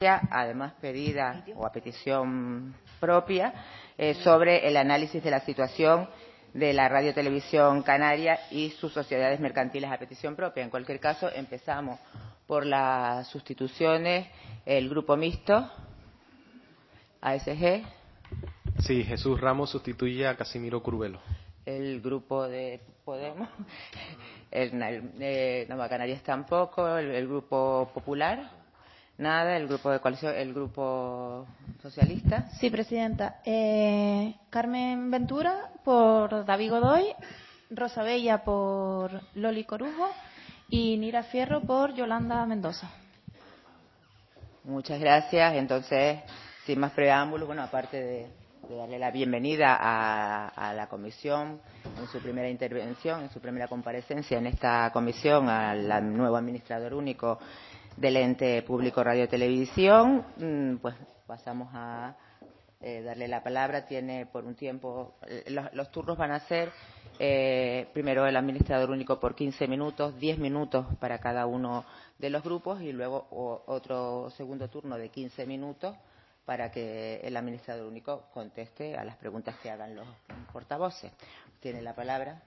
además pedida o a petición propia, sobre el análisis de la situación de la Radio Televisión Canaria y sus sociedades mercantiles a petición propia. En cualquier caso, empezamos por las sustituciones. El Grupo Mixto, ASG. Sí, Jesús Ramos sustituye a Casimiro Curvelo. El Grupo de Podemos, Nueva Canarias tampoco, el Grupo Popular. Nada, el Grupo de Coalición, el Grupo Socialista. Sí, presidenta. Carmen Ventura por David Godoy, Rosa Bella por Loli Corujo y Nira Fierro por Yolanda Mendoza. Muchas gracias. Entonces, sin más preámbulos, bueno, aparte de darle la bienvenida a la comisión en su primera intervención, en su primera comparecencia en esta comisión, al nuevo administrador único del ente público Radio Televisión, pues pasamos a darle la palabra. Tiene por un tiempo, los turnos van a ser primero el administrador único por 15 minutos, 10 minutos para cada uno de los grupos y luego otro segundo turno de 15 minutos para que el administrador único conteste a las preguntas que hagan los portavoces. Tiene la palabra.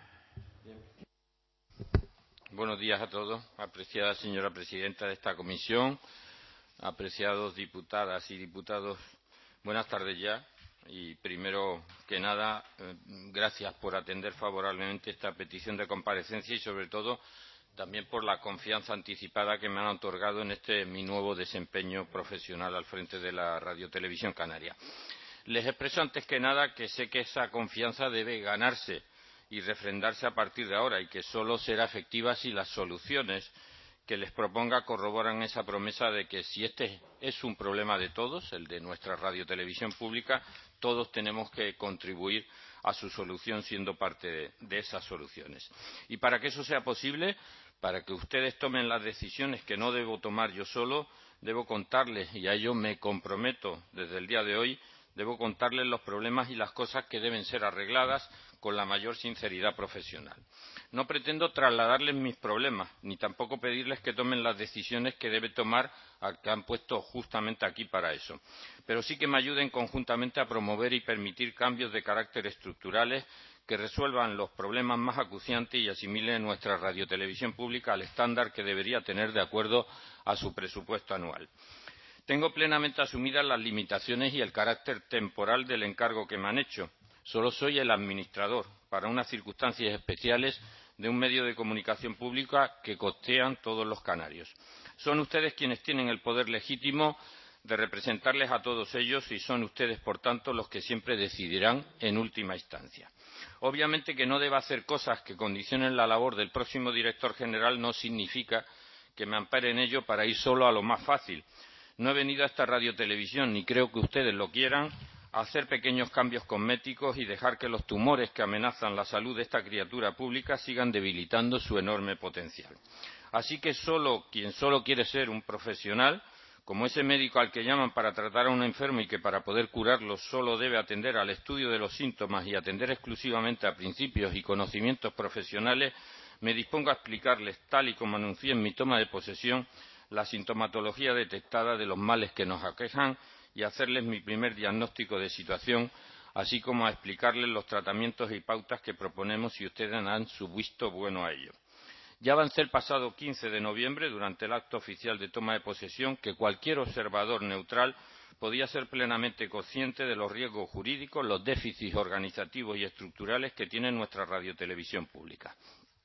Buenos días a todos, apreciada señora presidenta de esta comisión, apreciados diputadas y diputados, buenas tardes ya. Y primero que nada, gracias por atender favorablemente esta petición de comparecencia y sobre todo también por la confianza anticipada que me han otorgado en mi nuevo desempeño profesional al frente de la Radio Televisión Canaria. Les expreso antes que nada que sé que esa confianza debe ganarse y refrendarse a partir de ahora y que solo será efectiva si las soluciones que les proponga corroboran esa promesa de que si este es un problema de todos, el de nuestra radiotelevisión pública, todos tenemos que contribuir a su solución siendo parte de esas soluciones. Y para que eso sea posible, para que ustedes tomen las decisiones que no debo tomar yo solo, debo contarles, y a ello me comprometo desde el día de hoy, debo contarles los problemas y las cosas que deben ser arregladas con la mayor sinceridad profesional. No pretendo trasladarles mis problemas, ni tampoco pedirles que tomen las decisiones que debe tomar que han puesto justamente aquí para eso. Pero sí que me ayuden conjuntamente a promover y permitir cambios de carácter estructurales que resuelvan los problemas más acuciantes y asimilen nuestra radiotelevisión pública al estándar que debería tener de acuerdo a su presupuesto anual. Tengo plenamente asumidas las limitaciones y el carácter temporal del encargo que me han hecho. Solo soy el administrador, para unas circunstancias especiales, de un medio de comunicación pública que costean todos los canarios. Son ustedes quienes tienen el poder legítimo de representarles a todos ellos y son ustedes, por tanto, los que siempre decidirán en última instancia. Obviamente que no deba hacer cosas que condicionen la labor del próximo director general no significa que me ampare en ello para ir solo a lo más fácil. No he venido a esta radiotelevisión, ni creo que ustedes lo quieran, a hacer pequeños cambios cosméticos y dejar que los tumores que amenazan la salud de esta criatura pública sigan debilitando su enorme potencial. Así que quien solo quiere ser un profesional, como ese médico al que llaman para tratar a un enfermo y que para poder curarlo solo debe atender al estudio de los síntomas y atender exclusivamente a principios y conocimientos profesionales, me dispongo a explicarles, tal y como anuncié en mi toma de posesión, la sintomatología detectada de los males que nos aquejan y hacerles mi primer diagnóstico de situación, así como a explicarles los tratamientos y pautas que proponemos si ustedes dan su visto bueno a ello. Ya avancé el pasado 15 de noviembre, durante el acto oficial de toma de posesión, que cualquier observador neutral podía ser plenamente consciente de los riesgos jurídicos, los déficits organizativos y estructurales que tiene nuestra radiotelevisión pública.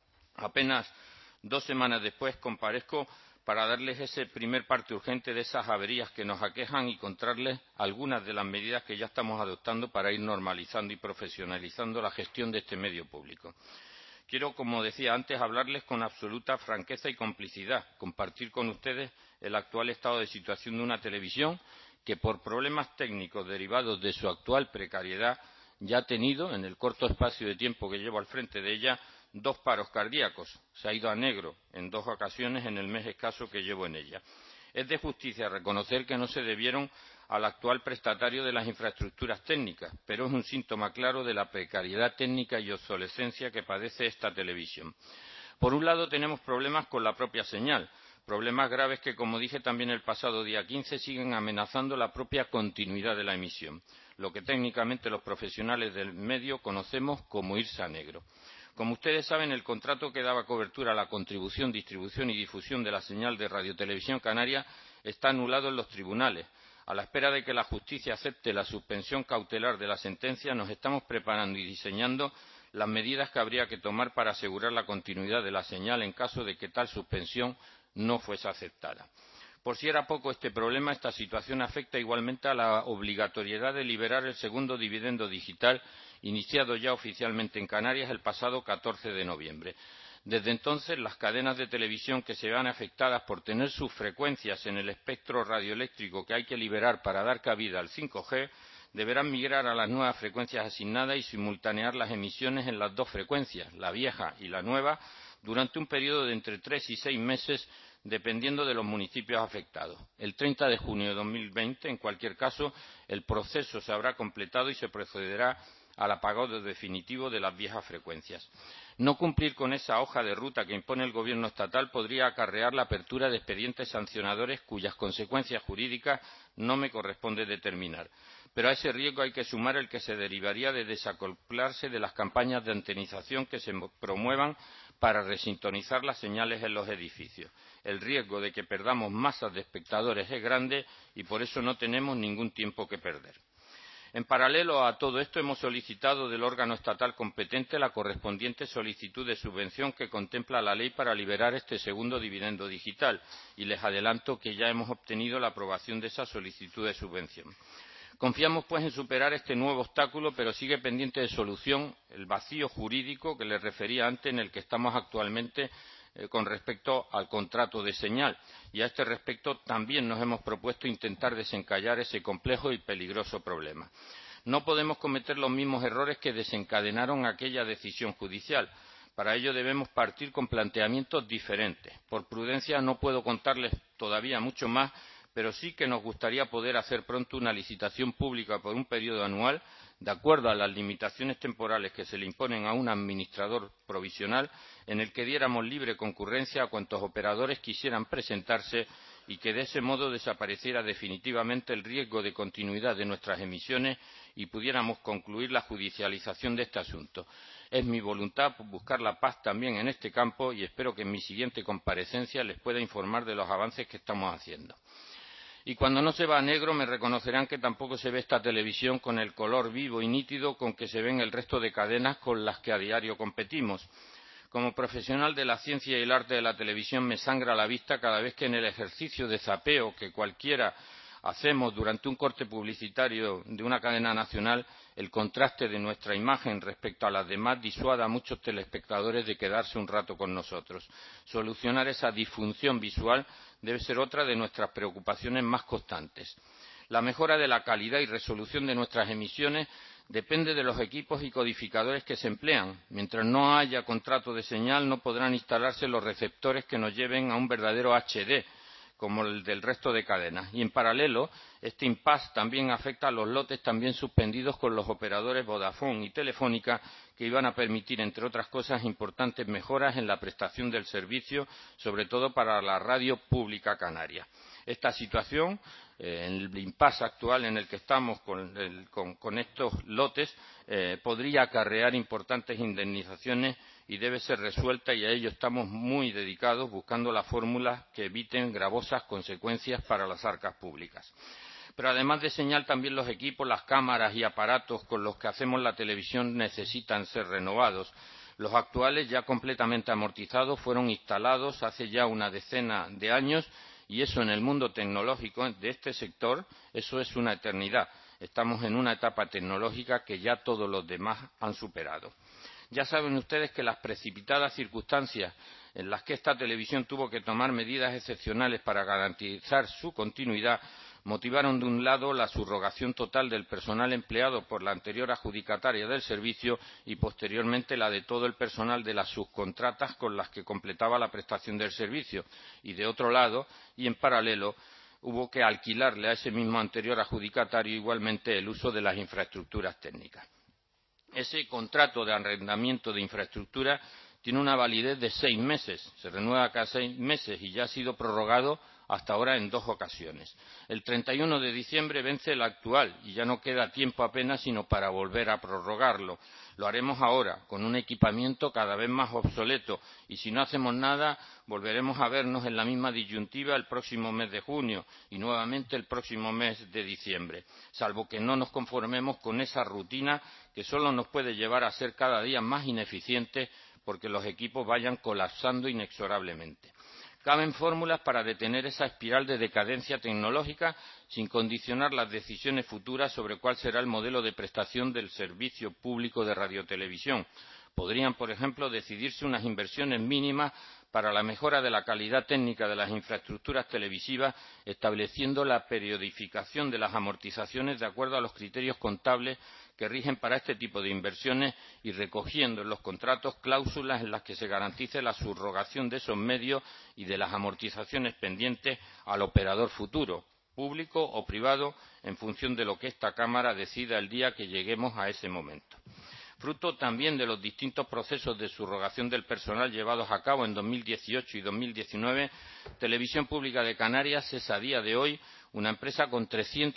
Apenas 2 semanas después comparezco para darles ese primer parte urgente de esas averías que nos aquejan y contarles algunas de las medidas que ya estamos adoptando para ir normalizando y profesionalizando la gestión de este medio público. Quiero, como decía antes, hablarles con absoluta franqueza y complicidad, compartir con ustedes el actual estado de situación de una televisión que, por problemas técnicos derivados de su actual precariedad, ya ha tenido, en el corto espacio de tiempo que llevo al frente de ella, 2 paros cardíacos. Se ha ido a negro en 2 ocasiones en el mes escaso que llevo en ella. Es de justicia reconocer que no se debieron al actual prestatario de las infraestructuras técnicas, pero es un síntoma claro de la precariedad técnica y obsolescencia que padece esta televisión. Por un lado, tenemos problemas con la propia señal, Problemas graves que, como dije también el pasado día 15, siguen amenazando la propia continuidad de la emisión, lo que técnicamente los profesionales del medio conocemos como irse a negro. Como ustedes saben, el contrato que daba cobertura a la contribución, distribución y difusión de la señal de Radiotelevisión Canaria está anulado en los tribunales. A la espera de que la justicia acepte la suspensión cautelar de la sentencia, nos estamos preparando y diseñando las medidas que habría que tomar para asegurar la continuidad de la señal en caso de que tal suspensión no fuese aceptada. Por si era poco este problema, esta situación afecta igualmente a la obligatoriedad de liberar el segundo dividendo digital iniciado ya oficialmente en Canarias el pasado 14 de noviembre. Desde entonces, las cadenas de televisión que se vean afectadas por tener sus frecuencias en el espectro radioeléctrico que hay que liberar para dar cabida al 5G deberán migrar a las nuevas frecuencias asignadas y simultanear las emisiones en las dos frecuencias, la vieja y la nueva, durante un periodo de entre 3 y 6 meses, dependiendo de los municipios afectados. El 30 de junio de 2020, en cualquier caso, el proceso se habrá completado y se procederá al apagado definitivo de las viejas frecuencias. No cumplir con esa hoja de ruta que impone el Gobierno estatal podría acarrear la apertura de expedientes sancionadores cuyas consecuencias jurídicas no me corresponde determinar. Pero a ese riesgo hay que sumar el que se derivaría de desacoplarse de las campañas de antenización que se promuevan para resintonizar las señales en los edificios. El riesgo de que perdamos masas de espectadores es grande y por eso no tenemos ningún tiempo que perder. En paralelo a todo esto, hemos solicitado del órgano estatal competente la correspondiente solicitud de subvención que contempla la ley para liberar este segundo dividendo digital y les adelanto que ya hemos obtenido la aprobación de esa solicitud de subvención. Confiamos, pues, en superar este nuevo obstáculo, pero sigue pendiente de solución el vacío jurídico que les refería antes en el que estamos actualmente con respecto al contrato de señal. Y a este respecto también nos hemos propuesto intentar desencallar ese complejo y peligroso problema. No podemos cometer los mismos errores que desencadenaron aquella decisión judicial. Para ello debemos partir con planteamientos diferentes. Por prudencia no puedo contarles todavía mucho más, pero sí que nos gustaría poder hacer pronto una licitación pública por un periodo anual, de acuerdo a las limitaciones temporales que se le imponen a un administrador provisional, en el que diéramos libre concurrencia a cuantos operadores quisieran presentarse y que de ese modo desapareciera definitivamente el riesgo de continuidad de nuestras emisiones y pudiéramos concluir la judicialización de este asunto. Es mi voluntad buscar la paz también en este campo y espero que en mi siguiente comparecencia les pueda informar de los avances que estamos haciendo. Y cuando no se va a negro me reconocerán que tampoco se ve esta televisión con el color vivo y nítido con que se ven el resto de cadenas con las que a diario competimos. Como profesional de la ciencia y el arte de la televisión me sangra la vista cada vez que en el ejercicio de zapeo que cualquiera hacemos durante un corte publicitario de una cadena nacional, el contraste de nuestra imagen respecto a las demás disuada a muchos telespectadores de quedarse un rato con nosotros. Solucionar esa disfunción visual debe ser otra de nuestras preocupaciones más constantes. La mejora de la calidad y resolución de nuestras emisiones depende de los equipos y codificadores que se emplean. Mientras no haya contrato de señal, no podrán instalarse los receptores que nos lleven a un verdadero HD, como el del resto de cadenas. Y en paralelo, este impasse también afecta a los lotes también suspendidos con los operadores Vodafone y Telefónica, que iban a permitir, entre otras cosas, importantes mejoras en la prestación del servicio, sobre todo para la radio pública canaria. Esta situación, el impasse actual en el que estamos con estos lotes, podría acarrear importantes indemnizaciones y debe ser resuelta, y a ello estamos muy dedicados buscando las fórmulas que eviten gravosas consecuencias para las arcas públicas. Pero además de señal, también los equipos, las cámaras y aparatos con los que hacemos la televisión necesitan ser renovados. Los actuales, ya completamente amortizados, fueron instalados hace ya una decena de años y eso en el mundo tecnológico de este sector, eso es una eternidad. Estamos en una etapa tecnológica que ya todos los demás han superado. Ya saben ustedes que las precipitadas circunstancias en las que esta televisión tuvo que tomar medidas excepcionales para garantizar su continuidad motivaron, de un lado, la subrogación total del personal empleado por la anterior adjudicataria del servicio y, posteriormente, la de todo el personal de las subcontratas con las que completaba la prestación del servicio. Y, de otro lado, y en paralelo, hubo que alquilarle a ese mismo anterior adjudicatario igualmente el uso de las infraestructuras técnicas. Ese contrato de arrendamiento de infraestructura tiene una validez de 6 meses, se renueva cada 6 meses y ya ha sido prorrogado hasta ahora en 2 ocasiones. El 31 de diciembre vence el actual y ya no queda tiempo apenas sino para volver a prorrogarlo. Lo haremos ahora, con un equipamiento cada vez más obsoleto y si no hacemos nada volveremos a vernos en la misma disyuntiva el próximo mes de junio y nuevamente el próximo mes de diciembre, salvo que no nos conformemos con esa rutina que solo nos puede llevar a ser cada día más ineficientes porque los equipos vayan colapsando inexorablemente. Caben fórmulas para detener esa espiral de decadencia tecnológica sin condicionar las decisiones futuras sobre cuál será el modelo de prestación del servicio público de radiotelevisión. Podrían, por ejemplo, decidirse unas inversiones mínimas para la mejora de la calidad técnica de las infraestructuras televisivas, estableciendo la periodificación de las amortizaciones de acuerdo a los criterios contables que rigen para este tipo de inversiones y recogiendo en los contratos cláusulas en las que se garantice la subrogación de esos medios y de las amortizaciones pendientes al operador futuro, público o privado, en función de lo que esta Cámara decida el día que lleguemos a ese momento. Fruto también de los distintos procesos de subrogación del personal llevados a cabo en 2018 y 2019, Televisión Pública de Canarias es a día de hoy una empresa con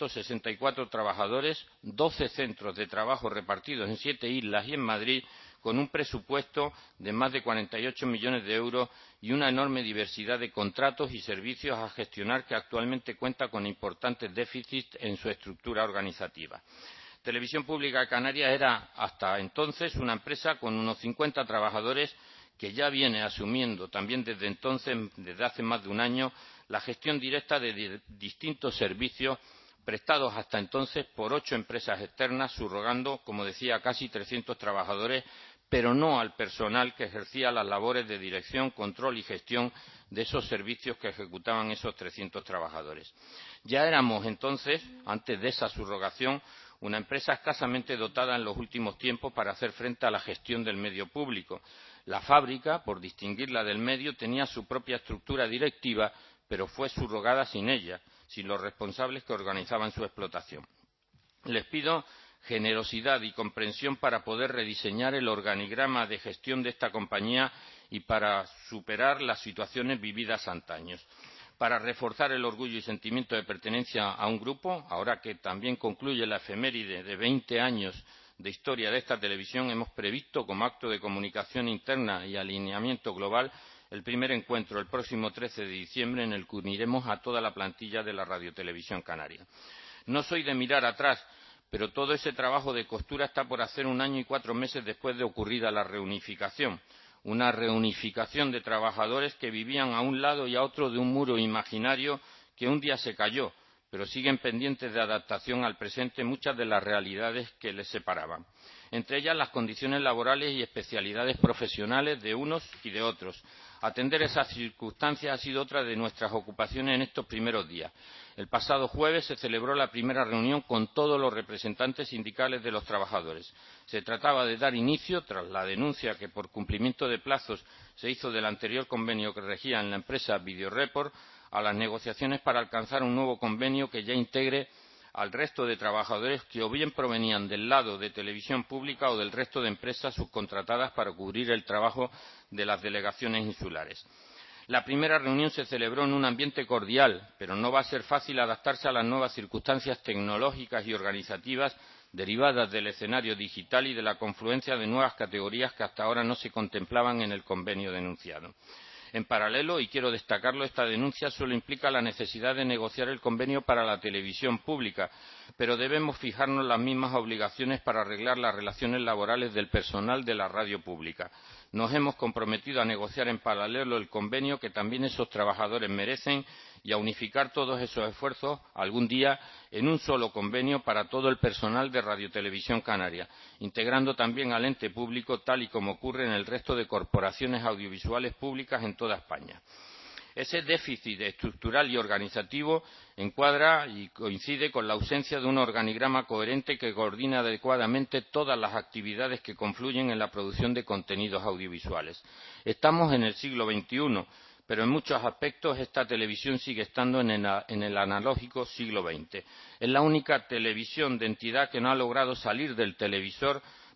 364 trabajadores, 12 centros de trabajo repartidos en 7 islas y en Madrid, con un presupuesto de más de 48 millones de euros y una enorme diversidad de contratos y servicios a gestionar que actualmente cuenta con importantes déficits en su estructura organizativa. Televisión Pública de Canarias era hasta entonces una empresa con unos 50 trabajadores que ya viene asumiendo también desde entonces, desde hace más de un año, la gestión directa de distintos servicios prestados hasta entonces por 8 empresas externas, subrogando, como decía, casi 300 trabajadores, pero no al personal que ejercía las labores de dirección, control y gestión de esos servicios que ejecutaban esos 300 trabajadores. Ya éramos entonces, antes de esa subrogación, una empresa escasamente dotada en los últimos tiempos para hacer frente a la gestión del medio público. La fábrica, por distinguirla del medio, tenía su propia estructura directiva, pero fue subrogada sin ella, sin los responsables que organizaban su explotación. Les pido generosidad y comprensión para poder rediseñar el organigrama de gestión de esta compañía y para superar las situaciones vividas antaños. Para reforzar el orgullo y sentimiento de pertenencia a un grupo, ahora que también concluye la efeméride de 20 años de historia de esta televisión, hemos previsto como acto de comunicación interna y alineamiento global el primer encuentro el próximo 13 de diciembre en el que uniremos a toda la plantilla de la Radiotelevisión Canaria. No soy de mirar atrás, pero todo ese trabajo de costura está por hacer 1 año y 4 meses después de ocurrida la reunificación. Una reunificación de trabajadores que vivían a un lado y a otro de un muro imaginario que un día se cayó, pero siguen pendientes de adaptación al presente muchas de las realidades que les separaban. Entre ellas las condiciones laborales y especialidades profesionales de unos y de otros. Atender esas circunstancias ha sido otra de nuestras ocupaciones en estos primeros días. El pasado jueves se celebró la primera reunión con todos los representantes sindicales de los trabajadores. Se trataba de dar inicio, tras la denuncia que por cumplimiento de plazos se hizo del anterior convenio que regía en la empresa Videoreport, a las negociaciones para alcanzar un nuevo convenio que ya integre al resto de trabajadores que o bien provenían del lado de Televisión Pública o del resto de empresas subcontratadas para cubrir el trabajo de las delegaciones insulares. La primera reunión se celebró en un ambiente cordial, pero no va a ser fácil adaptarse a las nuevas circunstancias tecnológicas y organizativas derivadas del escenario digital y de la confluencia de nuevas categorías que hasta ahora no se contemplaban en el convenio denunciado. En paralelo, y quiero destacarlo, esta denuncia solo implica la necesidad de negociar el convenio para la televisión pública, pero debemos fijarnos las mismas obligaciones para arreglar las relaciones laborales del personal de la radio pública. Nos hemos comprometido a negociar en paralelo el convenio que también esos trabajadores merecen y a unificar todos esos esfuerzos algún día en un solo convenio para todo el personal de Radiotelevisión Canaria, integrando también al ente público tal y como ocurre en el resto de corporaciones audiovisuales públicas en toda España. Ese déficit estructural y organizativo encuadra y coincide con la ausencia de un organigrama coherente que coordine adecuadamente todas las actividades que confluyen en la producción de contenidos audiovisuales. Estamos en el siglo XXI, pero en muchos aspectos esta televisión sigue estando en el analógico siglo XX. Es la única televisión de entidad que no ha logrado salir del televisor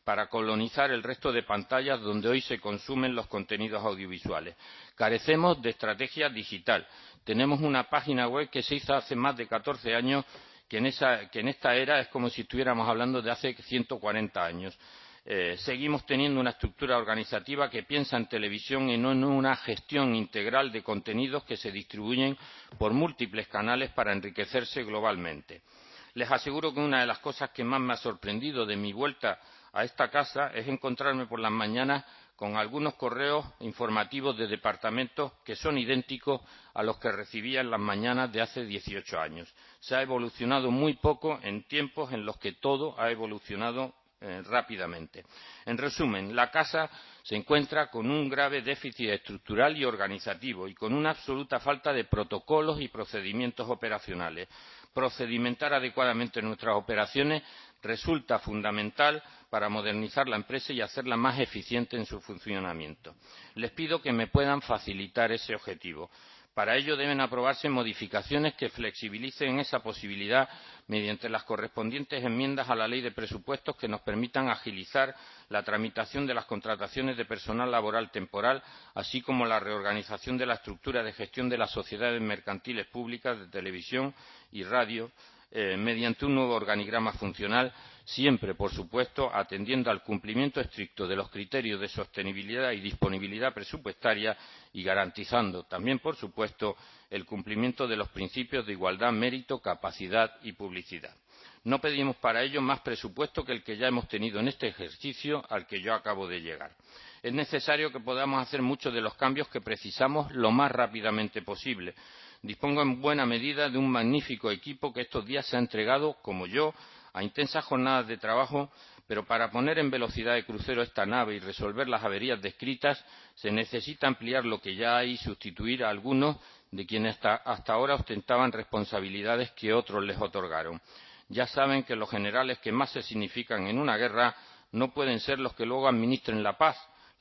para colonizar el resto de pantallas donde hoy se consumen los contenidos audiovisuales. Carecemos de estrategia digital. Tenemos una página web que se hizo hace más de 14 años, que en esta era es como si estuviéramos hablando de hace 140 años. Seguimos teniendo una estructura organizativa que piensa en televisión y no en una gestión integral de contenidos que se distribuyen por múltiples canales para enriquecerse globalmente. Les aseguro que una de las cosas que más me ha sorprendido de mi vuelta a esta casa es encontrarme por las mañanas con algunos correos informativos de departamentos que son idénticos a los que recibía en las mañanas de hace 18 años. Se ha evolucionado muy poco en tiempos en los que todo ha evolucionado rápidamente. En resumen, la casa se encuentra con un grave déficit estructural y organizativo y con una absoluta falta de protocolos y procedimientos operacionales. Procedimentar adecuadamente nuestras operaciones resulta fundamental para modernizar la empresa y hacerla más eficiente en su funcionamiento. Les pido que me puedan facilitar ese objetivo. Para ello deben aprobarse modificaciones que flexibilicen esa posibilidad mediante las correspondientes enmiendas a la Ley de Presupuestos que nos permitan agilizar la tramitación de las contrataciones de personal laboral temporal, así como la reorganización de la estructura de gestión de las sociedades mercantiles públicas de televisión y radio mediante un nuevo organigrama funcional, siempre, por supuesto, atendiendo al cumplimiento estricto de los criterios de sostenibilidad y disponibilidad presupuestaria y garantizando también, por supuesto, el cumplimiento de los principios de igualdad, mérito, capacidad y publicidad. No pedimos para ello más presupuesto que el que ya hemos tenido en este ejercicio al que yo acabo de llegar. Es necesario que podamos hacer muchos de los cambios que precisamos lo más rápidamente posible. Dispongo en buena medida de un magnífico equipo que estos días se ha entregado, como yo, a intensas jornadas de trabajo, pero para poner en velocidad de crucero esta nave y resolver las averías descritas se necesita ampliar lo que ya hay y sustituir a algunos de quienes hasta ahora ostentaban responsabilidades que otros les otorgaron. Ya saben que los generales que más se significan en una guerra no pueden ser los que luego administren la paz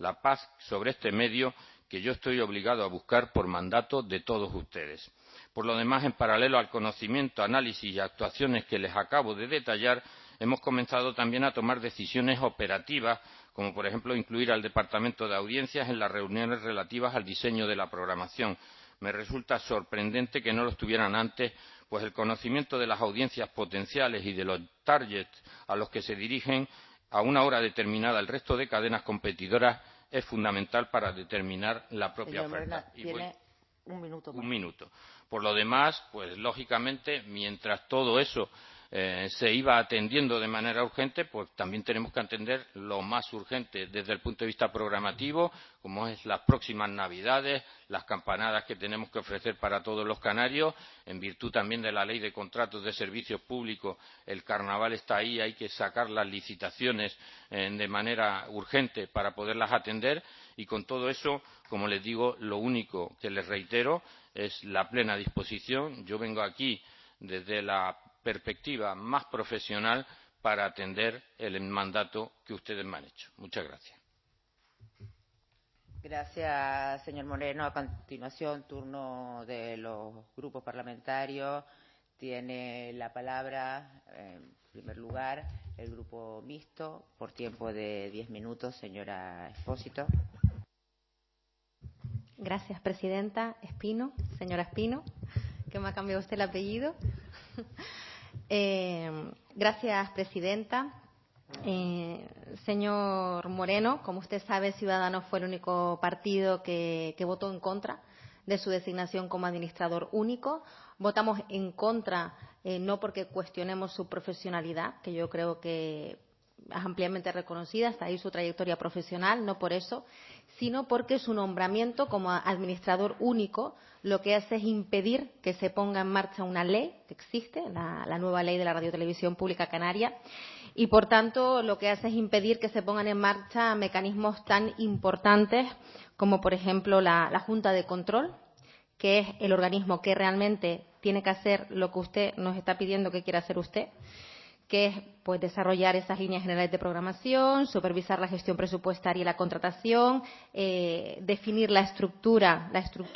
sobre este medio que yo estoy obligado a buscar por mandato de todos ustedes. Por lo demás, en paralelo al conocimiento, análisis y actuaciones que les acabo de detallar, hemos comenzado también a tomar decisiones operativas, como por ejemplo incluir al Departamento de Audiencias en las reuniones relativas al diseño de la programación. Me resulta sorprendente que no lo estuvieran antes, pues el conocimiento de las audiencias potenciales y de los targets a los que se dirigen a una hora determinada el resto de cadenas competidoras es fundamental para determinar la propia oferta. Tiene un minuto más. Un minuto. Por lo demás, pues lógicamente, mientras todo eso se iba atendiendo de manera urgente, pues también tenemos que atender lo más urgente desde el punto de vista programativo, como es las próximas Navidades, las campanadas que tenemos que ofrecer para todos los canarios, en virtud también de la Ley de Contratos de Servicios Públicos, el Carnaval está ahí, hay que sacar las licitaciones de manera urgente para poderlas atender y con todo eso, como les digo, lo único que les reitero es la plena disposición. Yo vengo aquí desde la perspectiva más profesional para atender el mandato que ustedes me han hecho. Muchas gracias. Gracias, señor Moreno. A continuación, turno de los grupos parlamentarios. Tiene la palabra, en primer lugar, el Grupo Mixto, por tiempo de 10 minutos. Señora Expósito. Gracias, presidenta. Señora Espino, que me ha cambiado usted el apellido. Gracias, presidenta. Señor Moreno, como usted sabe, Ciudadanos fue el único partido que votó en contra de su designación como administrador único. Votamos en contra no porque cuestionemos su profesionalidad, que yo creo que es ampliamente reconocida, está ahí su trayectoria profesional, no por eso, sino porque su nombramiento como administrador único lo que hace es impedir que se ponga en marcha una ley que existe, la nueva ley de la Radiotelevisión Pública Canaria, y por tanto lo que hace es impedir que se pongan en marcha mecanismos tan importantes como por ejemplo la Junta de Control, que es el organismo que realmente tiene que hacer lo que usted nos está pidiendo que quiera hacer usted, que es pues desarrollar esas líneas generales de programación, supervisar la gestión presupuestaria y la contratación, definir la estructura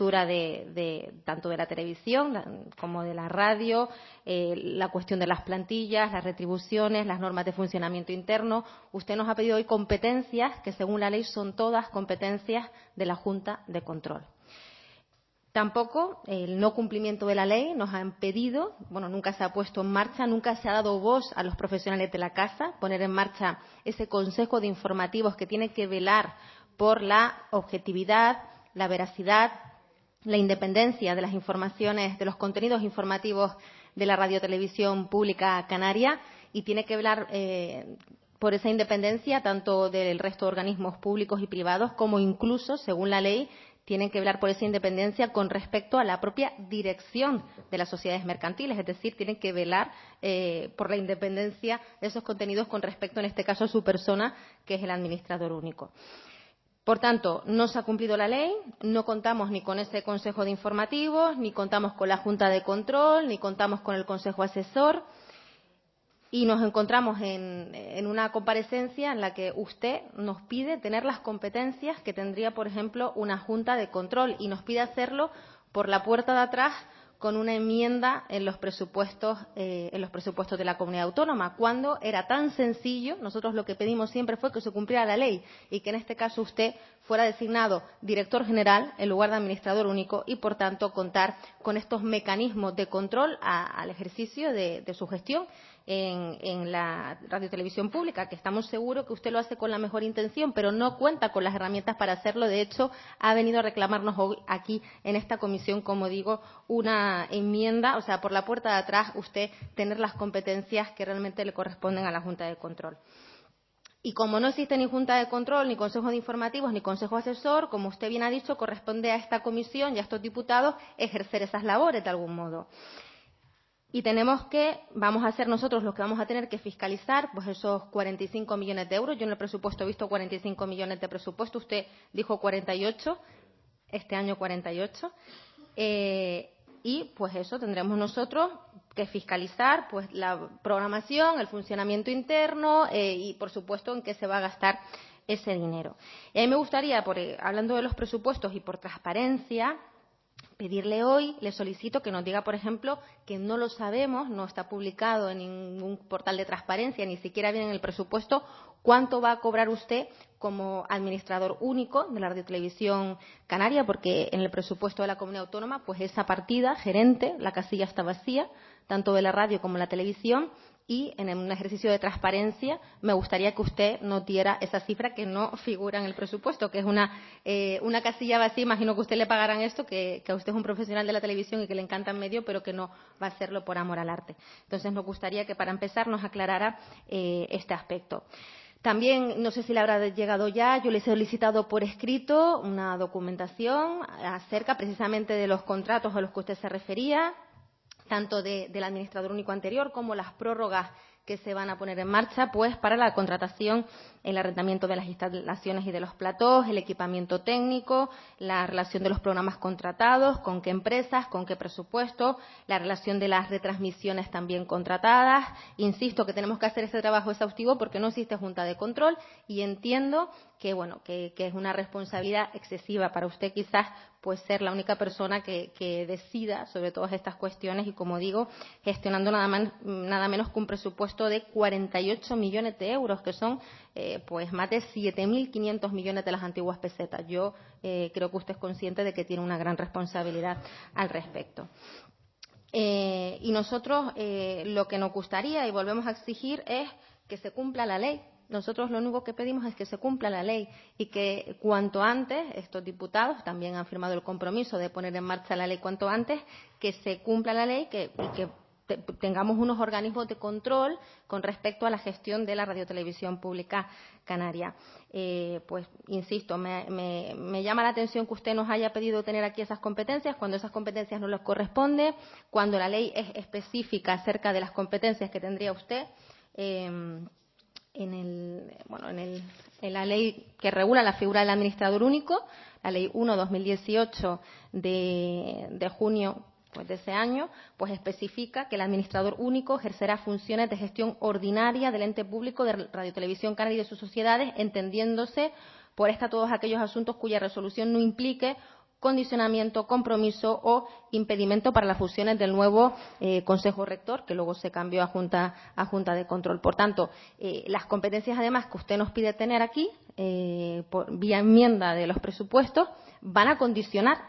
de tanto de la televisión como de la radio, la cuestión de las plantillas, las retribuciones, las normas de funcionamiento interno. Usted nos ha pedido hoy competencias que, según la ley, son todas competencias de la Junta de Control. Tampoco el no cumplimiento de la ley nos ha impedido, nunca se ha puesto en marcha, nunca se ha dado voz a los profesionales de la casa, poner en marcha ese consejo de informativos que tiene que velar por la objetividad, la veracidad, la independencia de las informaciones, de los contenidos informativos de la radiotelevisión pública canaria, y tiene que velar por esa independencia tanto del resto de organismos públicos y privados como incluso, según la ley, tienen que velar por esa independencia con respecto a la propia dirección de las sociedades mercantiles, es decir, tienen que velar por la independencia de esos contenidos con respecto, en este caso, a su persona, que es el administrador único. Por tanto, no se ha cumplido la ley, no contamos ni con ese Consejo de Informativos, ni contamos con la Junta de Control, ni contamos con el Consejo Asesor. Y nos encontramos en una comparecencia en la que usted nos pide tener las competencias que tendría, por ejemplo, una Junta de Control, y nos pide hacerlo por la puerta de atrás con una enmienda en los presupuestos de la comunidad autónoma, cuando era tan sencillo. Nosotros lo que pedimos siempre fue que se cumpliera la ley y que en este caso usted fuera designado director general en lugar de administrador único y, por tanto, contar con estos mecanismos de control al ejercicio de su gestión en la radiotelevisión pública, que estamos seguros que usted lo hace con la mejor intención, pero no cuenta con las herramientas para hacerlo. De hecho, ha venido a reclamarnos hoy aquí en esta comisión, como digo, una enmienda, o sea, por la puerta de atrás, usted tener las competencias que realmente le corresponden a la Junta de Control. Y como no existe ni Junta de Control, ni Consejo de Informativos, ni Consejo Asesor, como usted bien ha dicho, corresponde a esta comisión y a estos diputados ejercer esas labores de algún modo. Y vamos a ser nosotros los que vamos a tener que fiscalizar pues esos 45 millones de euros. Yo en el presupuesto he visto 45 millones de presupuesto, usted dijo 48, este año 48. Y pues eso, tendremos nosotros que fiscalizar pues la programación, el funcionamiento interno y, por supuesto, en qué se va a gastar ese dinero. Y a mí me gustaría, hablando de los presupuestos y por transparencia, pedirle hoy, le solicito que nos diga, por ejemplo, que no lo sabemos, no está publicado en ningún portal de transparencia, ni siquiera viene en el presupuesto, cuánto va a cobrar usted como administrador único de la radiotelevisión canaria, porque en el presupuesto de la comunidad autónoma, pues esa partida gerente, la casilla está vacía, tanto de la radio como de la televisión. Y en un ejercicio de transparencia me gustaría que usted nos diera esa cifra que no figura en el presupuesto, que es una casilla vacía. Imagino que a usted le pagarán esto, que a usted es un profesional de la televisión y que le encanta el medio, pero que no va a hacerlo por amor al arte. Entonces nos gustaría que, para empezar, nos aclarara este aspecto. También, no sé si le habrá llegado ya, yo le he solicitado por escrito una documentación acerca precisamente de los contratos a los que usted se refería, tanto del administrador único anterior como las prórrogas que se van a poner en marcha pues para la contratación, el arrendamiento de las instalaciones y de los platós, el equipamiento técnico, la relación de los programas contratados, con qué empresas, con qué presupuesto, la relación de las retransmisiones también contratadas. Insisto que tenemos que hacer este trabajo exhaustivo porque no existe Junta de Control y entiendo que es una responsabilidad excesiva para usted quizás pues ser la única persona que decida sobre todas estas cuestiones y, como digo, gestionando nada menos que un presupuesto de 48 millones de euros, que son pues más de 7.500 millones de las antiguas pesetas. Yo creo que usted es consciente de que tiene una gran responsabilidad al respecto. Y nosotros lo que nos gustaría y volvemos a exigir es que se cumpla la ley. Nosotros lo único que pedimos es que se cumpla la ley y que cuanto antes, estos diputados también han firmado el compromiso de poner en marcha la ley cuanto antes, que se cumpla la ley y que tengamos unos organismos de control con respecto a la gestión de la radiotelevisión pública canaria. Pues, insisto, me llama la atención que usted nos haya pedido tener aquí esas competencias cuando esas competencias no les corresponde, cuando la ley es específica acerca de las competencias que tendría usted. En la ley que regula la figura del administrador único, la Ley 1/2018 de junio pues, de ese año, pues especifica que el administrador único ejercerá funciones de gestión ordinaria del ente público de Radiotelevisión Canaria y de sus sociedades, entendiéndose por esta todos aquellos asuntos cuya resolución no implique condicionamiento, compromiso o impedimento para las funciones del nuevo Consejo Rector, que luego se cambió a Junta de Control. Por tanto, las competencias, además, que usted nos pide tener aquí, vía enmienda de los presupuestos, van a condicionar,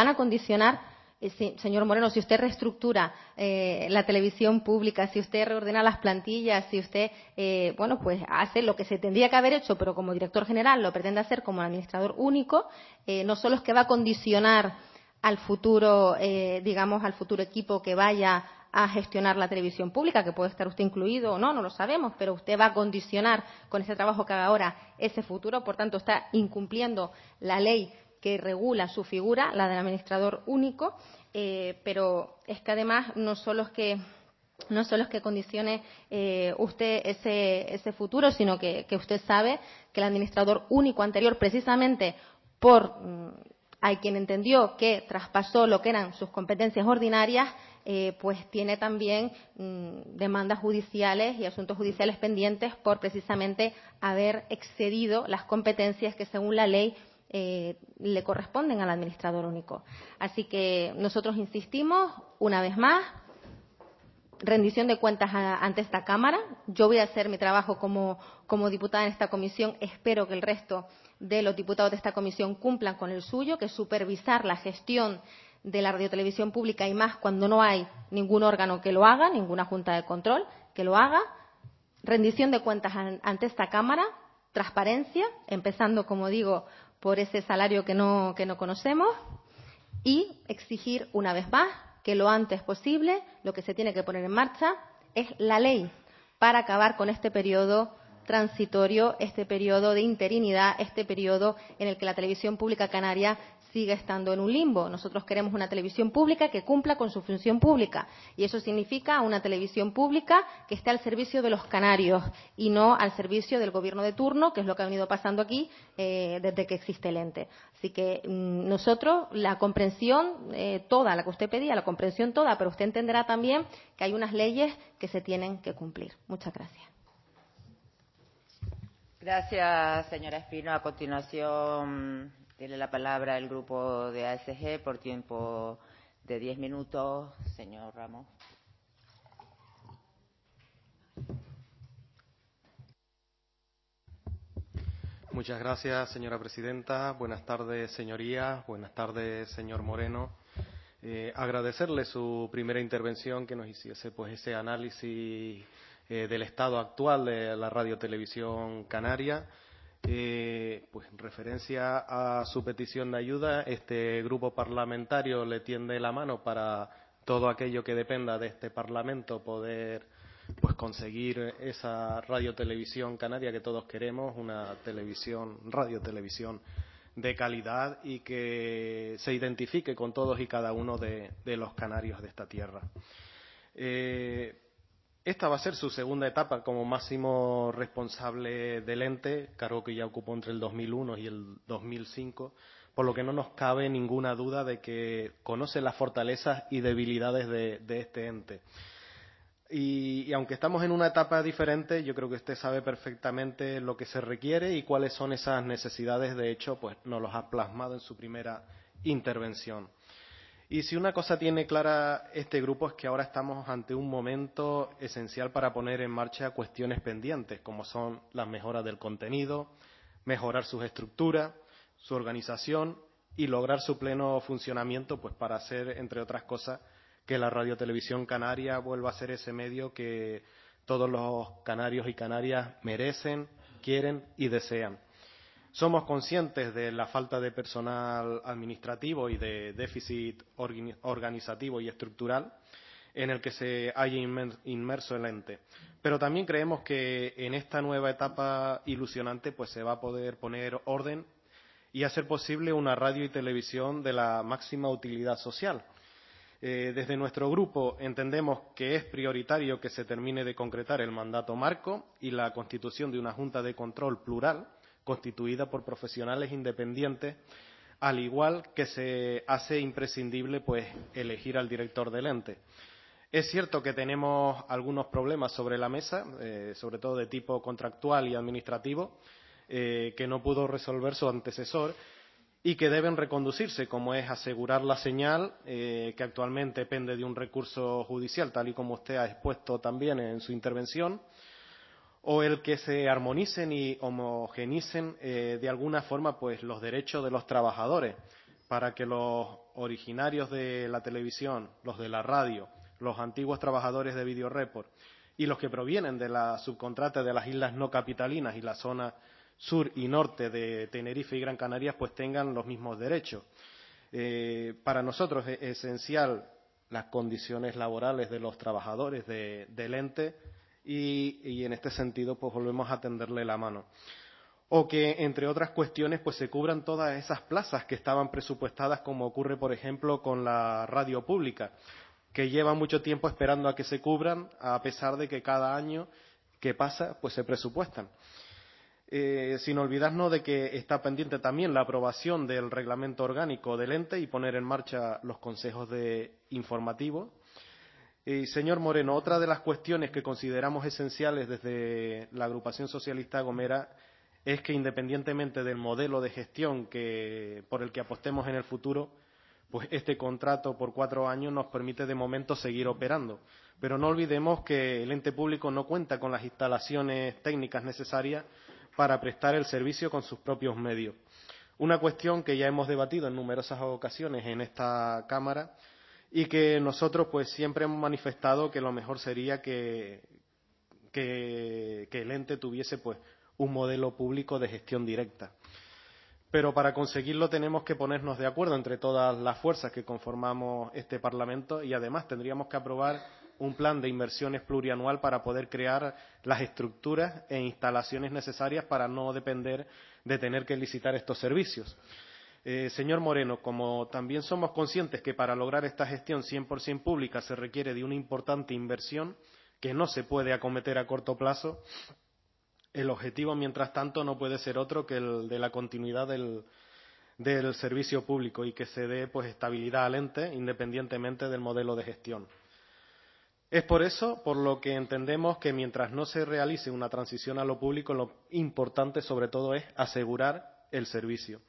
señor Moreno, si usted reestructura la televisión pública, si usted reordena las plantillas, si usted, pues hace lo que se tendría que haber hecho, pero como director general lo pretende hacer como administrador único, no solo es que va a condicionar al futuro, al futuro equipo que vaya a gestionar la televisión pública, que puede estar usted incluido o no, no lo sabemos, pero usted va a condicionar con ese trabajo que haga ahora ese futuro, por tanto está incumpliendo la ley que regula su figura, la del administrador único, pero es que además no solo es que condicione usted ese futuro, sino que usted sabe que el administrador único anterior, precisamente hay quien entendió que traspasó lo que eran sus competencias ordinarias, pues tiene también demandas judiciales y asuntos judiciales pendientes por precisamente haber excedido las competencias que según la ley le corresponden al administrador único. Así que nosotros insistimos, una vez más, rendición de cuentas ante esta Cámara. Yo voy a hacer mi trabajo como diputada en esta comisión. Espero que el resto de los diputados de esta comisión cumplan con el suyo, que es supervisar la gestión de la radiotelevisión pública, y más cuando no hay ningún órgano que lo haga, ninguna junta de control que lo haga. Rendición de cuentas ante esta Cámara, transparencia, empezando, como digo, por ese salario que no conocemos, y exigir una vez más que lo antes posible lo que se tiene que poner en marcha es la ley para acabar con este periodo transitorio, este periodo de interinidad, este periodo en el que la televisión pública canaria sigue estando en un limbo. Nosotros queremos una televisión pública que cumpla con su función pública, y eso significa una televisión pública que esté al servicio de los canarios y no al servicio del gobierno de turno, que es lo que ha venido pasando aquí desde que existe el ente. Así que nosotros, la comprensión toda, la que usted pedía, la comprensión toda, pero usted entenderá también que hay unas leyes que se tienen que cumplir. Muchas gracias. Gracias, señora Espino. A continuación tiene la palabra el grupo de ASG por tiempo de 10 minutos. Señor Ramos. Muchas gracias, señora presidenta. Buenas tardes, señorías. Buenas tardes, señor Moreno. Agradecerle su primera intervención, que nos hiciese pues ese análisis del estado actual de la radiotelevisión canaria. Pues en referencia a su petición de ayuda, este grupo parlamentario le tiende la mano para todo aquello que dependa de este Parlamento poder pues conseguir esa radiotelevisión canaria que todos queremos, una radiotelevisión de calidad y que se identifique con todos y cada uno de los canarios de esta tierra. Esta va a ser su segunda etapa como máximo responsable del ente, cargo que ya ocupó entre el 2001 y el 2005, por lo que no nos cabe ninguna duda de que conoce las fortalezas y debilidades de este ente. Y aunque estamos en una etapa diferente, yo creo que usted sabe perfectamente lo que se requiere y cuáles son esas necesidades. De hecho, pues nos los ha plasmado en su primera intervención. Y si una cosa tiene clara este grupo es que ahora estamos ante un momento esencial para poner en marcha cuestiones pendientes, como son las mejoras del contenido, mejorar sus estructuras, su organización y lograr su pleno funcionamiento, pues para hacer, entre otras cosas, que la radiotelevisión canaria vuelva a ser ese medio que todos los canarios y canarias merecen, quieren y desean. Somos conscientes de la falta de personal administrativo y de déficit organizativo y estructural en el que se haya inmerso el ente. Pero también creemos que en esta nueva etapa ilusionante pues se va a poder poner orden y hacer posible una radio y televisión de la máxima utilidad social. Desde nuestro grupo entendemos que es prioritario que se termine de concretar el mandato marco y la constitución de una junta de control plural constituida por profesionales independientes al igual que se hace imprescindible pues elegir al director del ente. Es cierto que tenemos algunos problemas sobre la mesa, sobre todo de tipo contractual y administrativo, que no pudo resolver su antecesor y que deben reconducirse, como es asegurar la señal, que actualmente pende de un recurso judicial, tal y como usted ha expuesto también en su intervención, o el que se armonicen y homogenicen de alguna forma pues los derechos de los trabajadores, para que los originarios de la televisión, los de la radio, los antiguos trabajadores de Videoreport y los que provienen de la subcontrata de las islas no capitalinas y la zona sur y norte de Tenerife y Gran Canaria pues tengan los mismos derechos. Para nosotros es esencial las condiciones laborales de los trabajadores del ente y en este sentido pues volvemos a tenderle la mano. O que, entre otras cuestiones, pues se cubran todas esas plazas que estaban presupuestadas, como ocurre, por ejemplo, con la radio pública, que lleva mucho tiempo esperando a que se cubran, a pesar de que cada año que pasa pues se presupuestan. Sin olvidarnos de que está pendiente también la aprobación del reglamento orgánico del ente y poner en marcha los consejos informativos. Señor Moreno, otra de las cuestiones que consideramos esenciales desde la agrupación socialista Gomera es que, independientemente del modelo de gestión por el que apostemos en el futuro, pues este contrato por 4 años nos permite de momento seguir operando. Pero no olvidemos que el ente público no cuenta con las instalaciones técnicas necesarias para prestar el servicio con sus propios medios. Una cuestión que ya hemos debatido en numerosas ocasiones en esta Cámara y que nosotros pues siempre hemos manifestado que lo mejor sería que el ente tuviese pues un modelo público de gestión directa. Pero para conseguirlo tenemos que ponernos de acuerdo entre todas las fuerzas que conformamos este Parlamento y además tendríamos que aprobar un plan de inversiones plurianual para poder crear las estructuras e instalaciones necesarias para no depender de tener que licitar estos servicios. Señor Moreno, como también somos conscientes que para lograr esta gestión 100% pública se requiere de una importante inversión que no se puede acometer a corto plazo, el objetivo, mientras tanto, no puede ser otro que el de la continuidad del servicio público y que se dé pues estabilidad al ente independientemente del modelo de gestión. Es por eso por lo que entendemos que mientras no se realice una transición a lo público, lo importante sobre todo es asegurar el servicio.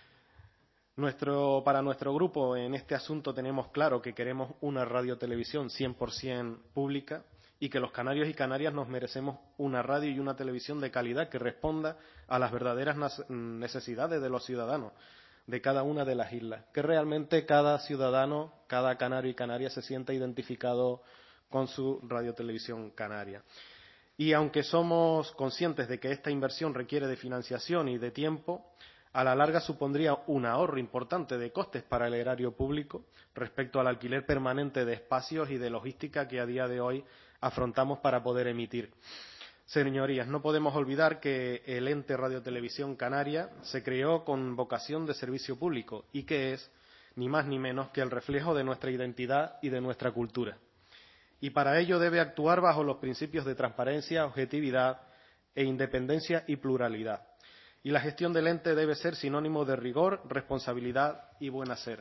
Para nuestro grupo en este asunto tenemos claro que queremos una radiotelevisión 100% pública y que los canarios y canarias nos merecemos una radio y una televisión de calidad que responda a las verdaderas necesidades de los ciudadanos de cada una de las islas, que realmente cada ciudadano, cada canario y canaria se sienta identificado con su radiotelevisión canaria. Y aunque somos conscientes de que esta inversión requiere de financiación y de tiempo, a la larga supondría un ahorro importante de costes para el erario público respecto al alquiler permanente de espacios y de logística que a día de hoy afrontamos para poder emitir. Señorías, no podemos olvidar que el ente Radiotelevisión Canaria se creó con vocación de servicio público y que es ni más ni menos que el reflejo de nuestra identidad y de nuestra cultura. Y para ello debe actuar bajo los principios de transparencia, objetividad e independencia y pluralidad. Y la gestión del ente debe ser sinónimo de rigor, responsabilidad y buen hacer.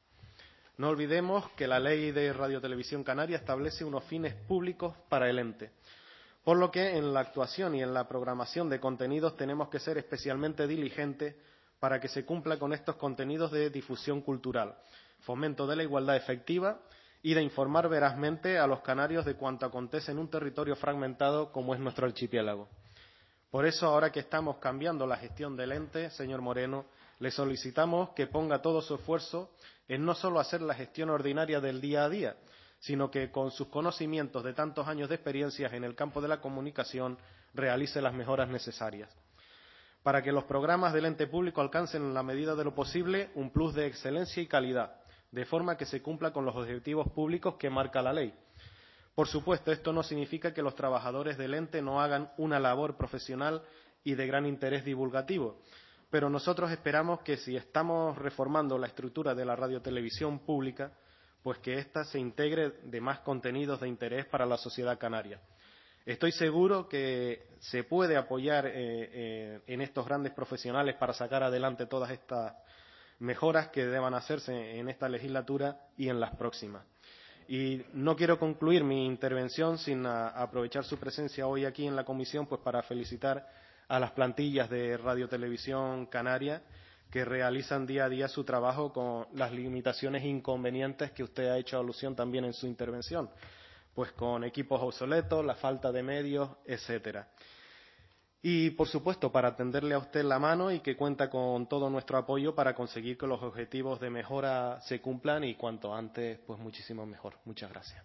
No olvidemos que la Ley de Radiotelevisión Canaria establece unos fines públicos para el ente, por lo que en la actuación y en la programación de contenidos tenemos que ser especialmente diligentes para que se cumpla con estos contenidos de difusión cultural, fomento de la igualdad efectiva y de informar verazmente a los canarios de cuanto acontece en un territorio fragmentado como es nuestro archipiélago. Por eso, ahora que estamos cambiando la gestión del ente, señor Moreno, le solicitamos que ponga todo su esfuerzo en no solo hacer la gestión ordinaria del día a día, sino que con sus conocimientos de tantos años de experiencias en el campo de la comunicación realice las mejoras necesarias, para que los programas del ente público alcancen en la medida de lo posible un plus de excelencia y calidad, de forma que se cumpla con los objetivos públicos que marca la ley. Por supuesto, esto no significa que los trabajadores del ente no hagan una labor profesional y de gran interés divulgativo, pero nosotros esperamos que si estamos reformando la estructura de la radiotelevisión pública, pues que ésta se integre de más contenidos de interés para la sociedad canaria. Estoy seguro que se puede apoyar en estos grandes profesionales para sacar adelante todas estas mejoras que deban hacerse en esta legislatura y en las próximas. Y no quiero concluir mi intervención sin aprovechar su presencia hoy aquí en la comisión pues para felicitar a las plantillas de Radio Televisión Canaria que realizan día a día su trabajo con las limitaciones e inconvenientes que usted ha hecho alusión también en su intervención, pues con equipos obsoletos, la falta de medios, etcétera. Y, por supuesto, para tenderle a usted la mano y que cuenta con todo nuestro apoyo para conseguir que los objetivos de mejora se cumplan y cuanto antes, pues muchísimo mejor. Muchas gracias.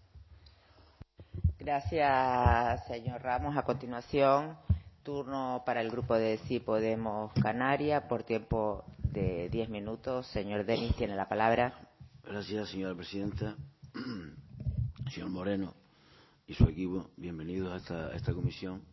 Gracias, señor Ramos. A continuación, turno para el grupo de Sí Podemos Canarias por tiempo de 10 minutos. Señor Denis, tiene la palabra. Gracias, señora presidenta. Señor Moreno y su equipo, bienvenidos a esta comisión.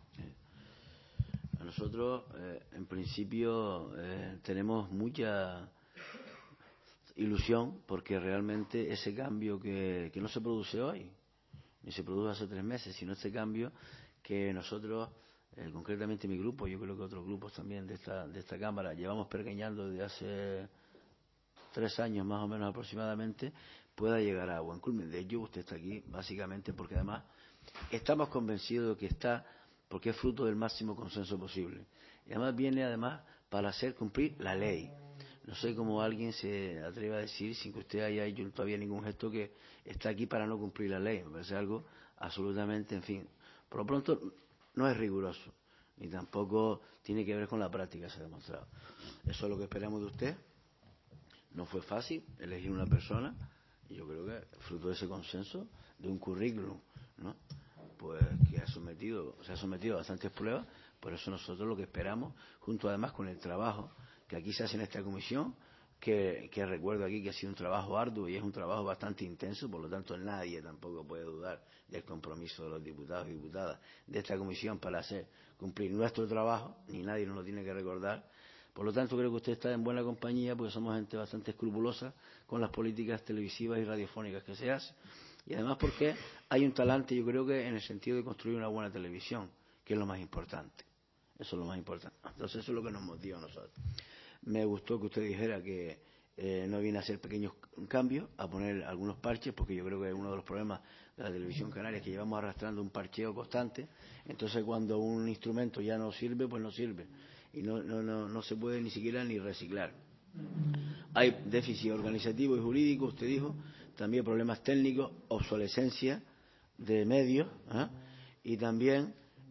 Nosotros, en principio, tenemos mucha ilusión porque realmente ese cambio que no se produce hoy, ni se produjo hace 3 meses, sino este cambio que nosotros, concretamente mi grupo, yo creo que otros grupos también de esta Cámara, llevamos pergeñando desde hace 3 años más o menos aproximadamente, pueda llegar a buen culmen. De ello usted está aquí básicamente porque además estamos convencidos de que porque es fruto del máximo consenso posible. Y además viene para hacer cumplir la ley. No sé cómo alguien se atreve a decir, sin que usted haya hecho todavía ningún gesto, que está aquí para no cumplir la ley. Me parece algo absolutamente, en fin, por lo pronto no es riguroso, ni tampoco tiene que ver con la práctica, se ha demostrado. Eso es lo que esperamos de usted. No fue fácil elegir una persona, y yo creo que fruto de ese consenso, de un currículum, ¿no?, pues que se ha sometido a bastantes pruebas. Por eso nosotros lo que esperamos, junto además con el trabajo que aquí se hace en esta comisión, que recuerdo aquí que ha sido un trabajo arduo y es un trabajo bastante intenso, por lo tanto nadie tampoco puede dudar del compromiso de los diputados y diputadas de esta comisión para hacer cumplir nuestro trabajo, ni nadie nos lo tiene que recordar. Por lo tanto, creo que usted está en buena compañía, porque somos gente bastante escrupulosa con las políticas televisivas y radiofónicas que se hacen. Y además porque hay un talante, yo creo que en el sentido de construir una buena televisión, que es lo más importante. Eso es lo más importante. Entonces eso es lo que nos motiva a nosotros. Me gustó que usted dijera que no viene a hacer pequeños cambios, a poner algunos parches, porque yo creo que es uno de los problemas de la televisión canaria, que llevamos arrastrando un parcheo constante. Entonces cuando un instrumento ya no sirve, pues no sirve. Y no se puede ni siquiera ni reciclar. Hay déficit organizativo y jurídico, usted dijo, también problemas técnicos, obsolescencia de medios, y también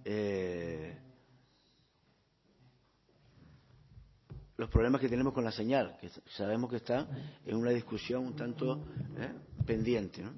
los problemas que tenemos con la señal, que sabemos que está en una discusión un tanto pendiente, ¿no?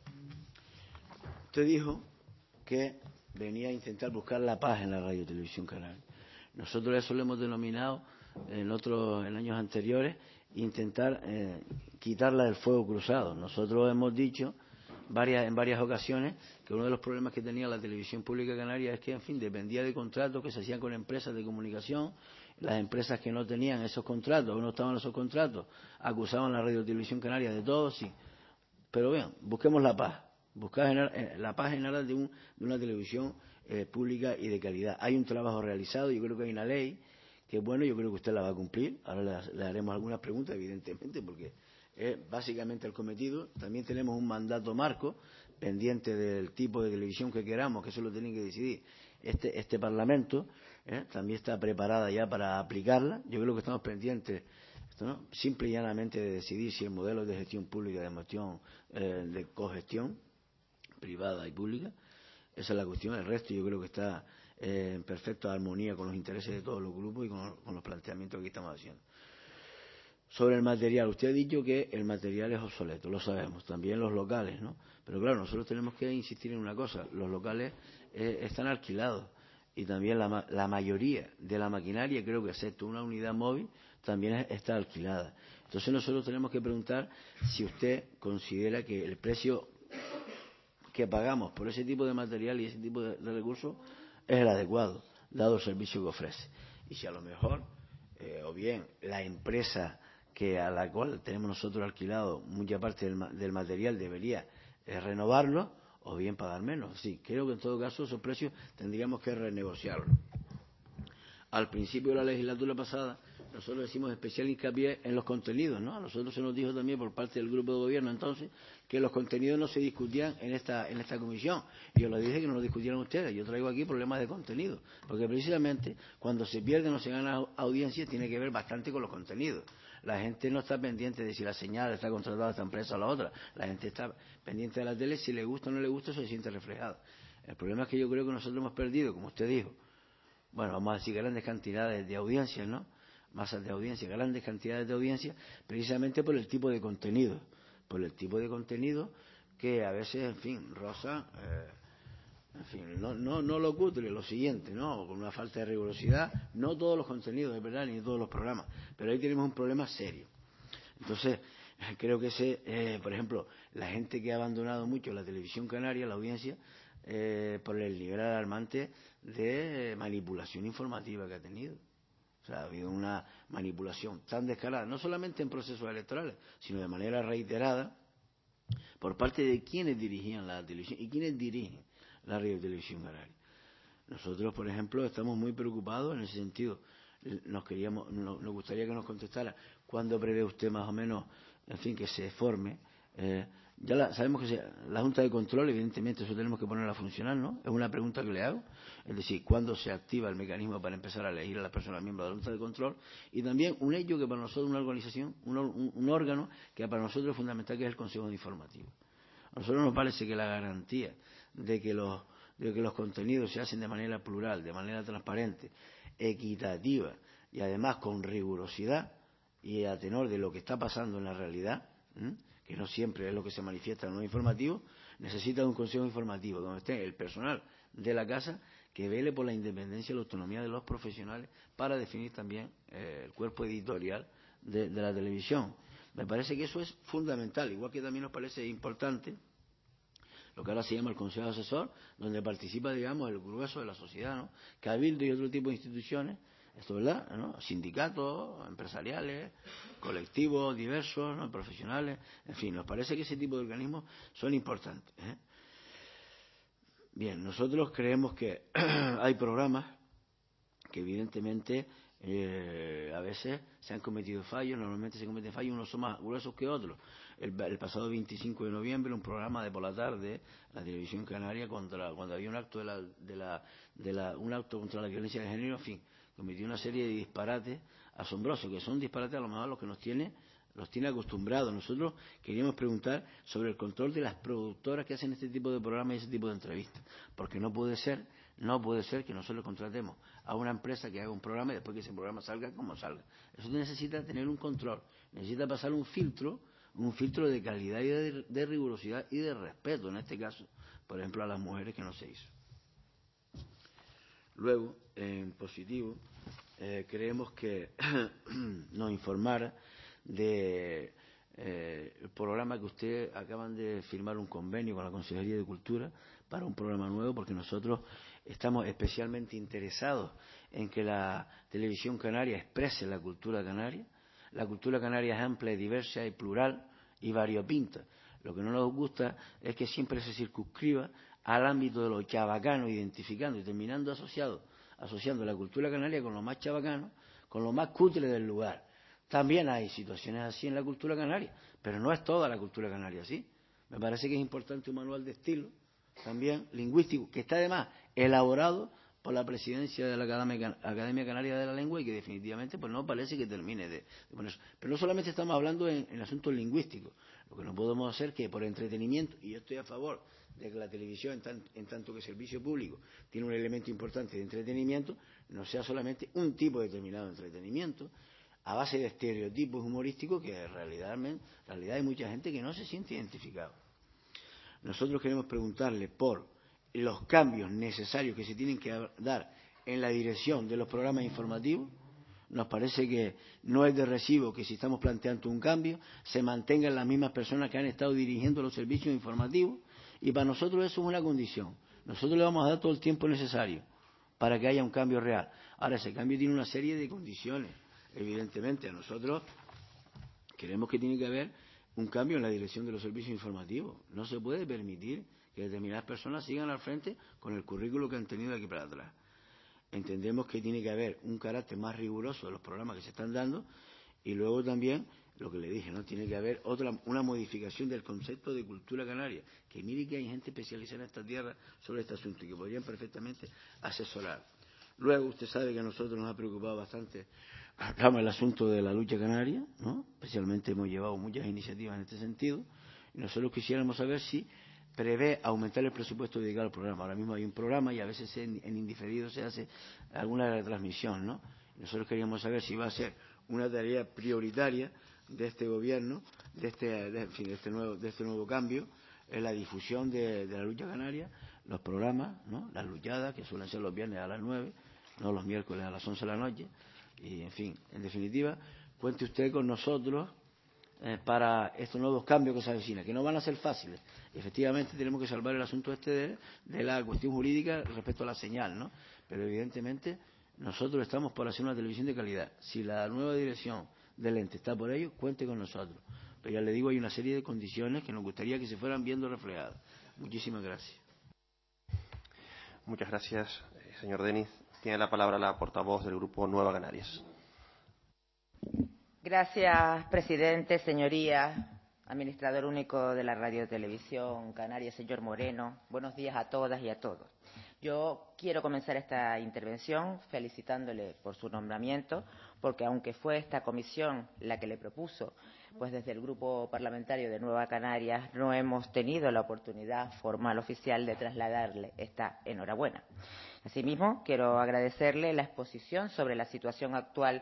Usted dijo que venía a intentar buscar la paz en la Radio Televisión Canaria. Nosotros eso lo hemos denominado en años anteriores, intentar quitarla del fuego cruzado. Nosotros hemos dicho en varias ocasiones que uno de los problemas que tenía la televisión pública canaria es que, en fin, dependía de contratos que se hacían con empresas de comunicación. Las empresas que no tenían esos contratos o no estaban en esos contratos acusaban a la Radio Televisión Canaria de todo, sí. Pero vean, busquemos la paz. Buscar la paz general de una televisión pública y de calidad. Hay un trabajo realizado, yo creo que hay una ley que, bueno, yo creo que usted la va a cumplir. Ahora le haremos algunas preguntas, evidentemente, porque es básicamente el cometido. También tenemos un mandato marco pendiente del tipo de televisión que queramos, que eso lo tiene que decidir este Parlamento. También está preparada ya para aplicarla. Yo creo que estamos pendientes, ¿no?, simple y llanamente de decidir si el modelo de gestión pública, de gestión de cogestión privada y pública, esa es la cuestión. El resto yo creo que está en perfecta armonía con los intereses de todos los grupos y con los planteamientos que estamos haciendo. Sobre el material, usted ha dicho que el material es obsoleto, lo sabemos, también los locales, ¿no? Pero claro, nosotros tenemos que insistir en una cosa: los locales están alquilados y también la mayoría de la maquinaria, creo que excepto una unidad móvil, también está alquilada. Entonces nosotros tenemos que preguntar si usted considera que el precio que pagamos por ese tipo de material y ese tipo de recursos es el adecuado, dado el servicio que ofrece. Y si a lo mejor, o bien la empresa a la cual tenemos nosotros alquilado mucha parte del material debería renovarlo, o bien pagar menos. Sí, creo que en todo caso esos precios tendríamos que renegociarlos. Al principio de la legislatura pasada nosotros decimos especial hincapié en los contenidos, ¿no? A nosotros se nos dijo también por parte del grupo de gobierno entonces que los contenidos no se discutían en esta comisión. Y yo les dije que no lo discutieran ustedes. Yo traigo aquí problemas de contenido, porque precisamente cuando se pierde o se gana audiencia tiene que ver bastante con los contenidos. La gente no está pendiente de si la señal está contratada a esta empresa o la otra. La gente está pendiente de la tele, si le gusta o no le gusta, eso se siente reflejado. El problema es que yo creo que nosotros hemos perdido, como usted dijo, bueno, vamos a decir grandes cantidades de audiencias, ¿no? Masas de audiencia, grandes cantidades de audiencia, precisamente por el tipo de contenido. Por el tipo de contenido que a veces, en fin, roza, en fin, no lo cutre, lo siguiente, ¿no? Con una falta de rigurosidad, no todos los contenidos, de verdad, ni todos los programas, pero ahí tenemos un problema serio. Entonces, creo que por ejemplo, la gente que ha abandonado mucho la televisión canaria, la audiencia, por el nivel alarmante de manipulación informativa que ha tenido. O sea, ha habido una manipulación tan descarada, no solamente en procesos electorales, sino de manera reiterada, por parte de quienes dirigían la televisión y quienes dirigen la radio y televisión canaria. Nosotros, por ejemplo, estamos muy preocupados en ese sentido. Nos gustaría que nos contestara cuándo prevé usted más o menos, en fin, que se forme. Sabemos que la Junta de Control, evidentemente, eso tenemos que ponerla a funcionar, ¿no? Es una pregunta que le hago. Es decir, ¿cuándo se activa el mecanismo para empezar a elegir a las personas miembros de la Junta de Control? Y también un hecho que para nosotros es una organización, un órgano que para nosotros es fundamental, que es el Consejo Informativo. A nosotros nos parece que la garantía de que los contenidos se hacen de manera plural, de manera transparente, equitativa y además con rigurosidad y a tenor de lo que está pasando en la realidad, que no siempre es lo que se manifiesta en los informativos, necesita un consejo informativo donde esté el personal de la casa que vele por la independencia y la autonomía de los profesionales para definir también el cuerpo editorial de la televisión. Me parece que eso es fundamental, igual que también nos parece importante lo que ahora se llama el Consejo Asesor, donde participa, digamos, el grueso de la sociedad, ¿no? Cabildo y otro tipo de instituciones, esto es verdad, ¿no? Sindicatos, empresariales, colectivos diversos, ¿no? Profesionales, en fin, nos parece que ese tipo de organismos son importantes, ¿eh? Bien, nosotros creemos que hay programas que evidentemente a veces se han cometido fallos, normalmente se cometen fallos, unos son más gruesos que otros. El pasado 25 de noviembre, un programa de por la tarde, la televisión canaria, cuando había un acto un acto contra la violencia de género, en fin, cometió una serie de disparates asombrosos, que son disparates a lo mejor los que los tiene acostumbrados. Nosotros queríamos preguntar sobre el control de las productoras que hacen este tipo de programas y ese tipo de entrevistas, porque no puede ser que nosotros contratemos a una empresa que haga un programa y después que ese programa salga como salga. Eso necesita tener un control, necesita pasar un filtro de calidad y de rigurosidad y de respeto, en este caso, por ejemplo, a las mujeres, que no se hizo. Luego, en positivo, creemos que nos informara de el programa que ustedes acaban de firmar un convenio con la Consejería de Cultura para un programa nuevo, porque nosotros estamos especialmente interesados en que la televisión canaria exprese la cultura canaria. La cultura canaria es amplia, diversa y plural y variopinta. Lo que no nos gusta es que siempre se circunscriba al ámbito de lo chabacano, identificando y terminando asociando la cultura canaria con lo más chabacano, con lo más cutre del lugar. También hay situaciones así en la cultura canaria, pero no es toda la cultura canaria así. Me parece que es importante un manual de estilo, también lingüístico, que está además elaborado por la presidencia de la Academia Canaria de la Lengua y que definitivamente pues no parece que termine de ponerse. Pero no solamente estamos hablando en asuntos lingüísticos, lo que no podemos hacer es que por entretenimiento, y yo estoy a favor de que la televisión, en tanto que servicio público, tiene un elemento importante de entretenimiento, no sea solamente un tipo determinado de entretenimiento, a base de estereotipos humorísticos que en realidad hay mucha gente que no se siente identificado. Nosotros queremos preguntarle por los cambios necesarios que se tienen que dar en la dirección de los programas informativos. Nos parece que no es de recibo que si estamos planteando un cambio se mantengan las mismas personas que han estado dirigiendo los servicios informativos, y para nosotros eso es una condición. Nosotros le vamos a dar todo el tiempo necesario para que haya un cambio real. Ahora, ese cambio tiene una serie de condiciones. Evidentemente, nosotros queremos que tiene que haber un cambio en la dirección de los servicios informativos. No se puede permitir que determinadas personas sigan al frente con el currículo que han tenido aquí para atrás. entendemos que tiene que haber un carácter más riguroso de los programas que se están dando y luego también, lo que le dije, ¿no? Tiene que haber una modificación del concepto de cultura canaria, que mire que hay gente especializada en esta tierra sobre este asunto y que podrían perfectamente asesorar. Luego, usted sabe que a nosotros nos ha preocupado bastante el asunto de la lucha canaria, ¿no? Especialmente hemos llevado muchas iniciativas en este sentido y nosotros quisiéramos saber si prevé aumentar el presupuesto dedicado al programa. Ahora mismo hay un programa y a veces en indiferido se hace alguna retransmisión, ¿no? Nosotros queríamos saber si va a ser una tarea prioritaria de este gobierno, de este nuevo cambio, en la difusión de la lucha canaria, los programas, ¿no? Las luchadas, que suelen ser los viernes a las 9, no los miércoles a las 11 de la noche. Y, en fin, en definitiva, cuente usted con nosotros para estos nuevos cambios que se avecinan, que no van a ser fáciles. Efectivamente, tenemos que salvar el asunto de la cuestión jurídica respecto a la señal, ¿no? Pero, evidentemente, nosotros estamos por hacer una televisión de calidad. Si la nueva dirección del ente está por ello, cuente con nosotros. Pero ya le digo, hay una serie de condiciones que nos gustaría que se fueran viendo reflejadas. Muchísimas gracias. Muchas gracias, señor Deniz. Tiene la palabra la portavoz del Grupo Nueva Canarias. Gracias, presidente, señorías, administrador único de la Radio y Televisión Canaria, señor Moreno. Buenos días a todas y a todos. Yo quiero comenzar esta intervención felicitándole por su nombramiento, porque aunque fue esta comisión la que le propuso, pues desde el Grupo Parlamentario de Nueva Canarias no hemos tenido la oportunidad formal oficial de trasladarle esta enhorabuena. Asimismo, quiero agradecerle la exposición sobre la situación actual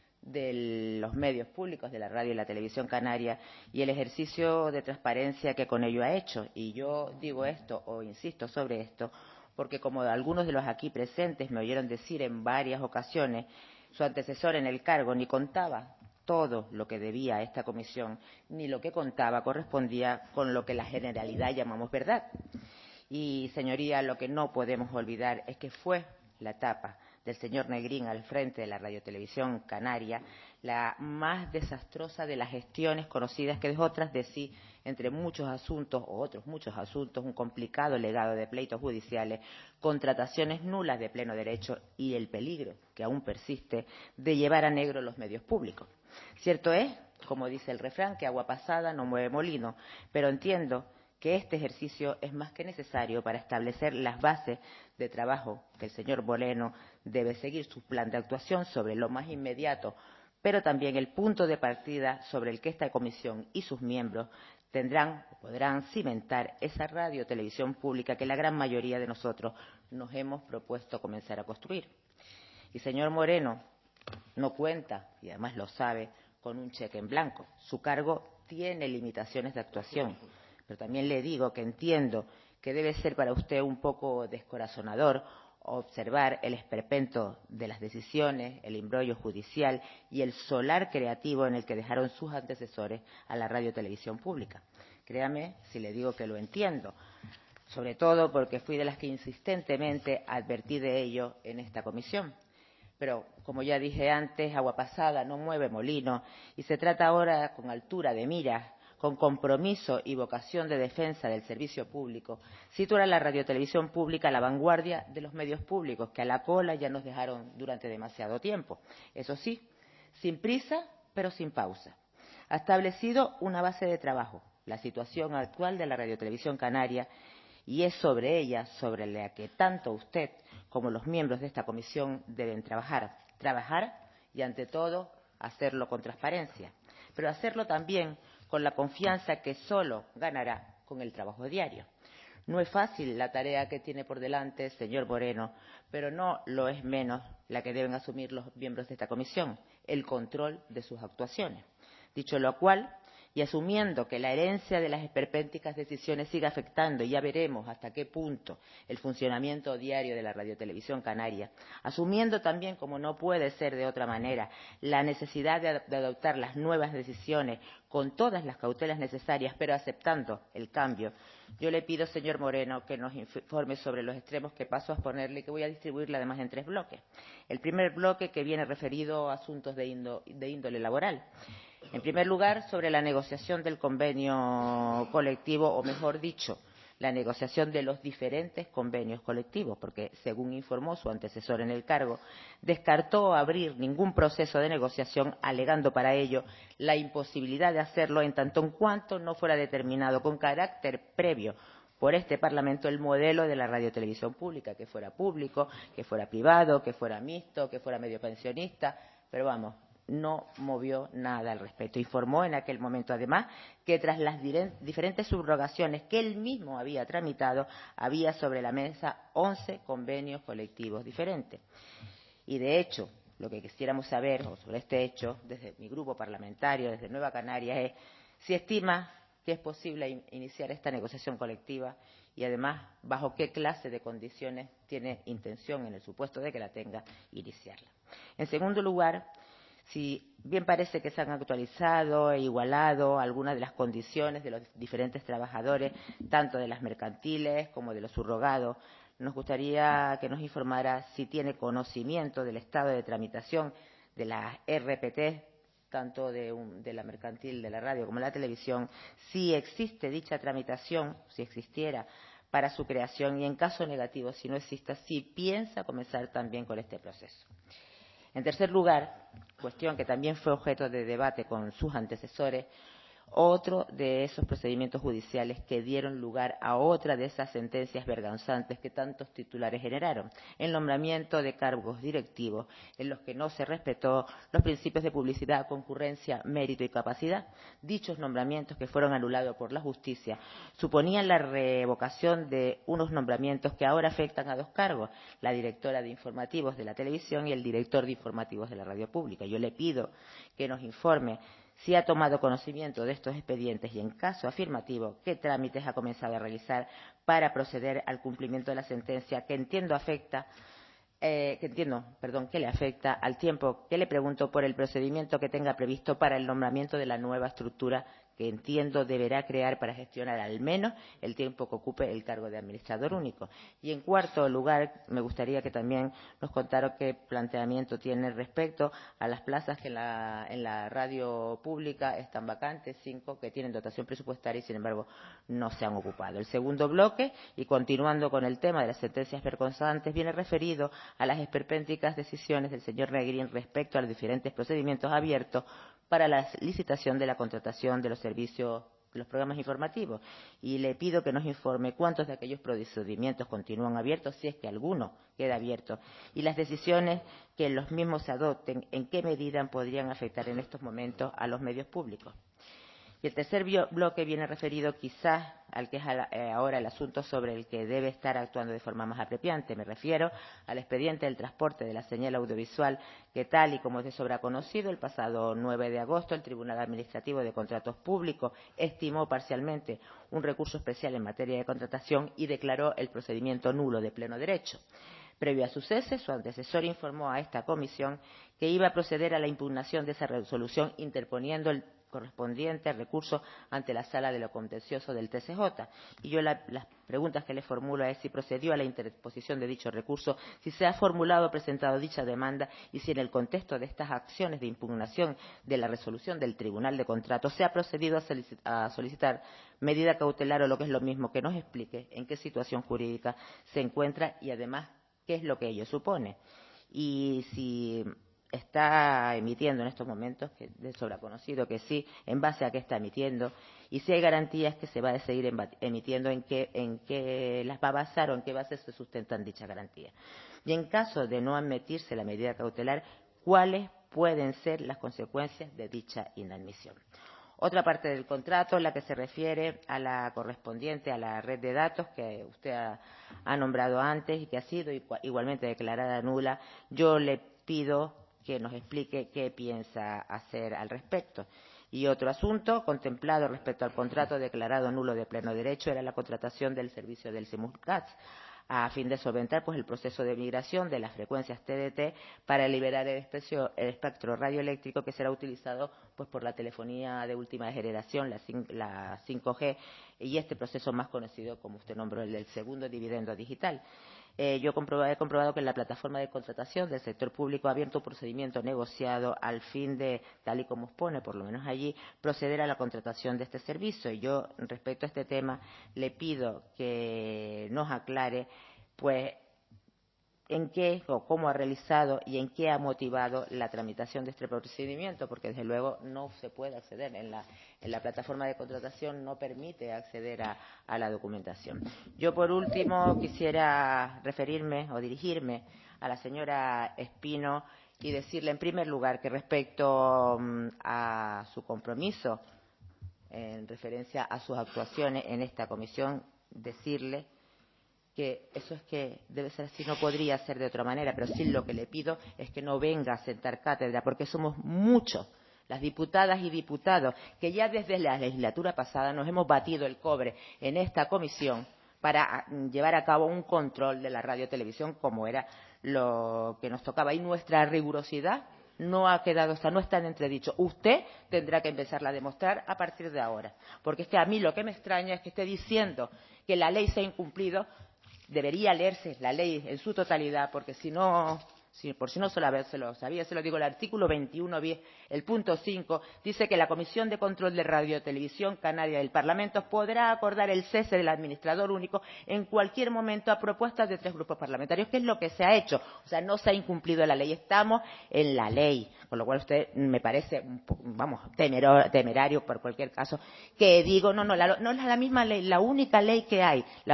de los medios públicos, de la radio y la televisión canaria, y el ejercicio de transparencia que con ello ha hecho. Y yo digo esto o insisto sobre esto porque, como algunos de los aquí presentes me oyeron decir en varias ocasiones, su antecesor en el cargo ni contaba todo lo que debía a esta comisión, ni lo que contaba correspondía con lo que la generalidad llamamos verdad. Y, señoría, lo que no podemos olvidar es que fue la etapa del señor Negrín al frente de la Radiotelevisión Canaria la más desastrosa de las gestiones conocidas, que dejó tras de sí, entre muchos asuntos o otros muchos asuntos, un complicado legado de pleitos judiciales, contrataciones nulas de pleno derecho y el peligro, que aún persiste, de llevar a negro los medios públicos. Cierto es, como dice el refrán, que agua pasada no mueve molino, pero entiendo que este ejercicio es más que necesario para establecer las bases de trabajo que el señor Moreno debe seguir su plan de actuación sobre lo más inmediato, pero también el punto de partida sobre el que esta comisión y sus miembros tendrán o podrán cimentar esa radio televisión pública que la gran mayoría de nosotros nos hemos propuesto comenzar a construir. Y, señor Moreno, no cuenta, y además lo sabe, con un cheque en blanco. Su cargo tiene limitaciones de actuación. Pero también le digo que entiendo que debe ser para usted un poco descorazonador observar el esperpento de las decisiones, el embrollo judicial y el solar creativo en el que dejaron sus antecesores a la radio y televisión pública. Créame si le digo que lo entiendo, sobre todo porque fui de las que insistentemente advertí de ello en esta comisión. Pero, como ya dije antes, agua pasada no mueve molino y se trata ahora, con altura de miras, con compromiso y vocación de defensa del servicio público, situar a la radiotelevisión pública a la vanguardia de los medios públicos, que a la cola ya nos dejaron durante demasiado tiempo. Eso sí, sin prisa, pero sin pausa. Ha establecido una base de trabajo, la situación actual de la radiotelevisión canaria, y es sobre ella sobre la que tanto usted como los miembros de esta comisión deben trabajar y, ante todo, hacerlo con transparencia, pero hacerlo también con la confianza que solo ganará con el trabajo diario. No es fácil la tarea que tiene por delante, señor Moreno, pero no lo es menos la que deben asumir los miembros de esta comisión, el control de sus actuaciones. Dicho lo cual, y asumiendo que la herencia de las esperpénticas decisiones sigue afectando, y ya veremos hasta qué punto, el funcionamiento diario de la radiotelevisión canaria, asumiendo también, como no puede ser de otra manera, la necesidad de adoptar las nuevas decisiones con todas las cautelas necesarias, pero aceptando el cambio, yo le pido, señor Moreno, que nos informe sobre los extremos que paso a exponerle y que voy a distribuirle además en 3 bloques. El primer bloque, que viene referido a asuntos de índole laboral. En primer lugar, sobre la negociación del convenio colectivo, o mejor dicho, la negociación de los diferentes convenios colectivos, porque, según informó su antecesor en el cargo, descartó abrir ningún proceso de negociación, alegando para ello la imposibilidad de hacerlo en tanto en cuanto no fuera determinado con carácter previo por este Parlamento el modelo de la radiotelevisión pública, que fuera público, que fuera privado, que fuera mixto, que fuera medio pensionista, pero vamos, no movió nada al respecto. Informó en aquel momento, además, que tras las diferentes subrogaciones que él mismo había tramitado, había sobre la mesa 11 convenios colectivos diferentes. Y, de hecho, lo que quisiéramos saber sobre este hecho, desde mi grupo parlamentario, desde Nueva Canarias, es si estima que es posible iniciar esta negociación colectiva y, además, bajo qué clase de condiciones tiene intención, en el supuesto de que la tenga, iniciarla. En segundo lugar, si bien parece que se han actualizado e igualado algunas de las condiciones de los diferentes trabajadores, tanto de las mercantiles como de los subrogados, nos gustaría que nos informara si tiene conocimiento del estado de tramitación de las RPT, tanto de la mercantil, de la radio como de la televisión, si existe dicha tramitación, si existiera, para su creación y, en caso negativo, si no exista, si piensa comenzar también con este proceso. En tercer lugar, cuestión que también fue objeto de debate con sus antecesores, otro de esos procedimientos judiciales que dieron lugar a otra de esas sentencias vergonzantes que tantos titulares generaron, el nombramiento de cargos directivos en los que no se respetó los principios de publicidad, concurrencia, mérito y capacidad. Dichos nombramientos, que fueron anulados por la justicia, suponían la revocación de unos nombramientos que ahora afectan a dos cargos, la directora de informativos de la televisión y el director de informativos de la radio pública. Yo le pido que nos informe si ha tomado conocimiento de estos expedientes y, en caso afirmativo, qué trámites ha comenzado a realizar para proceder al cumplimiento de la sentencia que que le afecta, al tiempo que le pregunto por el procedimiento que tenga previsto para el nombramiento de la nueva estructura que entiendo deberá crear para gestionar al menos el tiempo que ocupe el cargo de administrador único. Y, en cuarto lugar, me gustaría que también nos contara qué planteamiento tiene respecto a las plazas que en la radio pública están vacantes, 5 que tienen dotación presupuestaria y, sin embargo, no se han ocupado. El segundo bloque, y continuando con el tema de las sentencias vergonzantes, viene referido a las esperpénticas decisiones del señor Negrín respecto a los diferentes procedimientos abiertos para la licitación de la contratación de los servicios, de los programas informativos. Y le pido que nos informe cuántos de aquellos procedimientos continúan abiertos, si es que alguno queda abierto, y las decisiones que los mismos se adopten, en qué medida podrían afectar en estos momentos a los medios públicos. Y el tercer bloque viene referido quizás al que es ahora el asunto sobre el que debe estar actuando de forma más apremiante. Me refiero al expediente del transporte de la señal audiovisual que, tal y como es de sobra conocido, el pasado 9 de agosto el Tribunal Administrativo de Contratos Públicos estimó parcialmente un recurso especial en materia de contratación y declaró el procedimiento nulo de pleno derecho. Previo a su cese, su antecesor informó a esta comisión que iba a proceder a la impugnación de esa resolución interponiendo el correspondiente recurso ante la Sala de lo Contencioso del TCJ. Y yo las preguntas que le formulo es si procedió a la interposición de dicho recurso, si se ha formulado o presentado dicha demanda y si en el contexto de estas acciones de impugnación de la resolución del Tribunal de Contratos se ha procedido a solicitar medida cautelar o, lo que es lo mismo, que nos explique en qué situación jurídica se encuentra y, además, qué es lo que ello supone. Y si está emitiendo en estos momentos, que de sobra conocido que sí, en base a qué está emitiendo, y si hay garantías que se va a seguir emitiendo, en qué las va a basar o en qué bases se sustentan dichas garantías. Y, en caso de no admitirse la medida cautelar, ¿cuáles pueden ser las consecuencias de dicha inadmisión? Otra parte del contrato, la que se refiere a la correspondiente a la red de datos que usted ha nombrado antes y que ha sido igualmente declarada nula, yo le pido que nos explique qué piensa hacer al respecto. Y otro asunto contemplado respecto al contrato declarado nulo de pleno derecho era la contratación del servicio del Simulcast, a fin de solventar el proceso de migración de las frecuencias TDT para liberar el espectro radioeléctrico que será utilizado por la telefonía de última generación, la 5G, y este proceso más conocido, como usted nombró, el del segundo dividendo digital. Yo he comprobado que en la plataforma de contratación del sector público ha abierto un procedimiento negociado al fin de, tal y como expone, por lo menos allí, proceder a la contratación de este servicio. Y yo, respecto a este tema, le pido que nos aclare, pues, en qué o cómo ha realizado y en qué ha motivado la tramitación de este procedimiento, porque desde luego no se puede acceder en la plataforma de contratación, no permite acceder a la documentación. Yo, por último, quisiera referirme o dirigirme a la señora Espino y decirle, en primer lugar, que respecto a su compromiso en referencia a sus actuaciones en esta comisión, decirle que eso es que debe ser así, no podría ser de otra manera, pero sí lo que le pido es que no venga a sentar cátedra, porque somos muchos, las diputadas y diputados, que ya desde la legislatura pasada nos hemos batido el cobre en esta comisión para llevar a cabo un control de la radio-televisión como era lo que nos tocaba. Y nuestra rigurosidad no ha quedado, no está en entredicho. Usted tendrá que empezarla a demostrar a partir de ahora, porque es que a mí lo que me extraña es que esté diciendo que la ley se ha incumplido. Debería leerse la ley en su totalidad, porque si no, por si no se lo sabía, se lo digo, el artículo 21 bis, el punto 5, dice que la Comisión de Control de Radio y Televisión Canaria del Parlamento podrá acordar el cese del administrador único en cualquier momento a propuestas de 3 grupos parlamentarios, que es lo que se ha hecho. O sea, no se ha incumplido la ley, estamos en la ley, con lo cual usted me parece, vamos, temerario por cualquier caso, que digo, no es la misma ley, la única ley que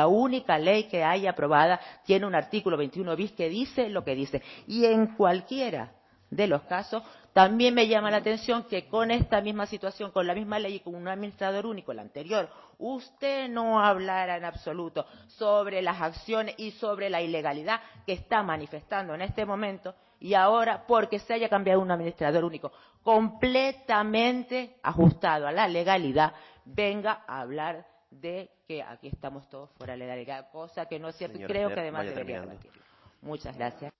hay aprobada tiene un artículo 21 bis que dice lo que dice. Y en cualquiera de los casos, también me llama la atención que con esta misma situación, con la misma ley y con un administrador único, el anterior, usted no hablara en absoluto sobre las acciones y sobre la ilegalidad que está manifestando en este momento, y ahora, porque se haya cambiado un administrador único completamente ajustado a la legalidad, venga a hablar de que aquí estamos todos fuera de legalidad, cosa que no es cierto, y creo que además debería rebatirlo. Muchas gracias.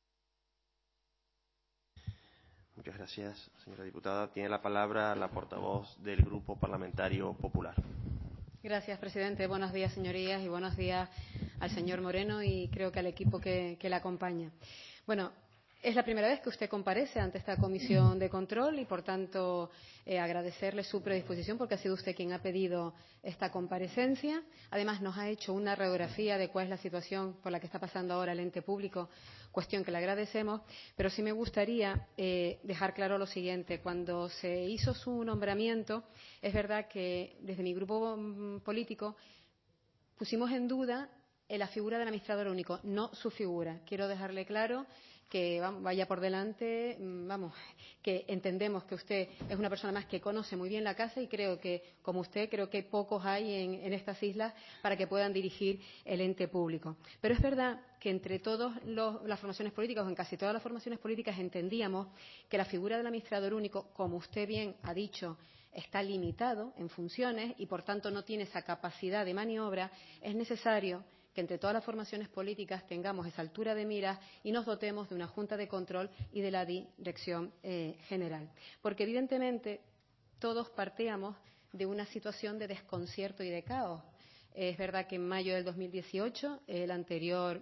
Muchas gracias, señora diputada. Tiene la palabra la portavoz del Grupo Parlamentario Popular. Gracias, presidente. Buenos días, señorías, y buenos días al señor Moreno y creo que al equipo que le acompaña. Bueno, es la primera vez que usted comparece ante esta comisión de control y, por tanto, agradecerle su predisposición porque ha sido usted quien ha pedido esta comparecencia. Además, nos ha hecho una radiografía de cuál es la situación por la que está pasando ahora el ente público, cuestión que le agradecemos, pero sí me gustaría dejar claro lo siguiente. Cuando se hizo su nombramiento, es verdad que desde mi grupo político pusimos en duda la figura del administrador único, no su figura. Quiero dejarle claro que vaya por delante, que entendemos que usted es una persona más que conoce muy bien la casa y creo que, como usted, creo que pocos hay en estas islas para que puedan dirigir el ente público. Pero es verdad que entre todas las formaciones políticas o en casi todas las formaciones políticas entendíamos que la figura del administrador único, como usted bien ha dicho, está limitado en funciones y, por tanto, no tiene esa capacidad de maniobra. Es necesario que entre todas las formaciones políticas tengamos esa altura de miras y nos dotemos de una Junta de Control y de la Dirección General. Porque, evidentemente, todos partíamos de una situación de desconcierto y de caos. Es verdad que en mayo del 2018 el anterior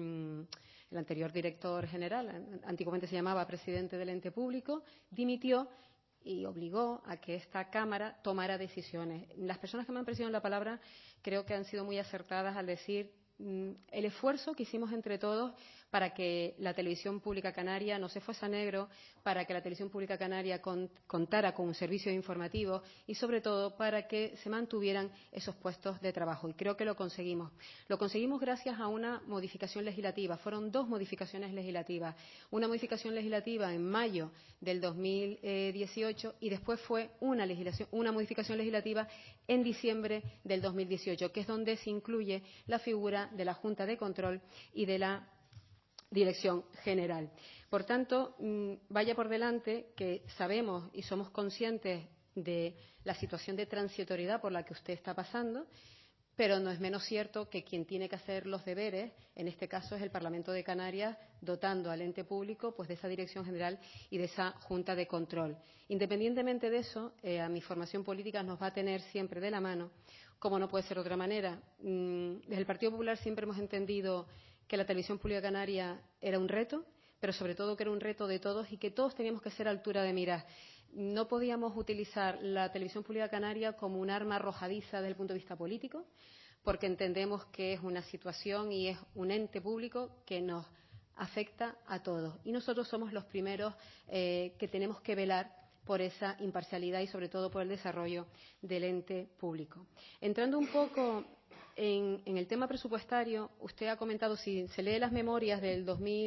director general, antiguamente se llamaba presidente del ente público, dimitió y obligó a que esta Cámara tomara decisiones. Las personas que me han precedido la palabra creo que han sido muy acertadas al decir el esfuerzo que hicimos entre todos para que la televisión pública canaria no se fuese a negro, para que la televisión pública canaria contara con un servicio informativo y, sobre todo, para que se mantuvieran esos puestos de trabajo. Y creo que lo conseguimos. Lo conseguimos gracias a una modificación legislativa. Fueron 2 modificaciones legislativas. Una modificación legislativa en mayo del 2018 y después fue una modificación legislativa en diciembre del 2018, que es donde se incluye la figura de la Junta de Control y de la Dirección General. Por tanto, vaya por delante que sabemos y somos conscientes de la situación de transitoriedad por la que usted está pasando, pero no es menos cierto que quien tiene que hacer los deberes, en este caso, es el Parlamento de Canarias, dotando al ente público pues de esa Dirección General y de esa Junta de Control. Independientemente de eso, a mi formación política nos va a tener siempre de la mano, como no puede ser de otra manera. Desde el Partido Popular siempre hemos entendido que la televisión pública canaria era un reto, pero sobre todo que era un reto de todos y que todos teníamos que ser a altura de miras. No podíamos utilizar la televisión pública canaria como un arma arrojadiza desde el punto de vista político, porque entendemos que es una situación y es un ente público que nos afecta a todos. Y nosotros somos los primeros que tenemos que velar por esa imparcialidad y, sobre todo, por el desarrollo del ente público. Entrando un poco en el tema presupuestario, usted ha comentado, si se lee las memorias del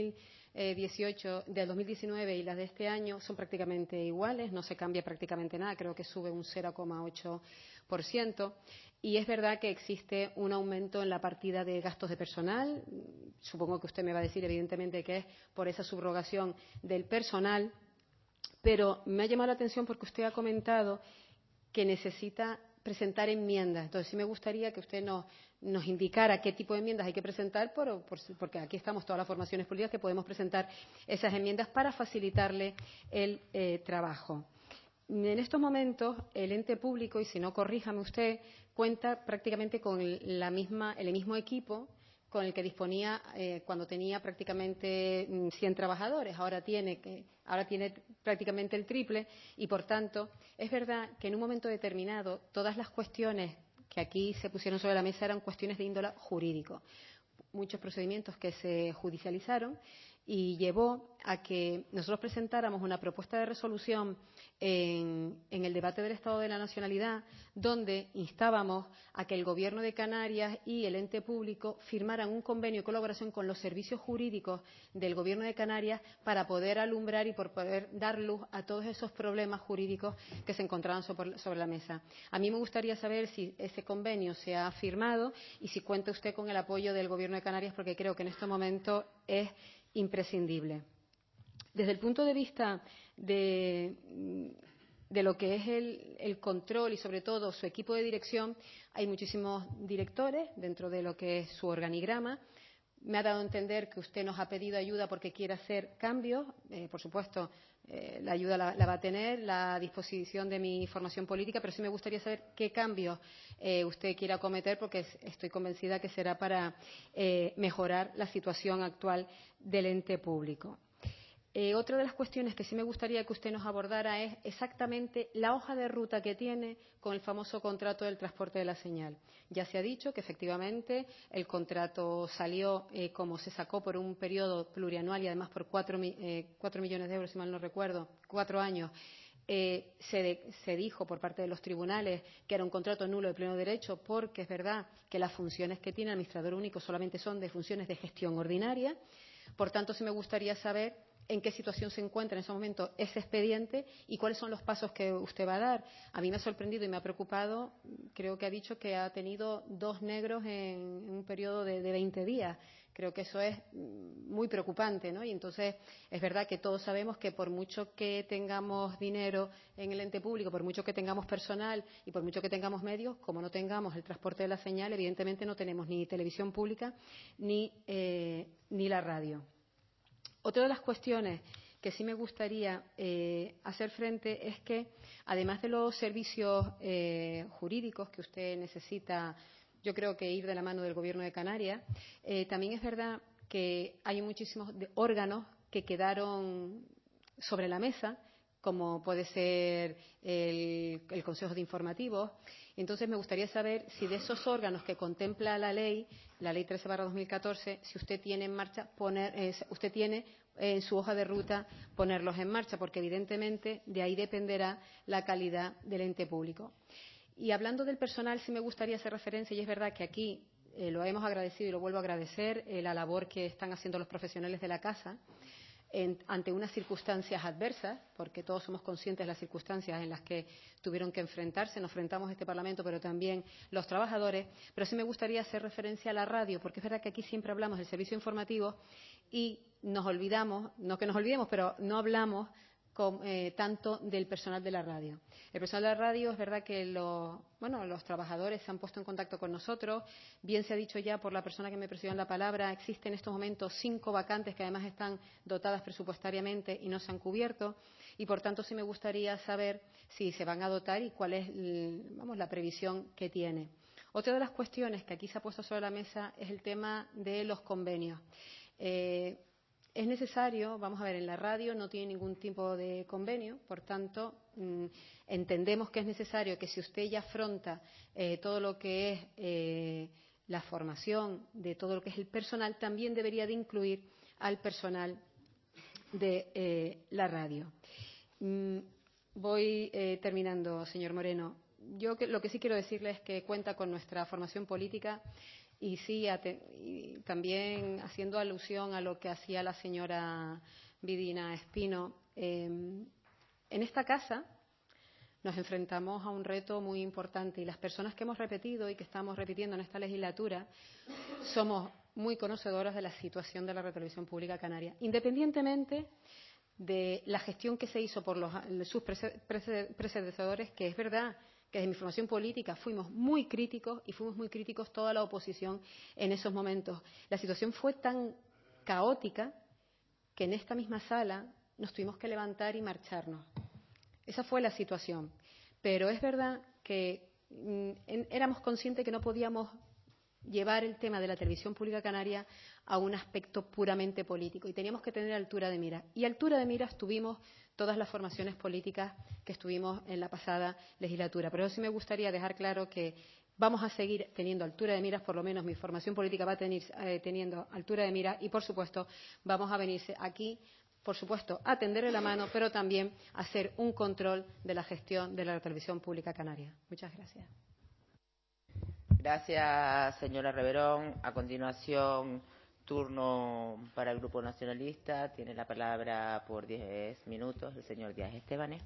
2018, del 2019 y las de este año, son prácticamente iguales, no se cambia prácticamente nada, creo que sube un 0,8%. Y es verdad que existe un aumento en la partida de gastos de personal. Supongo que usted me va a decir, evidentemente, que es por esa subrogación del personal. Pero me ha llamado la atención porque usted ha comentado que necesita presentar enmiendas. Entonces, sí me gustaría que usted nos indicara qué tipo de enmiendas hay que presentar, porque aquí estamos todas las formaciones políticas que podemos presentar esas enmiendas para facilitarle el trabajo. En estos momentos, el ente público, y si no, corríjame usted, cuenta prácticamente con el mismo equipo con el que disponía cuando tenía prácticamente 100 trabajadores. Ahora tiene prácticamente el triple y, por tanto, es verdad que en un momento determinado todas las cuestiones que aquí se pusieron sobre la mesa eran cuestiones de índole jurídico. Muchos procedimientos que se judicializaron y llevó a que nosotros presentáramos una propuesta de resolución en el debate del Estado de la Nacionalidad, donde instábamos a que el Gobierno de Canarias y el ente público firmaran un convenio de colaboración con los servicios jurídicos del Gobierno de Canarias para poder alumbrar y por poder dar luz a todos esos problemas jurídicos que se encontraban sobre la mesa. A mí me gustaría saber si ese convenio se ha firmado y si cuenta usted con el apoyo del Gobierno de Canarias, porque creo que en este momento es imprescindible. Desde el punto de vista de lo que es el control y, sobre todo, su equipo de dirección, hay muchísimos directores dentro de lo que es su organigrama. Me ha dado a entender que usted nos ha pedido ayuda porque quiere hacer cambios. Por supuesto, la ayuda la va a tener, la disposición de mi formación política, pero sí me gustaría saber qué cambios usted quiere acometer, porque estoy convencida que será para mejorar la situación actual del ente público. Otra de las cuestiones que sí me gustaría que usted nos abordara es exactamente la hoja de ruta que tiene con el famoso contrato del transporte de la señal. Ya se ha dicho que efectivamente el contrato salió como se sacó por un periodo plurianual y además por 4 millones de euros, si mal no recuerdo, 4 años. Se dijo por parte de los tribunales que era un contrato nulo de pleno derecho, porque es verdad que las funciones que tiene el administrador único solamente son de funciones de gestión ordinaria. Por tanto, sí me gustaría saber en qué situación se encuentra en ese momento ese expediente y cuáles son los pasos que usted va a dar. A mí me ha sorprendido y me ha preocupado, creo que ha dicho que ha tenido 2 negros en un periodo de 20 días. Creo que eso es muy preocupante, ¿no? Y entonces es verdad que todos sabemos que por mucho que tengamos dinero en el ente público, por mucho que tengamos personal y por mucho que tengamos medios, como no tengamos el transporte de la señal, evidentemente no tenemos ni televisión pública ni la radio. Otra de las cuestiones que sí me gustaría hacer frente es que, además de los servicios jurídicos que usted necesita, yo creo que ir de la mano del Gobierno de Canarias, también es verdad que hay muchísimos órganos que quedaron sobre la mesa, como puede ser el Consejo de Informativos. Entonces, me gustaría saber si de esos órganos que contempla la Ley 13/2014, si usted tiene en marcha usted tiene en su hoja de ruta ponerlos en marcha, porque evidentemente de ahí dependerá la calidad del ente público. Y hablando del personal, sí me gustaría hacer referencia, y es verdad que aquí lo hemos agradecido y lo vuelvo a agradecer, la labor que están haciendo los profesionales de la casa ante unas circunstancias adversas, porque todos somos conscientes de las circunstancias en las que tuvieron que enfrentarse, nos enfrentamos este Parlamento, pero también los trabajadores. Pero sí me gustaría hacer referencia a la radio, porque es verdad que aquí siempre hablamos del servicio informativo y nos olvidamos, no que nos olvidemos, pero no hablamos tanto del personal de la radio. El personal de la radio, es verdad que los trabajadores se han puesto en contacto con nosotros. Bien se ha dicho ya por la persona que me precedió en la palabra, existen en estos momentos 5 vacantes que además están dotadas presupuestariamente y no se han cubierto. Y, por tanto, sí me gustaría saber si se van a dotar y cuál es la previsión que tiene. Otra de las cuestiones que aquí se ha puesto sobre la mesa es el tema de los convenios. Es necesario, vamos a ver, en la radio no tiene ningún tipo de convenio, por tanto, entendemos que es necesario que si usted ya afronta todo lo que es la formación de todo lo que es el personal, también debería de incluir al personal de la radio. Voy terminando, señor Moreno. Yo lo que sí quiero decirle es que cuenta con nuestra formación política y sí, y también haciendo alusión a lo que hacía la señora Vidina Espino. En esta casa nos enfrentamos a un reto muy importante y las personas que hemos repetido y que estamos repitiendo en esta legislatura somos muy conocedoras de la situación de la Radiotelevisión Pública Canaria, independientemente de la gestión que se hizo por sus predecesores, que es verdad que desde mi formación política fuimos muy críticos y fuimos muy críticos toda la oposición en esos momentos. La situación fue tan caótica que en esta misma sala nos tuvimos que levantar y marcharnos. Esa fue la situación. Pero es verdad que éramos conscientes que no podíamos llevar el tema de la televisión pública canaria a un aspecto puramente político y teníamos que tener altura de miras. Y altura de miras tuvimos todas las formaciones políticas que estuvimos en la pasada legislatura. Pero sí me gustaría dejar claro que vamos a seguir teniendo altura de miras, por lo menos mi formación política va a tener teniendo altura de miras y, por supuesto, vamos a venirse aquí, por supuesto, a tenderle la mano, pero también a hacer un control de la gestión de la televisión pública canaria. Muchas gracias. Gracias, señora Reverón. A continuación, turno para el Grupo Nacionalista. Tiene la palabra por 10 minutos el señor Díaz Estebanes.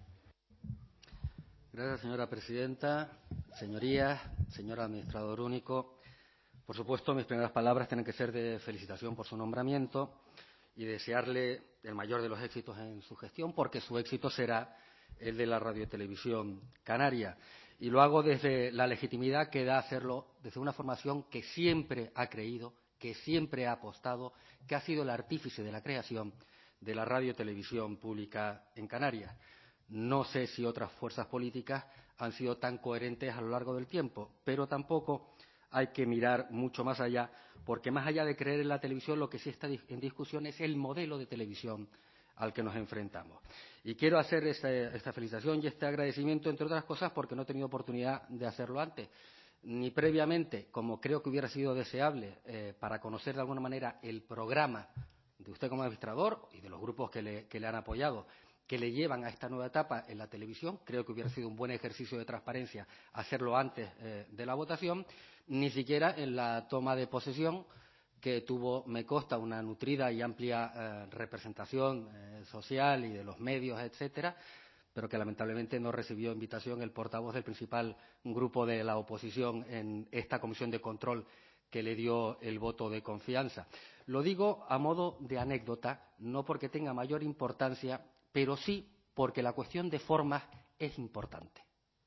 Gracias, señora presidenta. Señorías, señor administrador único, por supuesto, mis primeras palabras tienen que ser de felicitación por su nombramiento y desearle el mayor de los éxitos en su gestión, porque su éxito será el de la radiotelevisión canaria. Y lo hago desde la legitimidad que da hacerlo desde una formación que siempre ha creído, que siempre ha apostado, que ha sido el artífice de la creación de la radiotelevisión pública en Canarias. No sé si otras fuerzas políticas han sido tan coherentes a lo largo del tiempo, pero tampoco hay que mirar mucho más allá, porque más allá de creer en la televisión, lo que sí está en discusión es el modelo de televisión al que nos enfrentamos. Y quiero hacer esta felicitación y este agradecimiento, entre otras cosas, porque no he tenido oportunidad de hacerlo antes, ni previamente, como creo que hubiera sido deseable, para conocer de alguna manera el programa de usted como administrador y de los grupos que le han apoyado, que le llevan a esta nueva etapa en la televisión. Creo que hubiera sido un buen ejercicio de transparencia hacerlo antes de la votación, ni siquiera en la toma de posesión, que tuvo, me consta, una nutrida y amplia representación social y de los medios, etcétera, pero que lamentablemente no recibió invitación el portavoz del principal grupo de la oposición en esta comisión de control que le dio el voto de confianza. Lo digo a modo de anécdota, no porque tenga mayor importancia, pero sí porque la cuestión de formas es importante.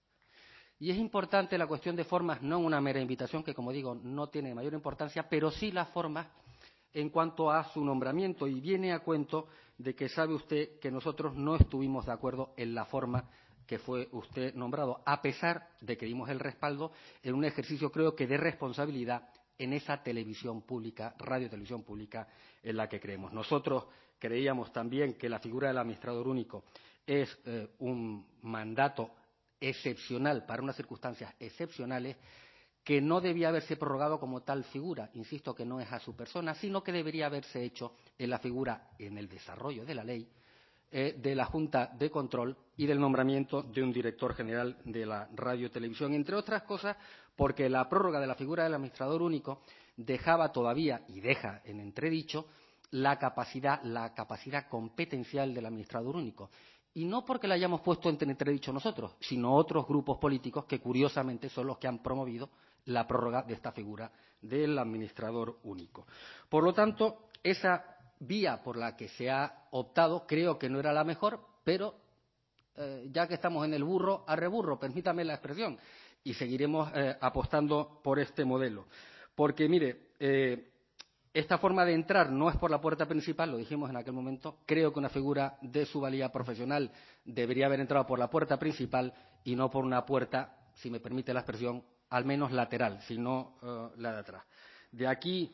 Y es importante la cuestión de formas, no una mera invitación, que como digo no tiene mayor importancia, pero sí las formas en cuanto a su nombramiento. Y viene a cuento de que sabe usted que nosotros no estuvimos de acuerdo en la forma que fue usted nombrado, a pesar de que dimos el respaldo en un ejercicio, creo que de responsabilidad, en esa televisión pública, radiotelevisión pública, en la que creemos. Nosotros creíamos también que la figura del administrador único es un mandato excepcional para unas circunstancias excepcionales, que no debía haberse prorrogado como tal figura, insisto que no es a su persona, sino que debería haberse hecho en la figura, en el desarrollo de la ley, de la Junta de Control y del nombramiento de un director general de la radiotelevisión, entre otras cosas porque la prórroga de la figura del administrador único dejaba todavía, y deja en entredicho, la capacidad competencial del administrador único. Y no porque la hayamos puesto en entredicho nosotros, sino otros grupos políticos que, curiosamente, son los que han promovido la prórroga de esta figura del administrador único. Por lo tanto, esa vía por la que se ha optado creo que no era la mejor, pero ya que estamos en el burro, a reburro, permítame la expresión, y seguiremos apostando por este modelo. Porque, mire, esta forma de entrar no es por la puerta principal, lo dijimos en aquel momento. Creo que una figura de su valía profesional debería haber entrado por la puerta principal y no por una puerta, si me permite la expresión, al menos lateral, sino la de atrás. De aquí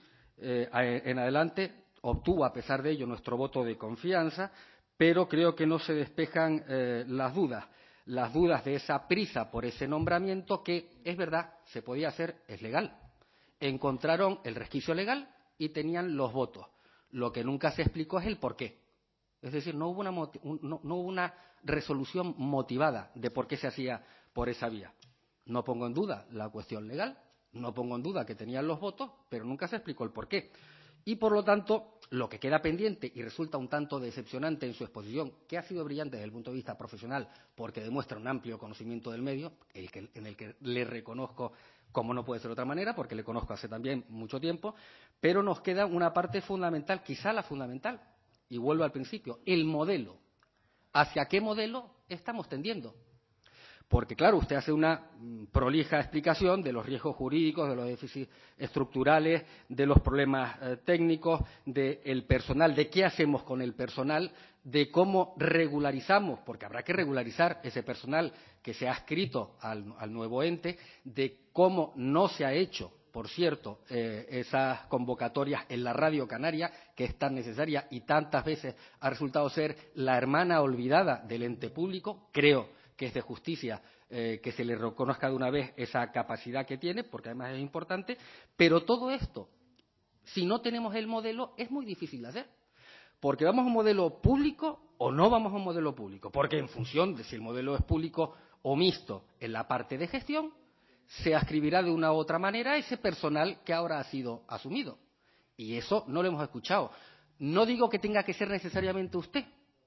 en adelante obtuvo, a pesar de ello, nuestro voto de confianza, pero creo que no se despejan las dudas de esa prisa por ese nombramiento que, es verdad, se podía hacer, es legal. Encontraron el resquicio legal y tenían los votos. Lo que nunca se explicó es el porqué. Es decir, no hubo una resolución motivada de por qué se hacía por esa vía. No pongo en duda la cuestión legal, no pongo en duda que tenían los votos, pero nunca se explicó el porqué. Y, por lo tanto, lo que queda pendiente y resulta un tanto decepcionante en su exposición, que ha sido brillante desde el punto de vista profesional, porque demuestra un amplio conocimiento del medio, en el que le reconozco, como no puede ser de otra manera, porque le conozco hace también mucho tiempo, pero nos queda una parte fundamental, quizá la fundamental, y vuelvo al principio, el modelo. ¿Hacia qué modelo estamos tendiendo? Porque, claro, usted hace una prolija explicación de los riesgos jurídicos, de los déficits estructurales, de los problemas técnicos, del personal, de qué hacemos con el personal, de cómo regularizamos, porque habrá que regularizar ese personal que se ha adscrito al nuevo ente, de cómo no se ha hecho, por cierto, esas convocatorias en la radio canaria, que es tan necesaria y tantas veces ha resultado ser la hermana olvidada del ente público. Creo que es de justicia que se le reconozca de una vez esa capacidad que tiene, porque además es importante, pero todo esto, si no tenemos el modelo, es muy difícil de hacer, porque vamos a un modelo público o no vamos a un modelo público, porque en función de si el modelo es público o mixto en la parte de gestión, se adscribirá de una u otra manera a ese personal que ahora ha sido asumido. Y eso no lo hemos escuchado. No digo que tenga que ser necesariamente usted,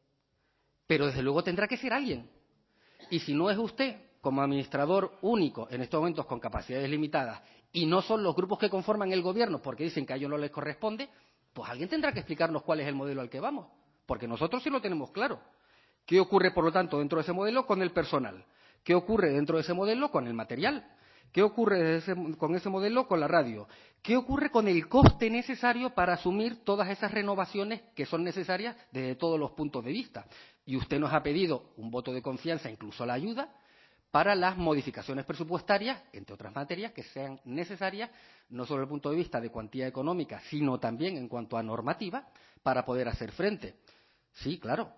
pero desde luego tendrá que ser alguien. Y si no es usted, como administrador único en estos momentos con capacidades limitadas, y no son los grupos que conforman el gobierno porque dicen que a ellos no les corresponde, pues alguien tendrá que explicarnos cuál es el modelo al que vamos, porque nosotros sí lo tenemos claro. ¿Qué ocurre, por lo tanto, dentro de ese modelo con el personal? ¿Qué ocurre dentro de ese modelo con el material? ¿Qué ocurre con ese modelo con la radio? ¿Qué ocurre con el coste necesario para asumir todas esas renovaciones que son necesarias desde todos los puntos de vista? Y usted nos ha pedido un voto de confianza, incluso la ayuda, para las modificaciones presupuestarias, entre otras materias, que sean necesarias, no solo desde el punto de vista de cuantía económica, sino también en cuanto a normativa, para poder hacer frente. Sí, claro,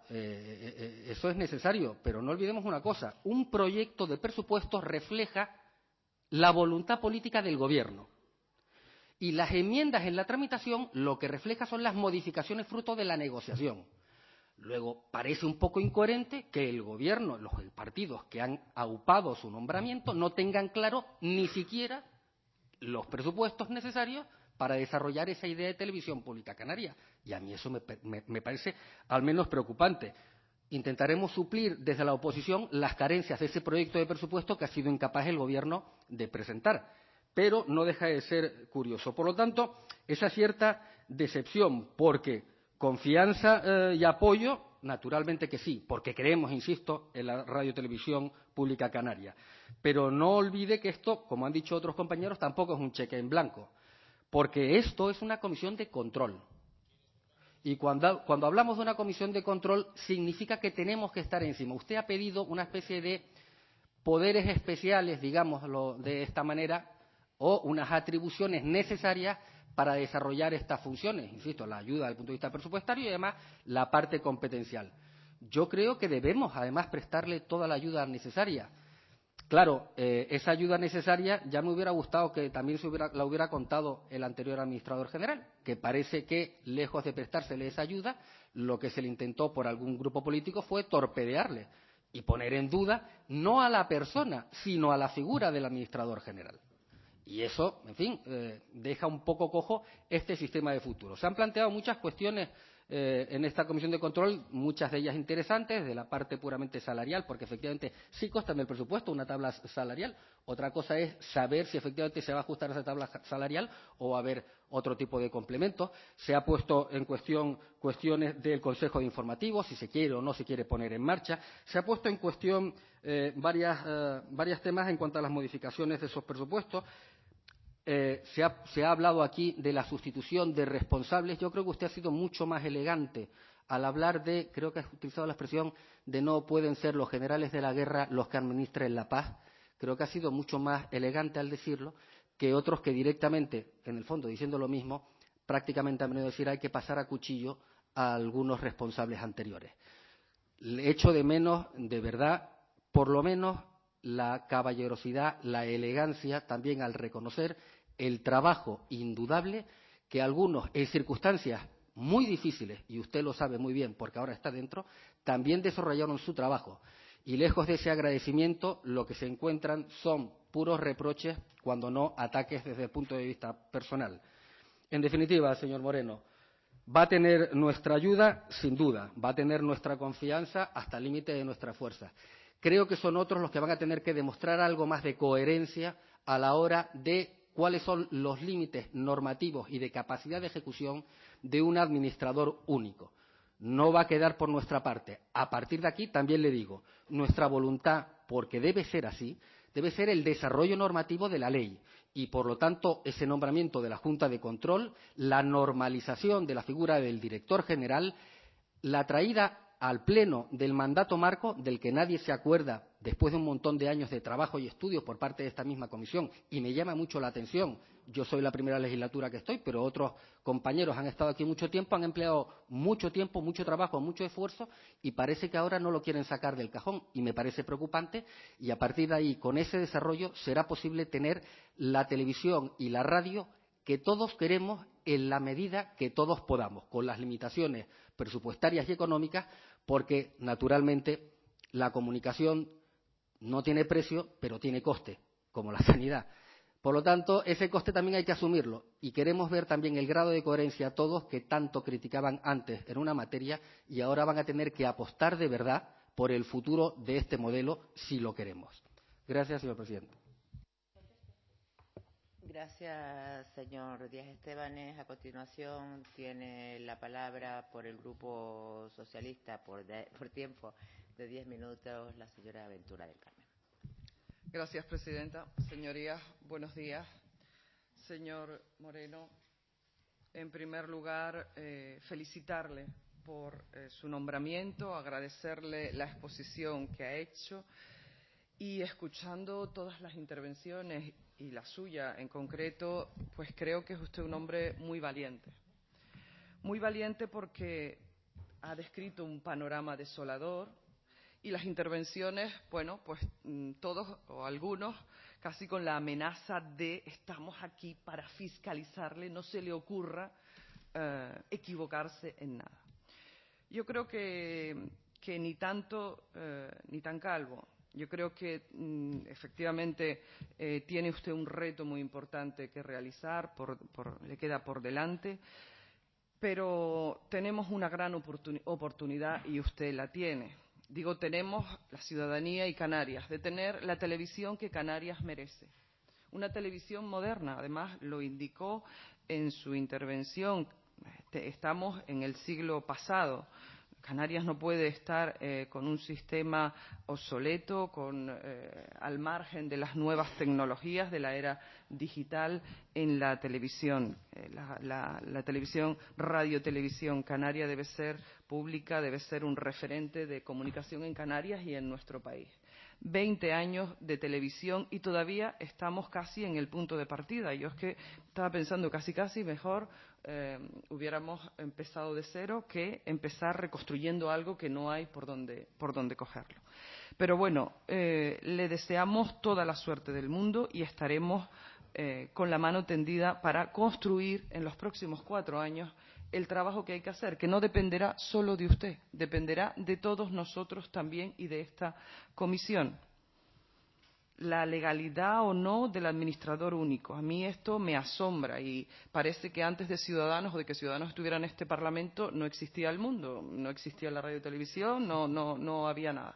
eso es necesario, pero no olvidemos una cosa, un proyecto de presupuestos refleja la voluntad política del Gobierno. Y las enmiendas en la tramitación lo que refleja son las modificaciones fruto de la negociación. Luego, parece un poco incoherente que el Gobierno, los partidos que han aupado su nombramiento, no tengan claro ni siquiera los presupuestos necesarios para desarrollar esa idea de televisión pública canaria. Y a mí eso me parece al menos preocupante. Intentaremos suplir desde la oposición las carencias de ese proyecto de presupuesto que ha sido incapaz el Gobierno de presentar. Pero no deja de ser curioso. Por lo tanto, esa cierta decepción, porque confianza y apoyo, naturalmente que sí, porque creemos, insisto, en la radiotelevisión pública canaria. Pero no olvide que esto, como han dicho otros compañeros, tampoco es un cheque en blanco, porque esto es una comisión de control. Y cuando hablamos de una comisión de control, significa que tenemos que estar encima. Usted ha pedido una especie de poderes especiales, digámoslo de esta manera, o unas atribuciones necesarias para desarrollar estas funciones. Insisto, la ayuda desde el punto de vista presupuestario y además la parte competencial. Yo creo que debemos, además, prestarle toda la ayuda necesaria. Claro, esa ayuda necesaria ya me hubiera gustado que también la hubiera contado el anterior administrador general, que parece que, lejos de prestársele esa ayuda, lo que se le intentó por algún grupo político fue torpedearle y poner en duda no a la persona, sino a la figura del administrador general. Y eso, en fin, deja un poco cojo este sistema de futuro. Se han planteado muchas cuestiones en esta comisión de control, muchas de ellas interesantes, de la parte puramente salarial, porque efectivamente sí consta en el presupuesto una tabla salarial. Otra cosa es saber si efectivamente se va a ajustar a esa tabla salarial o va a haber otro tipo de complementos. Se ha puesto en cuestión cuestiones del Consejo de Informativos, si se quiere o no se quiere poner en marcha. Se ha puesto en cuestión varios temas en cuanto a las modificaciones de esos presupuestos. Se ha hablado aquí de la sustitución de responsables. Yo creo que usted ha sido mucho más elegante al hablar de, creo que ha utilizado la expresión de no pueden ser los generales de la guerra los que administren la paz. creo que ha sido mucho más elegante al decirlo que otros que directamente, en el fondo, diciendo lo mismo, prácticamente han venido a decir hay que pasar a cuchillo a algunos responsables anteriores. Le echo de menos, de verdad, por lo menos la caballerosidad, la elegancia, también al reconocer el trabajo indudable que algunos, en circunstancias muy difíciles, y usted lo sabe muy bien porque ahora está dentro, también desarrollaron su trabajo. Y lejos de ese agradecimiento, lo que se encuentran son puros reproches, cuando no ataques desde el punto de vista personal. En definitiva, señor Moreno, va a tener nuestra ayuda, sin duda, va a tener nuestra confianza hasta el límite de nuestra fuerza. Creo que son otros los que van a tener que demostrar algo más de coherencia a la hora de cuáles son los límites normativos y de capacidad de ejecución de un administrador único. No va a quedar por nuestra parte. A partir de aquí, también le digo, nuestra voluntad, porque debe ser así, debe ser el desarrollo normativo de la ley y, por lo tanto, ese nombramiento de la Junta de Control, la normalización de la figura del director general, la traída al pleno del mandato marco, del que nadie se acuerda después de un montón de años de trabajo y estudios por parte de esta misma comisión, y me llama mucho la atención. Yo soy la primera legislatura que estoy, pero otros compañeros han estado aquí mucho tiempo, han empleado mucho tiempo, mucho trabajo, mucho esfuerzo, y parece que ahora no lo quieren sacar del cajón, y me parece preocupante, y a partir de ahí, con ese desarrollo, será posible tener la televisión y la radio que todos queremos en la medida que todos podamos, con las limitaciones presupuestarias y económicas, porque, naturalmente, la comunicación no tiene precio, pero tiene coste, como la sanidad. Por lo tanto, ese coste también hay que asumirlo, y queremos ver también el grado de coherencia a todos que tanto criticaban antes en una materia y ahora van a tener que apostar de verdad por el futuro de este modelo si lo queremos. Gracias, señor presidente. Gracias, señor Díaz Estebanes. A continuación tiene la palabra por el Grupo Socialista por tiempo de 10 minutos la señora Ventura del Carmen. Gracias, presidenta. Señorías, buenos días. Señor Moreno, en primer lugar, felicitarle por su nombramiento, agradecerle la exposición que ha hecho y escuchando todas las intervenciones y la suya en concreto, pues creo que es usted un hombre muy valiente. Muy valiente porque ha descrito un panorama desolador y las intervenciones, bueno, pues todos o algunos casi con la amenaza de estamos aquí para fiscalizarle, no se le ocurra equivocarse en nada. Yo creo que ni tanto ni tan calvo. Yo creo que efectivamente tiene usted un reto muy importante que realizar, le queda por delante, pero tenemos una gran oportunidad y usted la tiene. Digo, tenemos la ciudadanía y Canarias, de tener la televisión que Canarias merece. Una televisión moderna, además lo indicó en su intervención, estamos en el siglo pasado. Canarias no puede estar con un sistema obsoleto, al margen de las nuevas tecnologías de la era digital en la televisión. La televisión, radiotelevisión canaria debe ser pública, debe ser un referente de comunicación en Canarias y en nuestro país. 20 años de televisión y todavía estamos casi en el punto de partida. Yo es que estaba pensando casi mejor hubiéramos empezado de cero que empezar reconstruyendo algo que no hay por dónde cogerlo. Pero bueno, le deseamos toda la suerte del mundo y estaremos con la mano tendida para construir en los próximos 4 años el trabajo que hay que hacer, que no dependerá solo de usted, dependerá de todos nosotros también y de esta comisión. La legalidad o no del administrador único. A mí esto me asombra y parece que antes de Ciudadanos o de que Ciudadanos estuviera en este Parlamento no existía el mundo, no existía la radio y televisión, no había nada.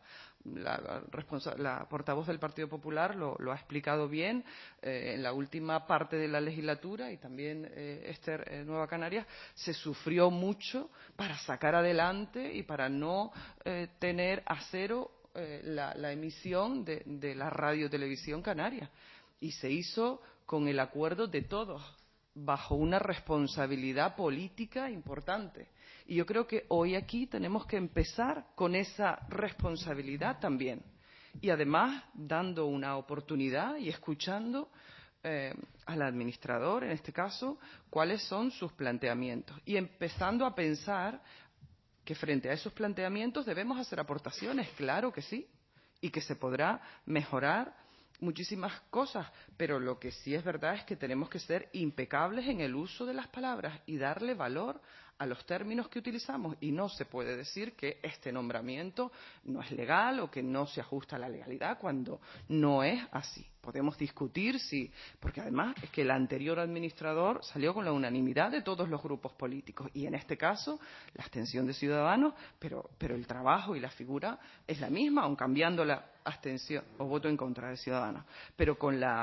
La portavoz del Partido Popular lo ha explicado bien en la última parte de la legislatura y también Esther Nueva Canarias se sufrió mucho para sacar adelante y para no tener a cero la emisión de la radiotelevisión canaria y se hizo con el acuerdo de todos bajo una responsabilidad política importante y yo creo que hoy aquí tenemos que empezar con esa responsabilidad también y además dando una oportunidad y escuchando al administrador, en este caso, cuáles son sus planteamientos y empezando a pensar que frente a esos planteamientos debemos hacer aportaciones, claro que sí, y que se podrá mejorar muchísimas cosas, pero lo que sí es verdad es que tenemos que ser impecables en el uso de las palabras y darle valor a los términos que utilizamos, y no se puede decir que este nombramiento no es legal o que no se ajusta a la legalidad cuando no es así. Podemos discutir si, porque además es que el anterior administrador salió con la unanimidad de todos los grupos políticos y en este caso la abstención de Ciudadanos, pero el trabajo y la figura es la misma, aun cambiando la abstención o voto en contra de Ciudadanos, pero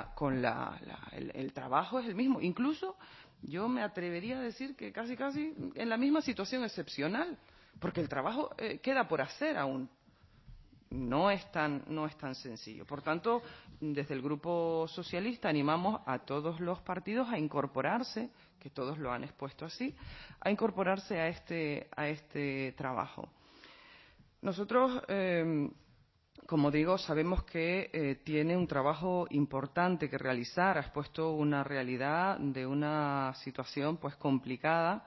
el trabajo es el mismo. Incluso yo me atrevería a decir que casi en la misma situación excepcional, porque el trabajo queda por hacer aún. No es tan sencillo. Por tanto, desde el Grupo Socialista animamos a todos los partidos a incorporarse, que todos lo han expuesto así, a incorporarse a este trabajo. Nosotros, como digo, sabemos que tiene un trabajo importante que realizar. Ha expuesto una realidad de una situación pues complicada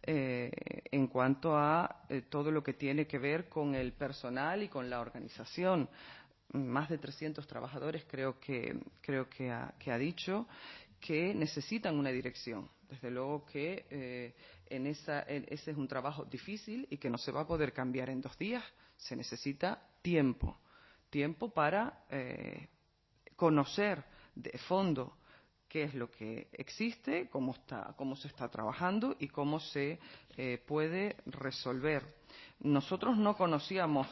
en cuanto a todo lo que tiene que ver con el personal y con la organización. Más de 300 trabajadores creo que ha dicho que necesitan una dirección. Desde luego que ese es un trabajo difícil y que no se va a poder cambiar en 2 días. Se necesita tiempo para conocer de fondo qué es lo que existe, cómo se está trabajando y cómo se puede resolver. Nosotros no conocíamos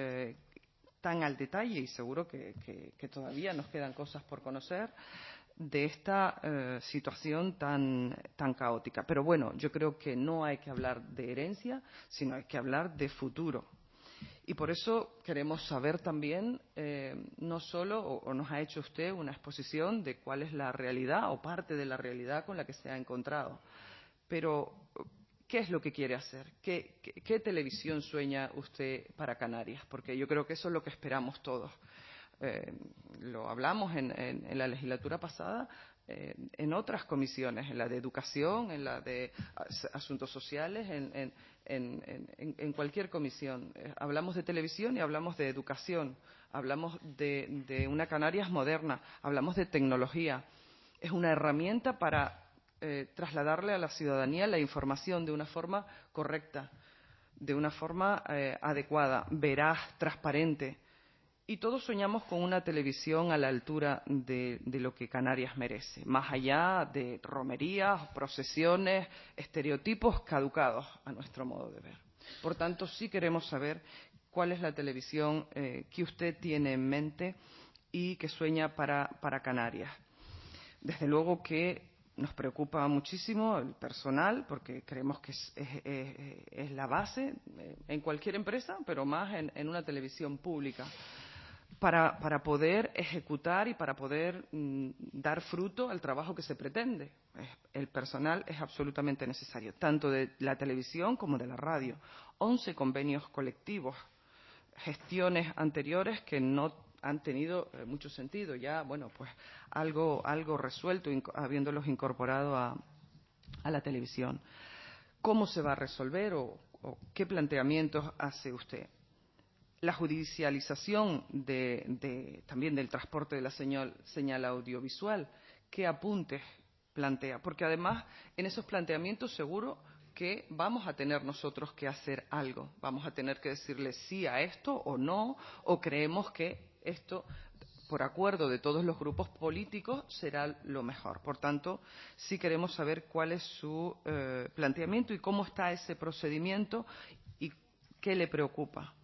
tan al detalle, y seguro que todavía nos quedan cosas por conocer, de esta situación tan caótica. Pero bueno, yo creo que no hay que hablar de herencia, sino hay que hablar de futuro. Y por eso queremos saber también, no solo, o nos ha hecho usted una exposición de cuál es la realidad o parte de la realidad con la que se ha encontrado, pero ¿qué es lo que quiere hacer? ¿Qué televisión sueña usted para Canarias? Porque yo creo que eso es lo que esperamos todos. Lo hablamos en la legislatura pasada, en otras comisiones, en la de Educación, en la de Asuntos Sociales, en cualquier comisión. Hablamos de televisión y hablamos de educación, hablamos de una Canarias moderna, hablamos de tecnología. Es una herramienta para trasladarle a la ciudadanía la información de una forma correcta, de una forma adecuada, veraz, transparente. Y todos soñamos con una televisión a la altura de lo que Canarias merece, más allá de romerías, procesiones, estereotipos caducados a nuestro modo de ver. Por tanto, sí queremos saber cuál es la televisión que usted tiene en mente y que sueña para Canarias. Desde luego que nos preocupa muchísimo el personal, porque creemos que es la base en cualquier empresa, pero más en una televisión pública. Para poder ejecutar y para poder dar fruto al trabajo que se pretende. El personal es absolutamente necesario, tanto de la televisión como de la radio. 11 convenios colectivos, gestiones anteriores que no han tenido mucho sentido. Ya, bueno, pues algo resuelto, habiéndolos incorporado a la televisión. ¿Cómo se va a resolver o qué planteamientos hace usted? La judicialización también del transporte de la señal audiovisual. ¿Qué apuntes plantea? Porque además en esos planteamientos seguro que vamos a tener nosotros que hacer algo. Vamos a tener que decirle sí a esto o no, o creemos que esto, por acuerdo de todos los grupos políticos, será lo mejor. Por tanto, sí queremos saber cuál es su planteamiento y cómo está ese procedimiento y qué le preocupa.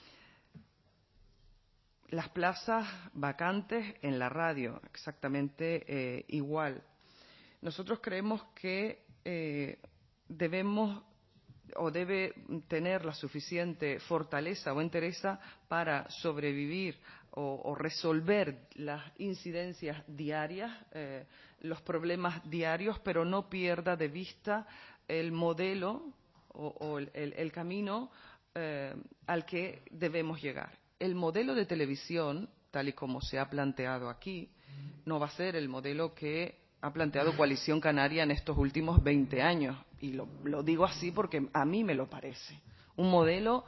Las plazas vacantes en la radio, exactamente igual. Nosotros creemos que debemos o debe tener la suficiente fortaleza o entereza para sobrevivir o resolver las incidencias diarias, los problemas diarios, pero no pierda de vista el modelo o el camino al que debemos llegar. El modelo de televisión tal y como se ha planteado aquí, no va a ser el modelo que ha planteado Coalición Canaria en estos últimos 20 años. Y lo digo así porque a mí me lo parece. Un modelo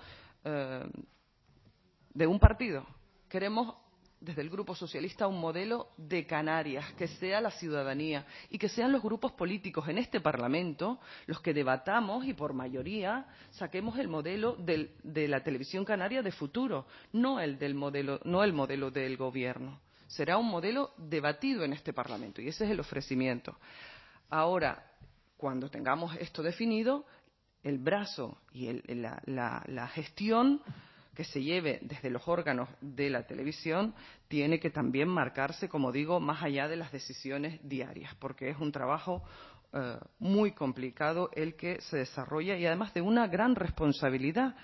de un partido. Queremos, desde el Grupo Socialista, un modelo de Canarias, que sea la ciudadanía y que sean los grupos políticos en este Parlamento los que debatamos y por mayoría saquemos el modelo de la televisión canaria de futuro, no el modelo del gobierno. Será un modelo debatido en este Parlamento y ese es el ofrecimiento. Ahora, cuando tengamos esto definido, el brazo y la gestión que se lleve desde los órganos de la televisión tiene que también marcarse, como digo, más allá de las decisiones diarias, porque es un trabajo muy complicado el que se desarrolla y además de una gran responsabilidad.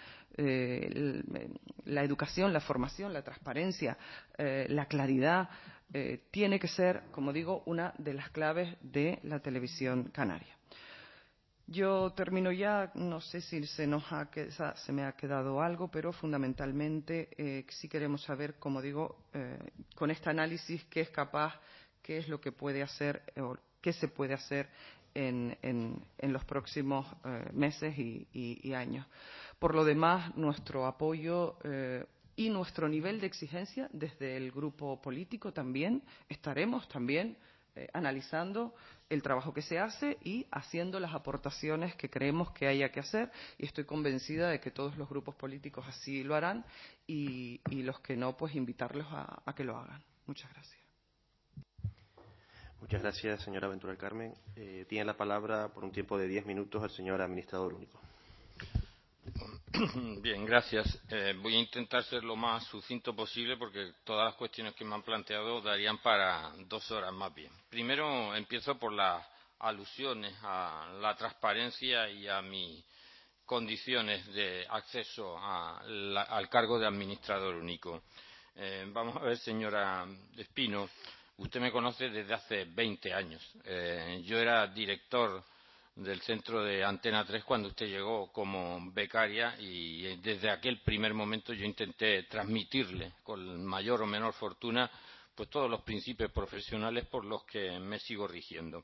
La educación, la formación, la transparencia, la claridad tiene que ser, como digo, una de las claves de la televisión canaria. Yo termino ya, no sé si se me ha quedado algo, pero fundamentalmente sí queremos saber, como digo, con este análisis, qué es lo que puede hacer o qué se puede hacer en los próximos meses y años. Por lo demás, nuestro apoyo y nuestro nivel de exigencia desde el grupo político también estaremos analizando el trabajo que se hace y haciendo las aportaciones que creemos que haya que hacer, y estoy convencida de que todos los grupos políticos así lo harán y los que no, pues invitarlos a que lo hagan. Muchas gracias. Muchas gracias, señora Ventura del Carmen. Tiene la palabra por un tiempo de 10 minutos el señor administrador único. Bien, gracias. Voy a intentar ser lo más sucinto posible porque todas las cuestiones que me han planteado darían para 2 horas más bien. Primero empiezo por las alusiones a la transparencia y a mis condiciones de acceso al cargo de administrador único. Vamos a ver, señora Espino, usted me conoce desde hace 20 años. Yo era director del centro de Antena 3 cuando usted llegó como becaria y desde aquel primer momento yo intenté transmitirle con mayor o menor fortuna pues todos los principios profesionales por los que me sigo rigiendo.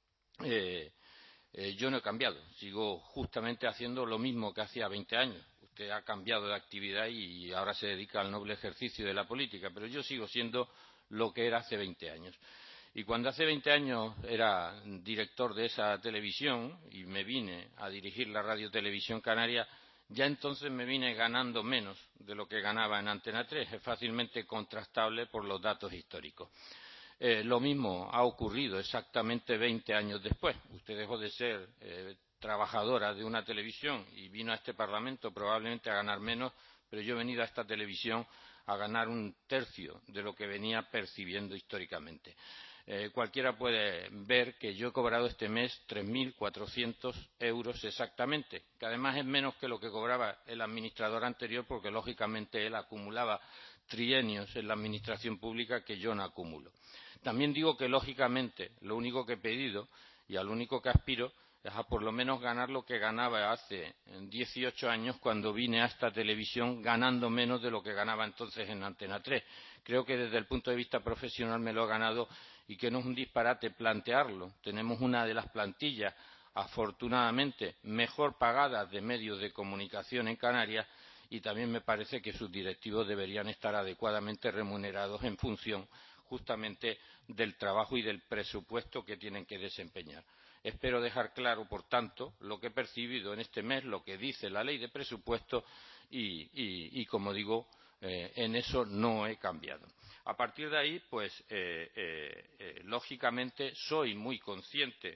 Yo no he cambiado, sigo justamente haciendo lo mismo que hacía 20 años. Usted ha cambiado de actividad y ahora se dedica al noble ejercicio de la política, pero yo sigo siendo lo que era hace 20 años. Y cuando hace 20 años era director de esa televisión y me vine a dirigir la Radio Televisión Canaria, ya entonces me vine ganando menos de lo que ganaba en Antena 3. Es fácilmente contrastable por los datos históricos. Lo mismo ha ocurrido exactamente 20 años después. Usted dejó de ser trabajadora de una televisión y vino a este Parlamento probablemente a ganar menos, pero yo he venido a esta televisión a ganar 1/3 de lo que venía percibiendo históricamente. Cualquiera puede ver que yo he cobrado este mes 3.400 euros exactamente, que además es menos que lo que cobraba el administrador anterior porque lógicamente él acumulaba trienios en la administración pública que yo no acumulo. También digo que lógicamente lo único que he pedido y a lo único que aspiro es a por lo menos ganar lo que ganaba hace 18 años cuando vine a esta televisión ganando menos de lo que ganaba entonces en Antena 3. Creo que desde el punto de vista profesional me lo he ganado y que no es un disparate plantearlo. Tenemos una de las plantillas, afortunadamente, mejor pagadas de medios de comunicación en Canarias y también me parece que sus directivos deberían estar adecuadamente remunerados en función justamente del trabajo y del presupuesto que tienen que desempeñar. Espero dejar claro, por tanto, lo que he percibido en este mes, lo que dice la ley de presupuesto y como digo, en eso no he cambiado. A partir de ahí, pues, lógicamente, soy muy consciente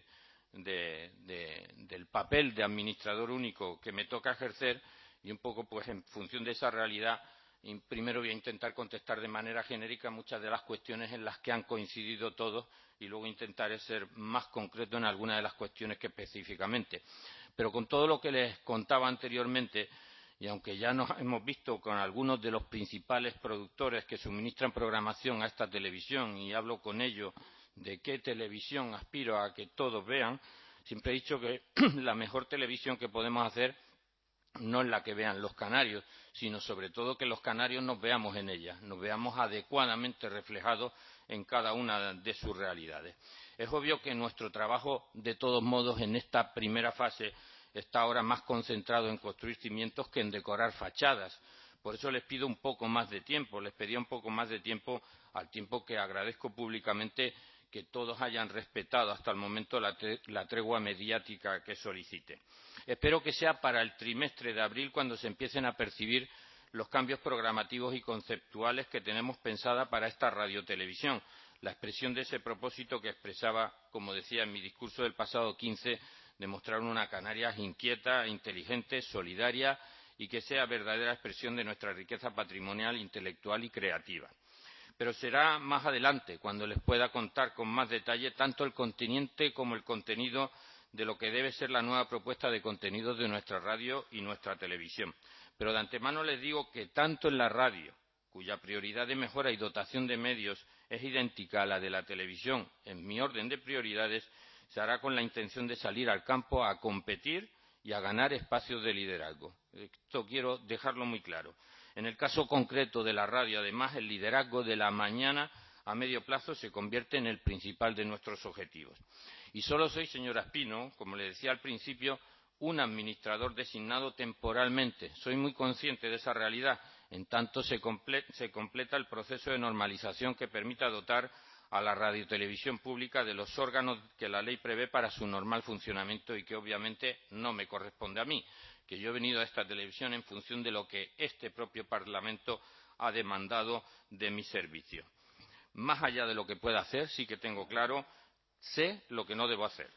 del papel de administrador único que me toca ejercer y un poco, pues, en función de esa realidad, primero voy a intentar contestar de manera genérica muchas de las cuestiones en las que han coincidido todos y luego intentaré ser más concreto en algunas de las cuestiones que específicamente. Pero con todo lo que les contaba anteriormente, y aunque ya nos hemos visto con algunos de los principales productores que suministran programación a esta televisión y hablo con ellos de qué televisión aspiro a que todos vean, siempre he dicho que la mejor televisión que podemos hacer no en la que vean los canarios, sino sobre todo que los canarios nos veamos en ella, nos veamos adecuadamente reflejados en cada una de sus realidades. Es obvio que nuestro trabajo, de todos modos, en esta primera fase, está ahora más concentrado en construir cimientos que en decorar fachadas. Por eso les pido un poco más de tiempo, les pedía un poco más de tiempo, al tiempo que agradezco públicamente que todos hayan respetado hasta el momento la tregua mediática que solicite. Espero que sea para el trimestre de abril cuando se empiecen a percibir los cambios programativos y conceptuales que tenemos pensada para esta radiotelevisión, la expresión de ese propósito que expresaba, como decía en mi discurso del pasado 15, de mostrar una Canarias inquieta, inteligente, solidaria y que sea verdadera expresión de nuestra riqueza patrimonial, intelectual y creativa. Pero será más adelante cuando les pueda contar con más detalle tanto el contenido como el contenido de lo que debe ser la nueva propuesta de contenidos de nuestra radio y nuestra televisión. Pero de antemano les digo que tanto en la radio, cuya prioridad de mejora y dotación de medios es idéntica a la de la televisión, en mi orden de prioridades, se hará con la intención de salir al campo a competir y a ganar espacios de liderazgo. Esto quiero dejarlo muy claro. En el caso concreto de la radio, además, el liderazgo de la mañana a medio plazo se convierte en el principal de nuestros objetivos. Y solo soy, señora Espino, como le decía al principio, un administrador designado temporalmente. Soy muy consciente de esa realidad, en tanto se completa el proceso de normalización que permita dotar a la radiotelevisión pública de los órganos que la ley prevé para su normal funcionamiento y que obviamente no me corresponde a mí, que yo he venido a esta televisión en función de lo que este propio Parlamento ha demandado de mi servicio. Más allá de lo que pueda hacer, sí que tengo claro, sé lo que no debo hacer.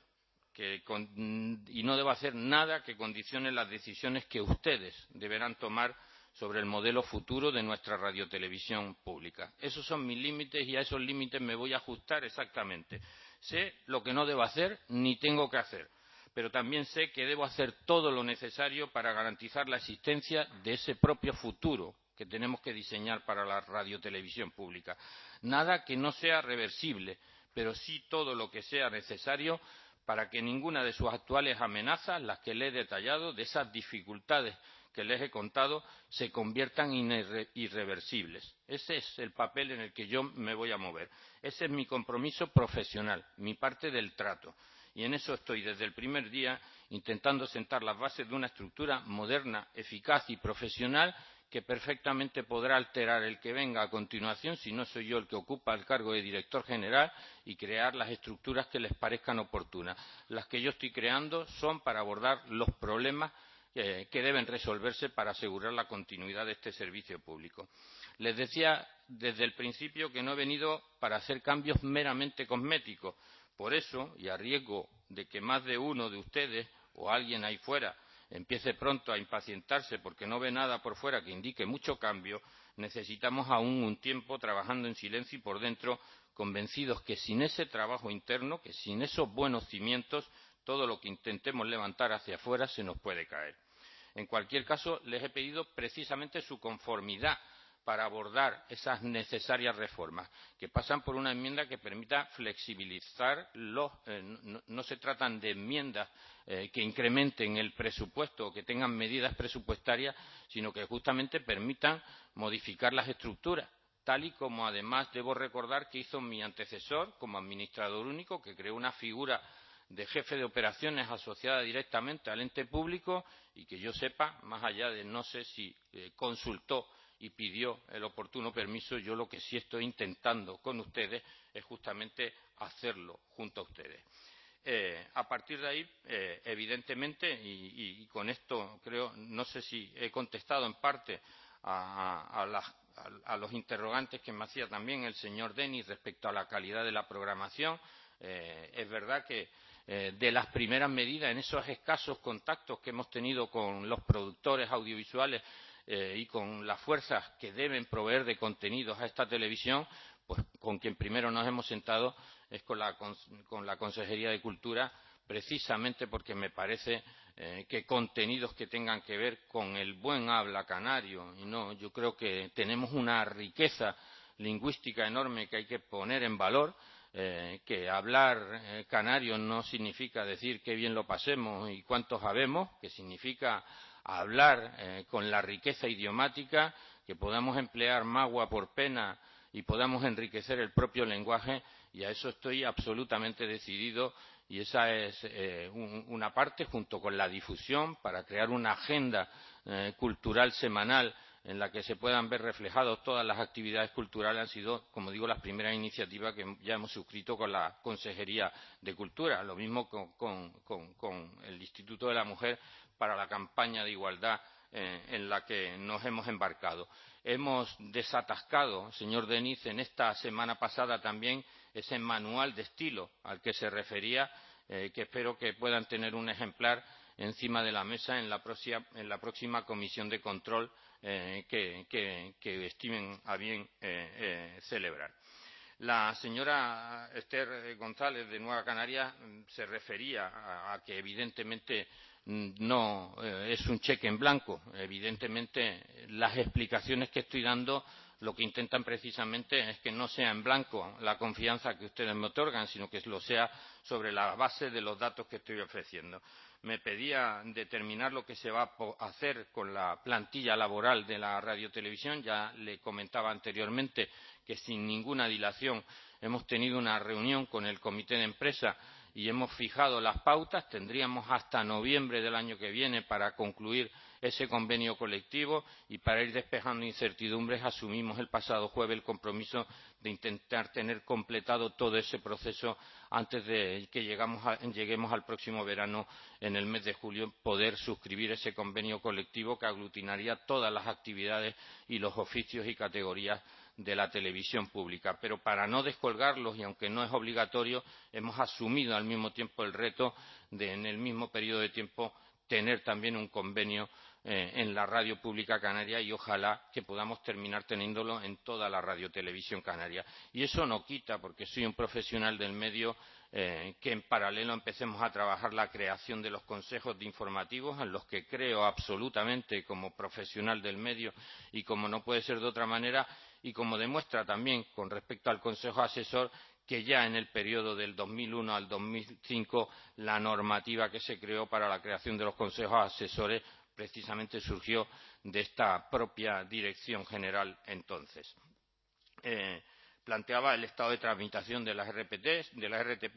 Y no debo hacer nada que condicione las decisiones que ustedes deberán tomar sobre el modelo futuro de nuestra radiotelevisión pública. Esos son mis límites y a esos límites me voy a ajustar exactamente. Sé lo que no debo hacer ni tengo que hacer, pero también sé que debo hacer todo lo necesario para garantizar la existencia de ese propio futuro que tenemos que diseñar para la radiotelevisión pública. Nada que no sea reversible, pero sí todo lo que sea necesario para que ninguna de sus actuales amenazas, las que le he detallado, de esas dificultades que les he contado, se conviertan en irreversibles. Ese es el papel en el que yo me voy a mover. Ese es mi compromiso profesional, mi parte del trato. Y en eso estoy desde el primer día intentando sentar las bases de una estructura moderna, eficaz y profesional que perfectamente podrá alterar el que venga a continuación, si no soy yo el que ocupa el cargo de director general, y crear las estructuras que les parezcan oportunas. Las que yo estoy creando son para abordar los problemas que deben resolverse para asegurar la continuidad de este servicio público. Les decía desde el principio que no he venido para hacer cambios meramente cosméticos. Por eso, y a riesgo de que más de uno de ustedes o alguien ahí fuera empiece pronto a impacientarse porque no ve nada por fuera que indique mucho cambio, necesitamos aún un tiempo trabajando en silencio y por dentro, convencidos que sin ese trabajo interno, que sin esos buenos cimientos, todo lo que intentemos levantar hacia afuera se nos puede caer. En cualquier caso, les he pedido precisamente su conformidad para abordar esas necesarias reformas, que pasan por una enmienda que permita flexibilizar no se tratan de enmiendas que incrementen el presupuesto o que tengan medidas presupuestarias, sino que justamente permitan modificar las estructuras, tal y como además debo recordar que hizo mi antecesor como administrador único, que creó una figura de jefe de operaciones asociada directamente al ente público y que yo sepa, más allá de no sé si consultó y pidió el oportuno permiso, yo lo que sí estoy intentando con ustedes es justamente hacerlo junto a ustedes. A partir de ahí, evidentemente, y con esto creo, no sé si he contestado en parte a los interrogantes que me hacía también el señor Denis respecto a la calidad de la programación. Es verdad que de las primeras medidas en esos escasos contactos que hemos tenido con los productores audiovisuales y con las fuerzas que deben proveer de contenidos a esta televisión, pues con quien primero nos hemos sentado es con la Consejería de Cultura, precisamente porque me parece que contenidos que tengan que ver con el buen habla canario, y no, yo creo que tenemos una riqueza lingüística enorme que hay que poner en valor, que hablar canario no significa decir qué bien lo pasemos y cuánto sabemos, que significa hablar con la riqueza idiomática, que podamos emplear magua por pena y podamos enriquecer el propio lenguaje, y a eso estoy absolutamente decidido, y esa es una parte, junto con la difusión, para crear una agenda cultural semanal en la que se puedan ver reflejadas todas las actividades culturales. Han sido, como digo, las primeras iniciativas que ya hemos suscrito con la Consejería de Cultura. Lo mismo con el Instituto de la Mujer para la campaña de igualdad en la que nos hemos embarcado. Hemos desatascado, señor Denis, en esta semana pasada también ese manual de estilo al que se refería, que espero que puedan tener un ejemplar encima de la mesa en la próxima comisión de control que estimen a bien celebrar. La señora Esther González, de Nueva Canarias, se refería a que evidentemente no es un cheque en blanco. Evidentemente, las explicaciones que estoy dando lo que intentan precisamente es que no sea en blanco la confianza que ustedes me otorgan, sino que lo sea sobre la base de los datos que estoy ofreciendo. Me pedía determinar lo que se va a hacer con la plantilla laboral de la radiotelevisión. Ya le comentaba anteriormente que sin ninguna dilación hemos tenido una reunión con el comité de empresa y hemos fijado las pautas. Tendríamos hasta noviembre del año que viene para concluir ese convenio colectivo, y para ir despejando incertidumbres asumimos el pasado jueves el compromiso de intentar tener completado todo ese proceso antes de que lleguemos al próximo verano, en el mes de julio, poder suscribir ese convenio colectivo que aglutinaría todas las actividades y los oficios y categorías de la televisión pública. Pero para no descolgarlos, y aunque no es obligatorio, hemos asumido al mismo tiempo el reto de, en el mismo periodo de tiempo, tener también un convenio en la radio pública canaria, y ojalá que podamos terminar teniéndolo en toda la radiotelevisión canaria. Y eso no quita, porque soy un profesional del medio, que en paralelo empecemos a trabajar la creación de los consejos de informativos, en los que creo absolutamente como profesional del medio y como no puede ser de otra manera, y como demuestra también con respecto al Consejo Asesor, que ya en el periodo del 2001 al 2005 la normativa que se creó para la creación de los consejos asesores precisamente surgió de esta propia Dirección General entonces. Planteaba el estado de tramitación de las RTP.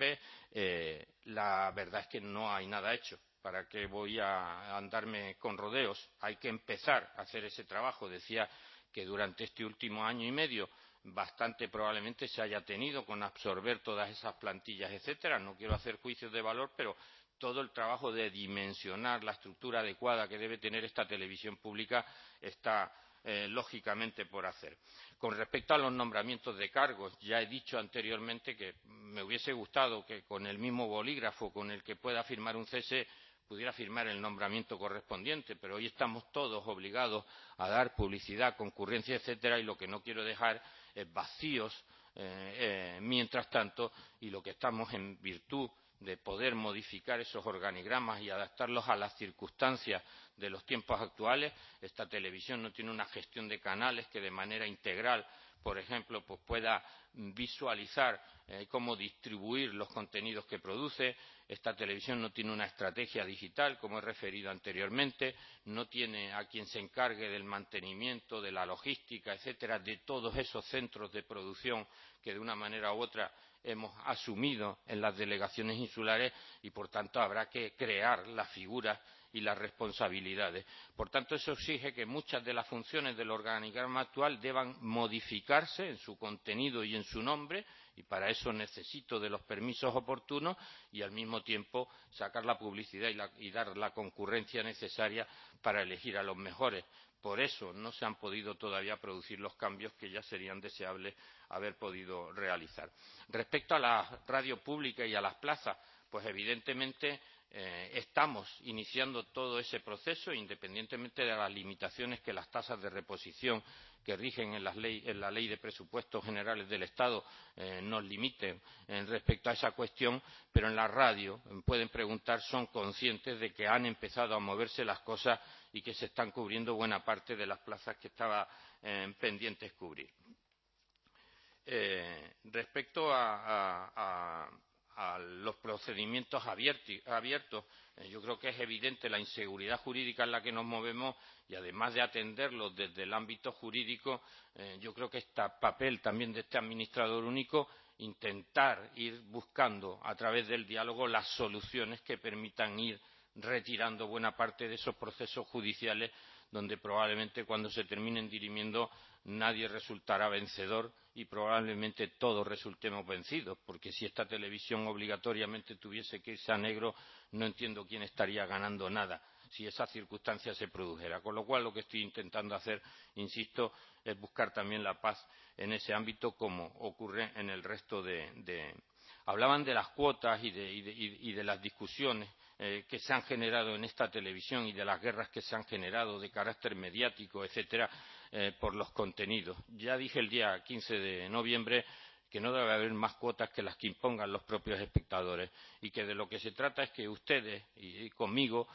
La verdad es que no hay nada hecho. ¿Para qué voy a andarme con rodeos? Hay que empezar a hacer ese trabajo. Decía que durante este último año y medio bastante probablemente se haya tenido con absorber todas esas plantillas, etcétera. No quiero hacer juicios de valor, pero todo el trabajo de dimensionar la estructura adecuada que debe tener esta televisión pública está lógicamente por hacer. Con respecto a los nombramientos de cargos, ya he dicho anteriormente que me hubiese gustado que con el mismo bolígrafo con el que pueda firmar un cese pudiera firmar el nombramiento correspondiente, pero hoy estamos todos obligados a dar publicidad, concurrencia, etcétera, y lo que no quiero dejar es vacíos mientras tanto, y lo que estamos en virtud de poder modificar esos organigramas y adaptarlos a las circunstancias de los tiempos actuales. Esta televisión no tiene una gestión de canales que de manera integral, por ejemplo, pues pueda visualizar cómo distribuir los contenidos que produce. Esta televisión no tiene una estrategia digital, como he referido anteriormente, no tiene a quien se encargue del mantenimiento, de la logística, etcétera, de todos esos centros de producción que de una manera u otra hemos asumido en las delegaciones insulares, y por tanto habrá que crear las figuras y las responsabilidades. Por tanto, eso exige que muchas de las funciones del organigrama actual deban modificarse en su contenido y en su nombre, y para eso necesito de los permisos oportunos y al mismo tiempo sacar la publicidad y dar la concurrencia necesaria para elegir a los mejores. Por eso no se han podido todavía producir los cambios que ya serían deseables haber podido realizar. Respecto a la radio pública y a las plazas, pues evidentemente estamos iniciando todo ese proceso, independientemente de las limitaciones que las tasas de reposición que rigen en la Ley de Presupuestos Generales del Estado nos limiten respecto a esa cuestión, pero en la radio, pueden preguntar, son conscientes de que han empezado a moverse las cosas y que se están cubriendo buena parte de las plazas que estaba pendientes cubrir. Respecto a a los procedimientos abiertos. Yo creo que es evidente la inseguridad jurídica en la que nos movemos y además de atenderlo desde el ámbito jurídico, yo creo que este papel también de este administrador único, intentar ir buscando a través del diálogo las soluciones que permitan ir retirando buena parte de esos procesos judiciales donde probablemente cuando se terminen dirimiendo nadie resultará vencedor y probablemente todos resultemos vencidos, porque si esta televisión obligatoriamente tuviese que irse a negro, no entiendo quién estaría ganando nada si esa circunstancia se produjera. Con lo cual, lo que estoy intentando hacer, insisto, es buscar también la paz en ese ámbito, como ocurre en el resto de... Hablaban de las cuotas y de las discusiones que se han generado en esta televisión y de las guerras que se han generado de carácter mediático, etcétera, por los contenidos. Ya dije el día 15 de noviembre que no debe haber más cuotas que las que impongan los propios espectadores y que de lo que se trata es que ustedes y conmigo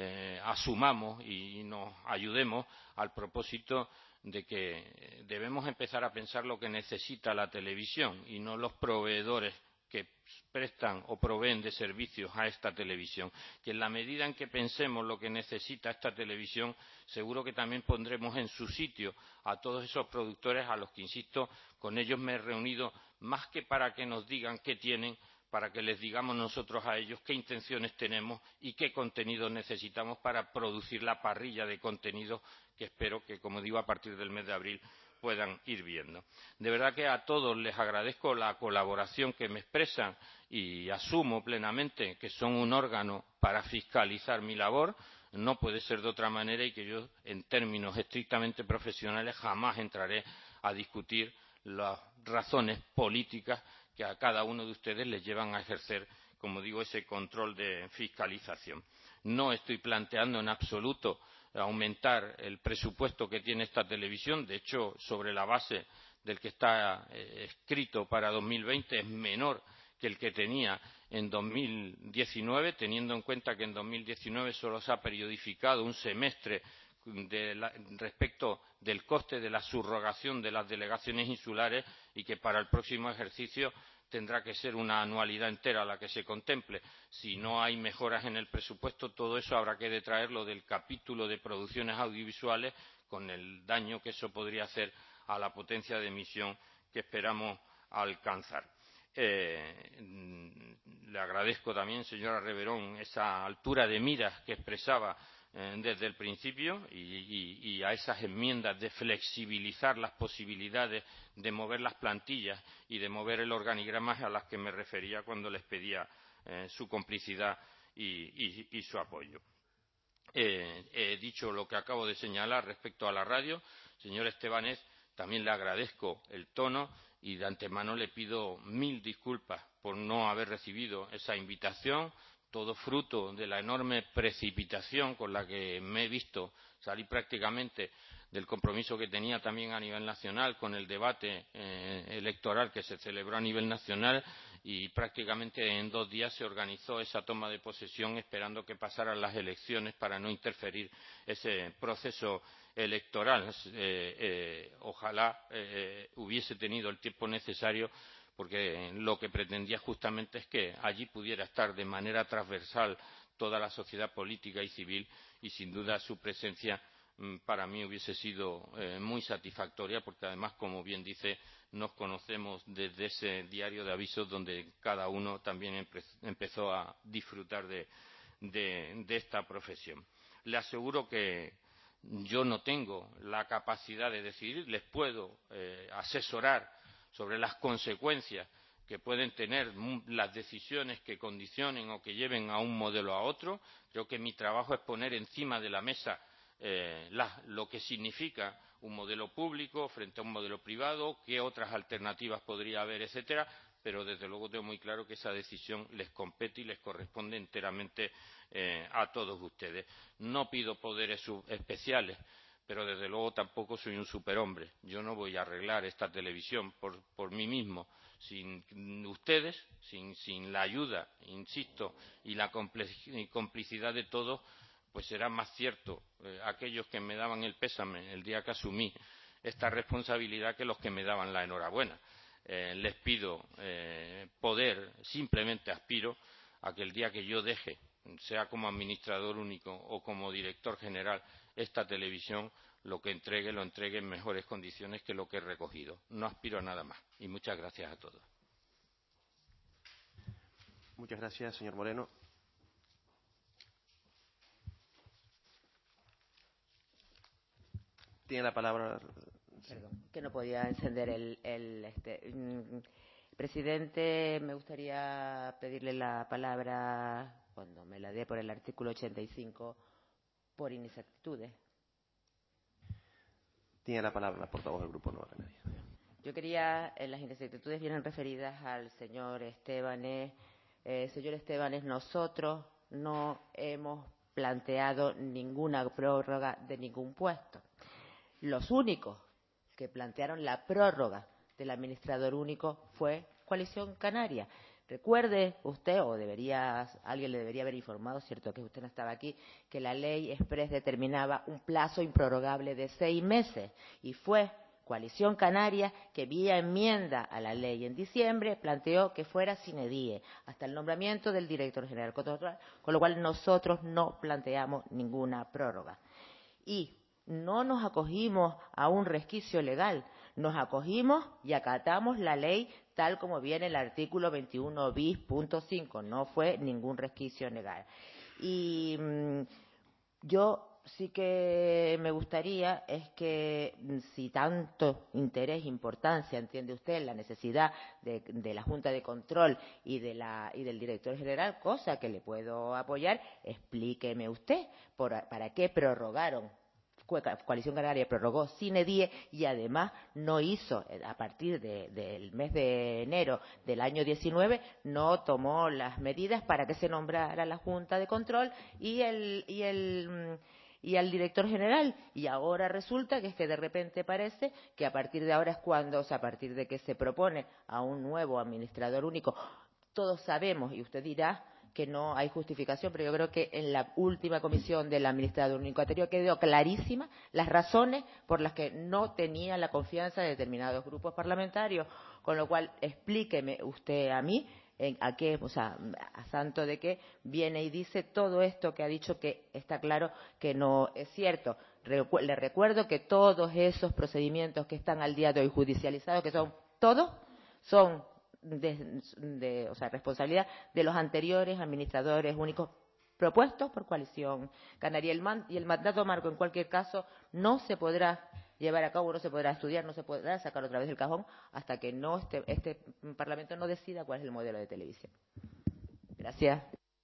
asumamos y nos ayudemos al propósito de que debemos empezar a pensar lo que necesita la televisión y no los proveedores que prestan o proveen de servicios a esta televisión, que en la medida en que pensemos lo que necesita esta televisión, seguro que también pondremos en su sitio a todos esos productores a los que, insisto, con ellos me he reunido más que para que nos digan qué tienen, para que les digamos nosotros a ellos qué intenciones tenemos y qué contenidos necesitamos para producir la parrilla de contenidos que espero que, como digo, a partir del mes de abril puedan ir viendo. De verdad que a todos les agradezco la colaboración que me expresan y asumo plenamente que son un órgano para fiscalizar mi labor. No puede ser de otra manera y que yo, en términos estrictamente profesionales, jamás entraré a discutir las razones políticas que a cada uno de ustedes les llevan a ejercer, como digo, ese control de fiscalización. No estoy planteando en absoluto aumentar el presupuesto que tiene esta televisión. De hecho, sobre la base del que está escrito para 2020 es menor que el que tenía en 2019, teniendo en cuenta que en 2019 solo se ha periodificado un semestre respecto del coste de la subrogación de las delegaciones insulares y que para el próximo ejercicio tendrá que ser una anualidad entera la que se contemple. Si no hay mejoras en el presupuesto, todo eso habrá que detraerlo del capítulo de producciones audiovisuales con el daño que eso podría hacer a la potencia de emisión que esperamos alcanzar. Le agradezco también, señora Reverón, esa altura de miras que expresaba desde el principio y a esas enmiendas de flexibilizar las posibilidades de mover las plantillas y de mover el organigrama a las que me refería cuando les pedía su complicidad y su apoyo. He dicho lo que acabo de señalar respecto a la radio. Señor Estebanez, también le agradezco el tono y de antemano le pido 1000 disculpas por no haber recibido esa invitación, todo fruto de la enorme precipitación con la que me he visto salir prácticamente del compromiso que tenía también a nivel nacional con el debate electoral que se celebró a nivel nacional y prácticamente en 2 días se organizó esa toma de posesión esperando que pasaran las elecciones para no interferir ese proceso electoral. Ojalá hubiese tenido el tiempo necesario porque lo que pretendía justamente es que allí pudiera estar de manera transversal toda la sociedad política y civil y sin duda su presencia para mí hubiese sido muy satisfactoria porque además, como bien dice, nos conocemos desde ese diario de avisos donde cada uno también empezó a disfrutar de esta profesión. Le aseguro que yo no tengo la capacidad de decidir, les puedo asesorar sobre las consecuencias que pueden tener las decisiones que condicionen o que lleven a un modelo a otro. Creo que mi trabajo es poner encima de la mesa lo que significa un modelo público frente a un modelo privado, qué otras alternativas podría haber, etcétera, pero desde luego tengo muy claro que esa decisión les compete y les corresponde enteramente a todos ustedes. No pido poderes especiales, pero desde luego tampoco soy un superhombre. Yo no voy a arreglar esta televisión por mí mismo. Sin ustedes, sin la ayuda, insisto, y la complicidad de todos, pues será más cierto aquellos que me daban el pésame el día que asumí esta responsabilidad que los que me daban la enhorabuena. les pido poder, simplemente aspiro a que el día que yo deje, sea como administrador único o como director general, esta televisión, lo entregue en mejores condiciones que lo que he recogido. No aspiro a nada más. Y muchas gracias a todos. Muchas gracias, señor Moreno. Tiene la palabra. Perdón, que no podía encender Presidente, me gustaría pedirle la palabra, cuando me la dé por el artículo 85, por inexactitudes. Tiene la palabra la portavoz del Grupo Nueva Canaria. Yo quería, las inexactitudes vienen referidas al señor Estebanes. Señor Estebanes, nosotros no hemos planteado ninguna prórroga de ningún puesto. Los únicos que plantearon la prórroga del administrador único fue Coalición Canaria. Recuerde usted, o alguien le debería haber informado, cierto que usted no estaba aquí, que la ley exprés determinaba un plazo improrrogable de 6 meses y fue Coalición Canaria que vía enmienda a la ley en diciembre planteó que fuera sine die hasta el nombramiento del director general, con lo cual nosotros no planteamos ninguna prórroga. Y no nos acogimos a un resquicio legal, nos acogimos y acatamos la ley tal como viene el artículo 21 bis punto 5, no fue ningún resquicio legal. Y yo sí que me gustaría es que si tanto interés, importancia entiende usted la necesidad de la Junta de Control y del director general, cosa que le puedo apoyar, explíqueme usted para qué prorrogaron. Coalición Canaria prorrogó sine die y además no hizo, a partir del mes de enero del año 19, no tomó las medidas para que se nombrara la Junta de Control y al director general. Y ahora resulta que es que de repente parece que a partir de ahora es cuando, o sea, a partir de que se propone a un nuevo administrador único, todos sabemos, y usted dirá que no hay justificación, pero yo creo que en la última comisión del administrador único anterior quedó clarísima las razones por las que no tenía la confianza de determinados grupos parlamentarios, con lo cual explíqueme usted a mí a qué, o sea, a santo de qué viene y dice todo esto que ha dicho que está claro que no es cierto. Le recuerdo que todos esos procedimientos que están al día de hoy judicializados, que son todos, son o sea, responsabilidad de los anteriores administradores únicos propuestos por Coalición Canaria. Y el mandato marco, en cualquier caso, no se podrá llevar a cabo, no se podrá estudiar, no se podrá sacar otra vez del cajón hasta que no este Parlamento no decida cuál es el modelo de televisión. Gracias.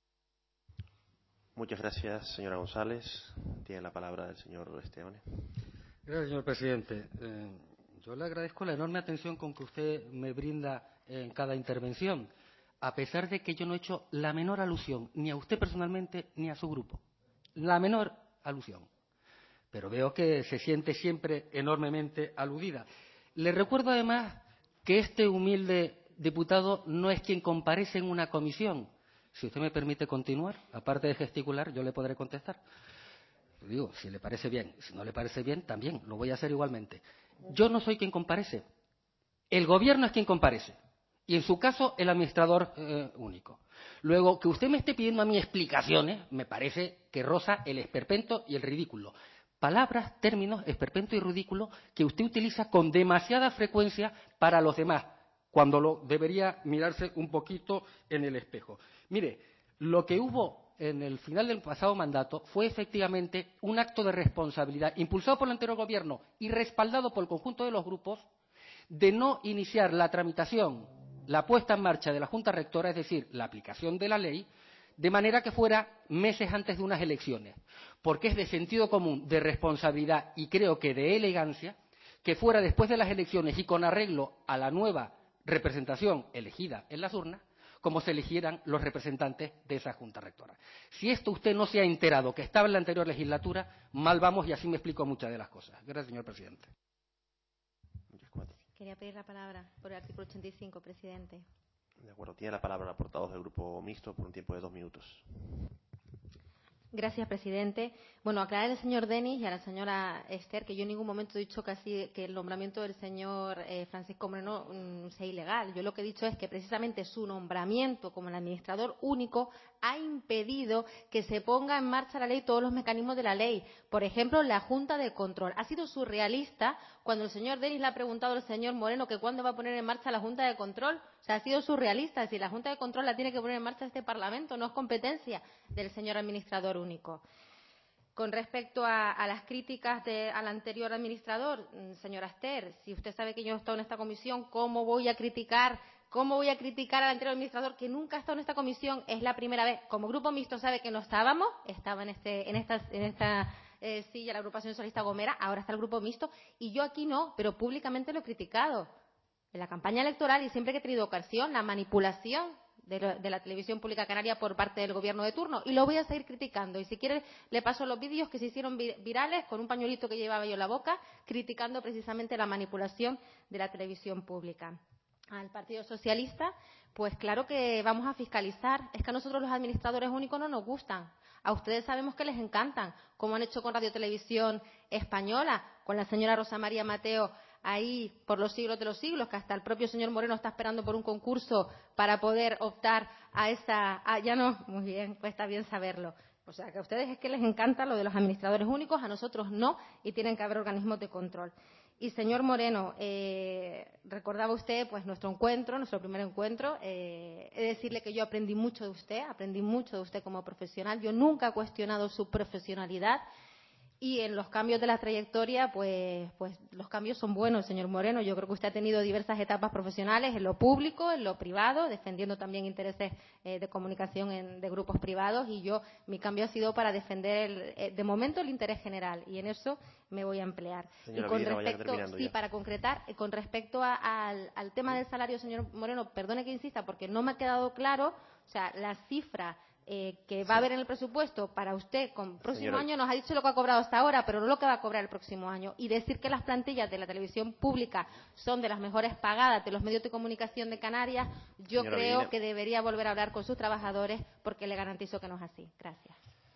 Muchas gracias, señora González. Tiene la palabra el señor Estebanes. Gracias, señor presidente. Yo le agradezco la enorme atención con que usted me brinda en cada intervención, a pesar de que yo no he hecho la menor alusión ni a usted personalmente ni a su grupo. La menor alusión. Pero veo que se siente siempre enormemente aludida. Le recuerdo además que este humilde diputado no es quien comparece en una comisión. Si usted me permite continuar, aparte de gesticular, yo le podré contestar. Digo, si le parece bien. Si no le parece bien, también lo voy a hacer igualmente. Yo no soy quien comparece. El Gobierno es quien comparece. Y en su caso, el administrador único. Luego, que usted me esté pidiendo a mí explicaciones, me parece que roza el esperpento y el ridículo. Palabras, términos, esperpento y ridículo que usted utiliza con demasiada frecuencia para los demás, cuando lo debería mirarse un poquito en el espejo. Mire, lo que hubo en el final del pasado mandato fue efectivamente un acto de responsabilidad impulsado por el anterior Gobierno y respaldado por el conjunto de los grupos de no iniciar la tramitación, la puesta en marcha de la Junta Rectora, es decir, la aplicación de la ley, de manera que fuera meses antes de unas elecciones, porque es de sentido común, de responsabilidad y creo que de elegancia que fuera después de las elecciones y con arreglo a la nueva representación elegida en las urnas, como se eligieran los representantes de esa Junta Rectora. Si esto usted no se ha enterado que estaba en la anterior legislatura, mal vamos y así me explico muchas de las cosas. Gracias, señor presidente. Quería pedir la palabra por el artículo 85, presidente. De acuerdo. Tiene la palabra la portavoz del Grupo Mixto por un tiempo de 2 minutos. Gracias, presidente. Bueno, aclarar al señor Denis y a la señora Esther que yo en ningún momento he dicho que el nombramiento del señor Francisco Moreno sea ilegal. Yo lo que he dicho es que precisamente su nombramiento como el administrador único ha impedido que se ponga en marcha la ley, todos los mecanismos de la ley. Por ejemplo, la Junta de Control. Ha sido surrealista cuando el señor Denis le ha preguntado al señor Moreno que cuándo va a poner en marcha la Junta de Control. O sea, ha sido surrealista. Si la Junta de Control la tiene que poner en marcha este Parlamento, no es competencia del señor administrador único. Con respecto a las críticas al anterior administrador, señora Esther, si usted sabe que yo he estado en esta comisión, ¿cómo voy a criticar al anterior administrador que nunca ha estado en esta comisión? Es la primera vez. Como grupo mixto sabe que no estábamos, estaba en esta silla la agrupación socialista Gomera, ahora está el grupo mixto, y yo aquí no, pero públicamente lo he criticado. En la campaña electoral y siempre que he tenido ocasión, la manipulación de la televisión pública canaria por parte del gobierno de turno, y lo voy a seguir criticando. Y si quiere le paso los vídeos que se hicieron virales con un pañuelito que llevaba yo en la boca, criticando precisamente la manipulación de la televisión pública. Al Partido Socialista, pues claro que vamos a fiscalizar. Es que a nosotros los administradores únicos no nos gustan. A ustedes sabemos que les encantan, como han hecho con Radio Televisión Española, con la señora Rosa María Mateo ahí por los siglos de los siglos, que hasta el propio señor Moreno está esperando por un concurso para poder optar a esa... ya no, muy bien, pues está bien saberlo. O sea, que a ustedes es que les encanta lo de los administradores únicos, a nosotros no, y tienen que haber organismos de control. Y señor Moreno, recordaba usted pues nuestro primer encuentro. He de decirle que yo aprendí mucho de usted como profesional. Yo nunca he cuestionado su profesionalidad. Y en los cambios de la trayectoria, pues los cambios son buenos, señor Moreno. Yo creo que usted ha tenido diversas etapas profesionales en lo público, en lo privado, defendiendo también intereses de comunicación de grupos privados. Y mi cambio ha sido para defender, de momento, el interés general. Y en eso me voy a emplear. Señora, y con respecto, para concretar, con respecto al tema del salario, señor Moreno, perdone que insista, porque no me ha quedado claro, o sea, la cifra que va a haber en el presupuesto para usted con próximo año, nos ha dicho lo que ha cobrado hasta ahora, pero no lo que va a cobrar el próximo año. Y decir que las plantillas de la televisión pública son de las mejores pagadas de los medios de comunicación de Canarias, yo creo que debería volver a hablar con sus trabajadores, porque le garantizo que no es así. Gracias.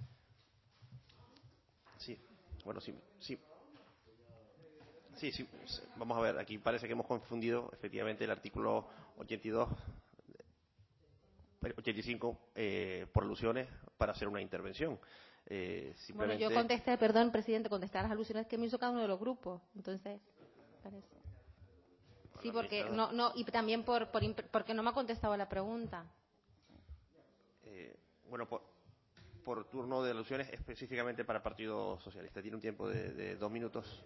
Sí, bueno, sí. Vamos a ver, aquí parece que hemos confundido efectivamente el artículo 85 por alusiones para hacer una intervención. Bueno, yo contesté, perdón, presidente, contesté a las alusiones que me hizo cada uno de los grupos. Entonces, parece. Sí, porque y también porque no me ha contestado a la pregunta. Bueno, por turno de alusiones específicamente para el Partido Socialista. Tiene un tiempo de 2 minutos.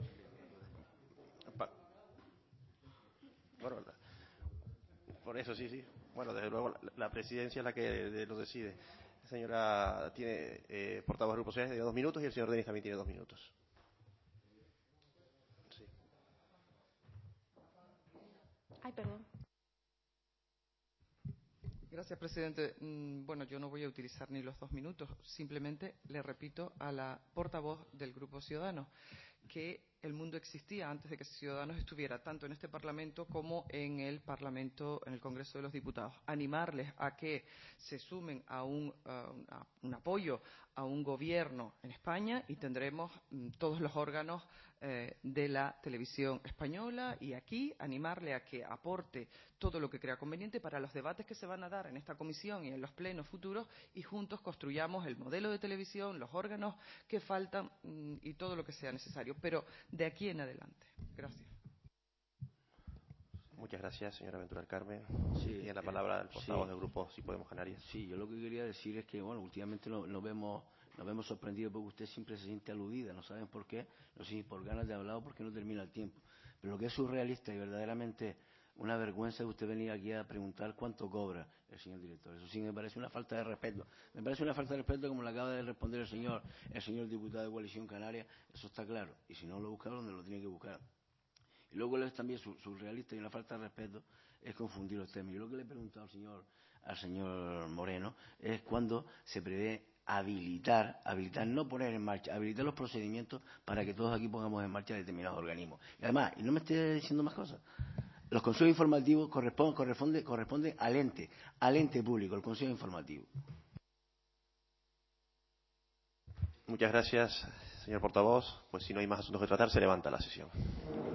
Bueno, por eso sí. Bueno, desde luego la presidencia es la que lo decide. La señora tiene portavoz del Grupo Socialista de 2 minutos y el señor Denis también tiene 2 minutos. Sí. Ay, perdón. Gracias, presidente. Bueno, yo no voy a utilizar ni los 2 minutos. Simplemente le repito a la portavoz del Grupo Ciudadanos que el mundo existía antes de que Ciudadanos estuviera tanto en este Parlamento como en el Parlamento, en el Congreso de los Diputados. Animarles a que se sumen a un apoyo a un gobierno en España y tendremos todos los órganos de la televisión española, y aquí animarle a que aporte todo lo que crea conveniente para los debates que se van a dar en esta comisión y en los plenos futuros, y juntos construyamos el modelo de televisión, los órganos que faltan y todo lo que sea necesario, pero de aquí en adelante. Gracias. Muchas gracias, señora Ventura del Carmen. Sí, tiene la palabra el portavoz del Grupo Si Podemos Canarias. Sí, yo lo que quería decir es que, bueno, últimamente nos vemos sorprendidos porque usted siempre se siente aludida, no saben por qué, no sé si por ganas de hablar o porque no termina el tiempo. Pero lo que es surrealista y verdaderamente una vergüenza que usted venía aquí a preguntar cuánto cobra el señor director. Eso sí me parece una falta de respeto. Me parece una falta de respeto como le acaba de responder el señor diputado de Coalición Canaria, eso está claro. Y si no lo busca donde lo tiene que buscar. Y luego es también surrealista y una falta de respeto es confundir los temas. Yo lo que le he preguntado al señor Moreno es cuándo se prevé habilitar, no poner en marcha, habilitar los procedimientos para que todos aquí pongamos en marcha determinados organismos. Y además, y no me esté diciendo más cosas, los consejos informativos corresponden al ente público, el consejo informativo. Muchas gracias, señor portavoz. Pues si no hay más asuntos que tratar, se levanta la sesión.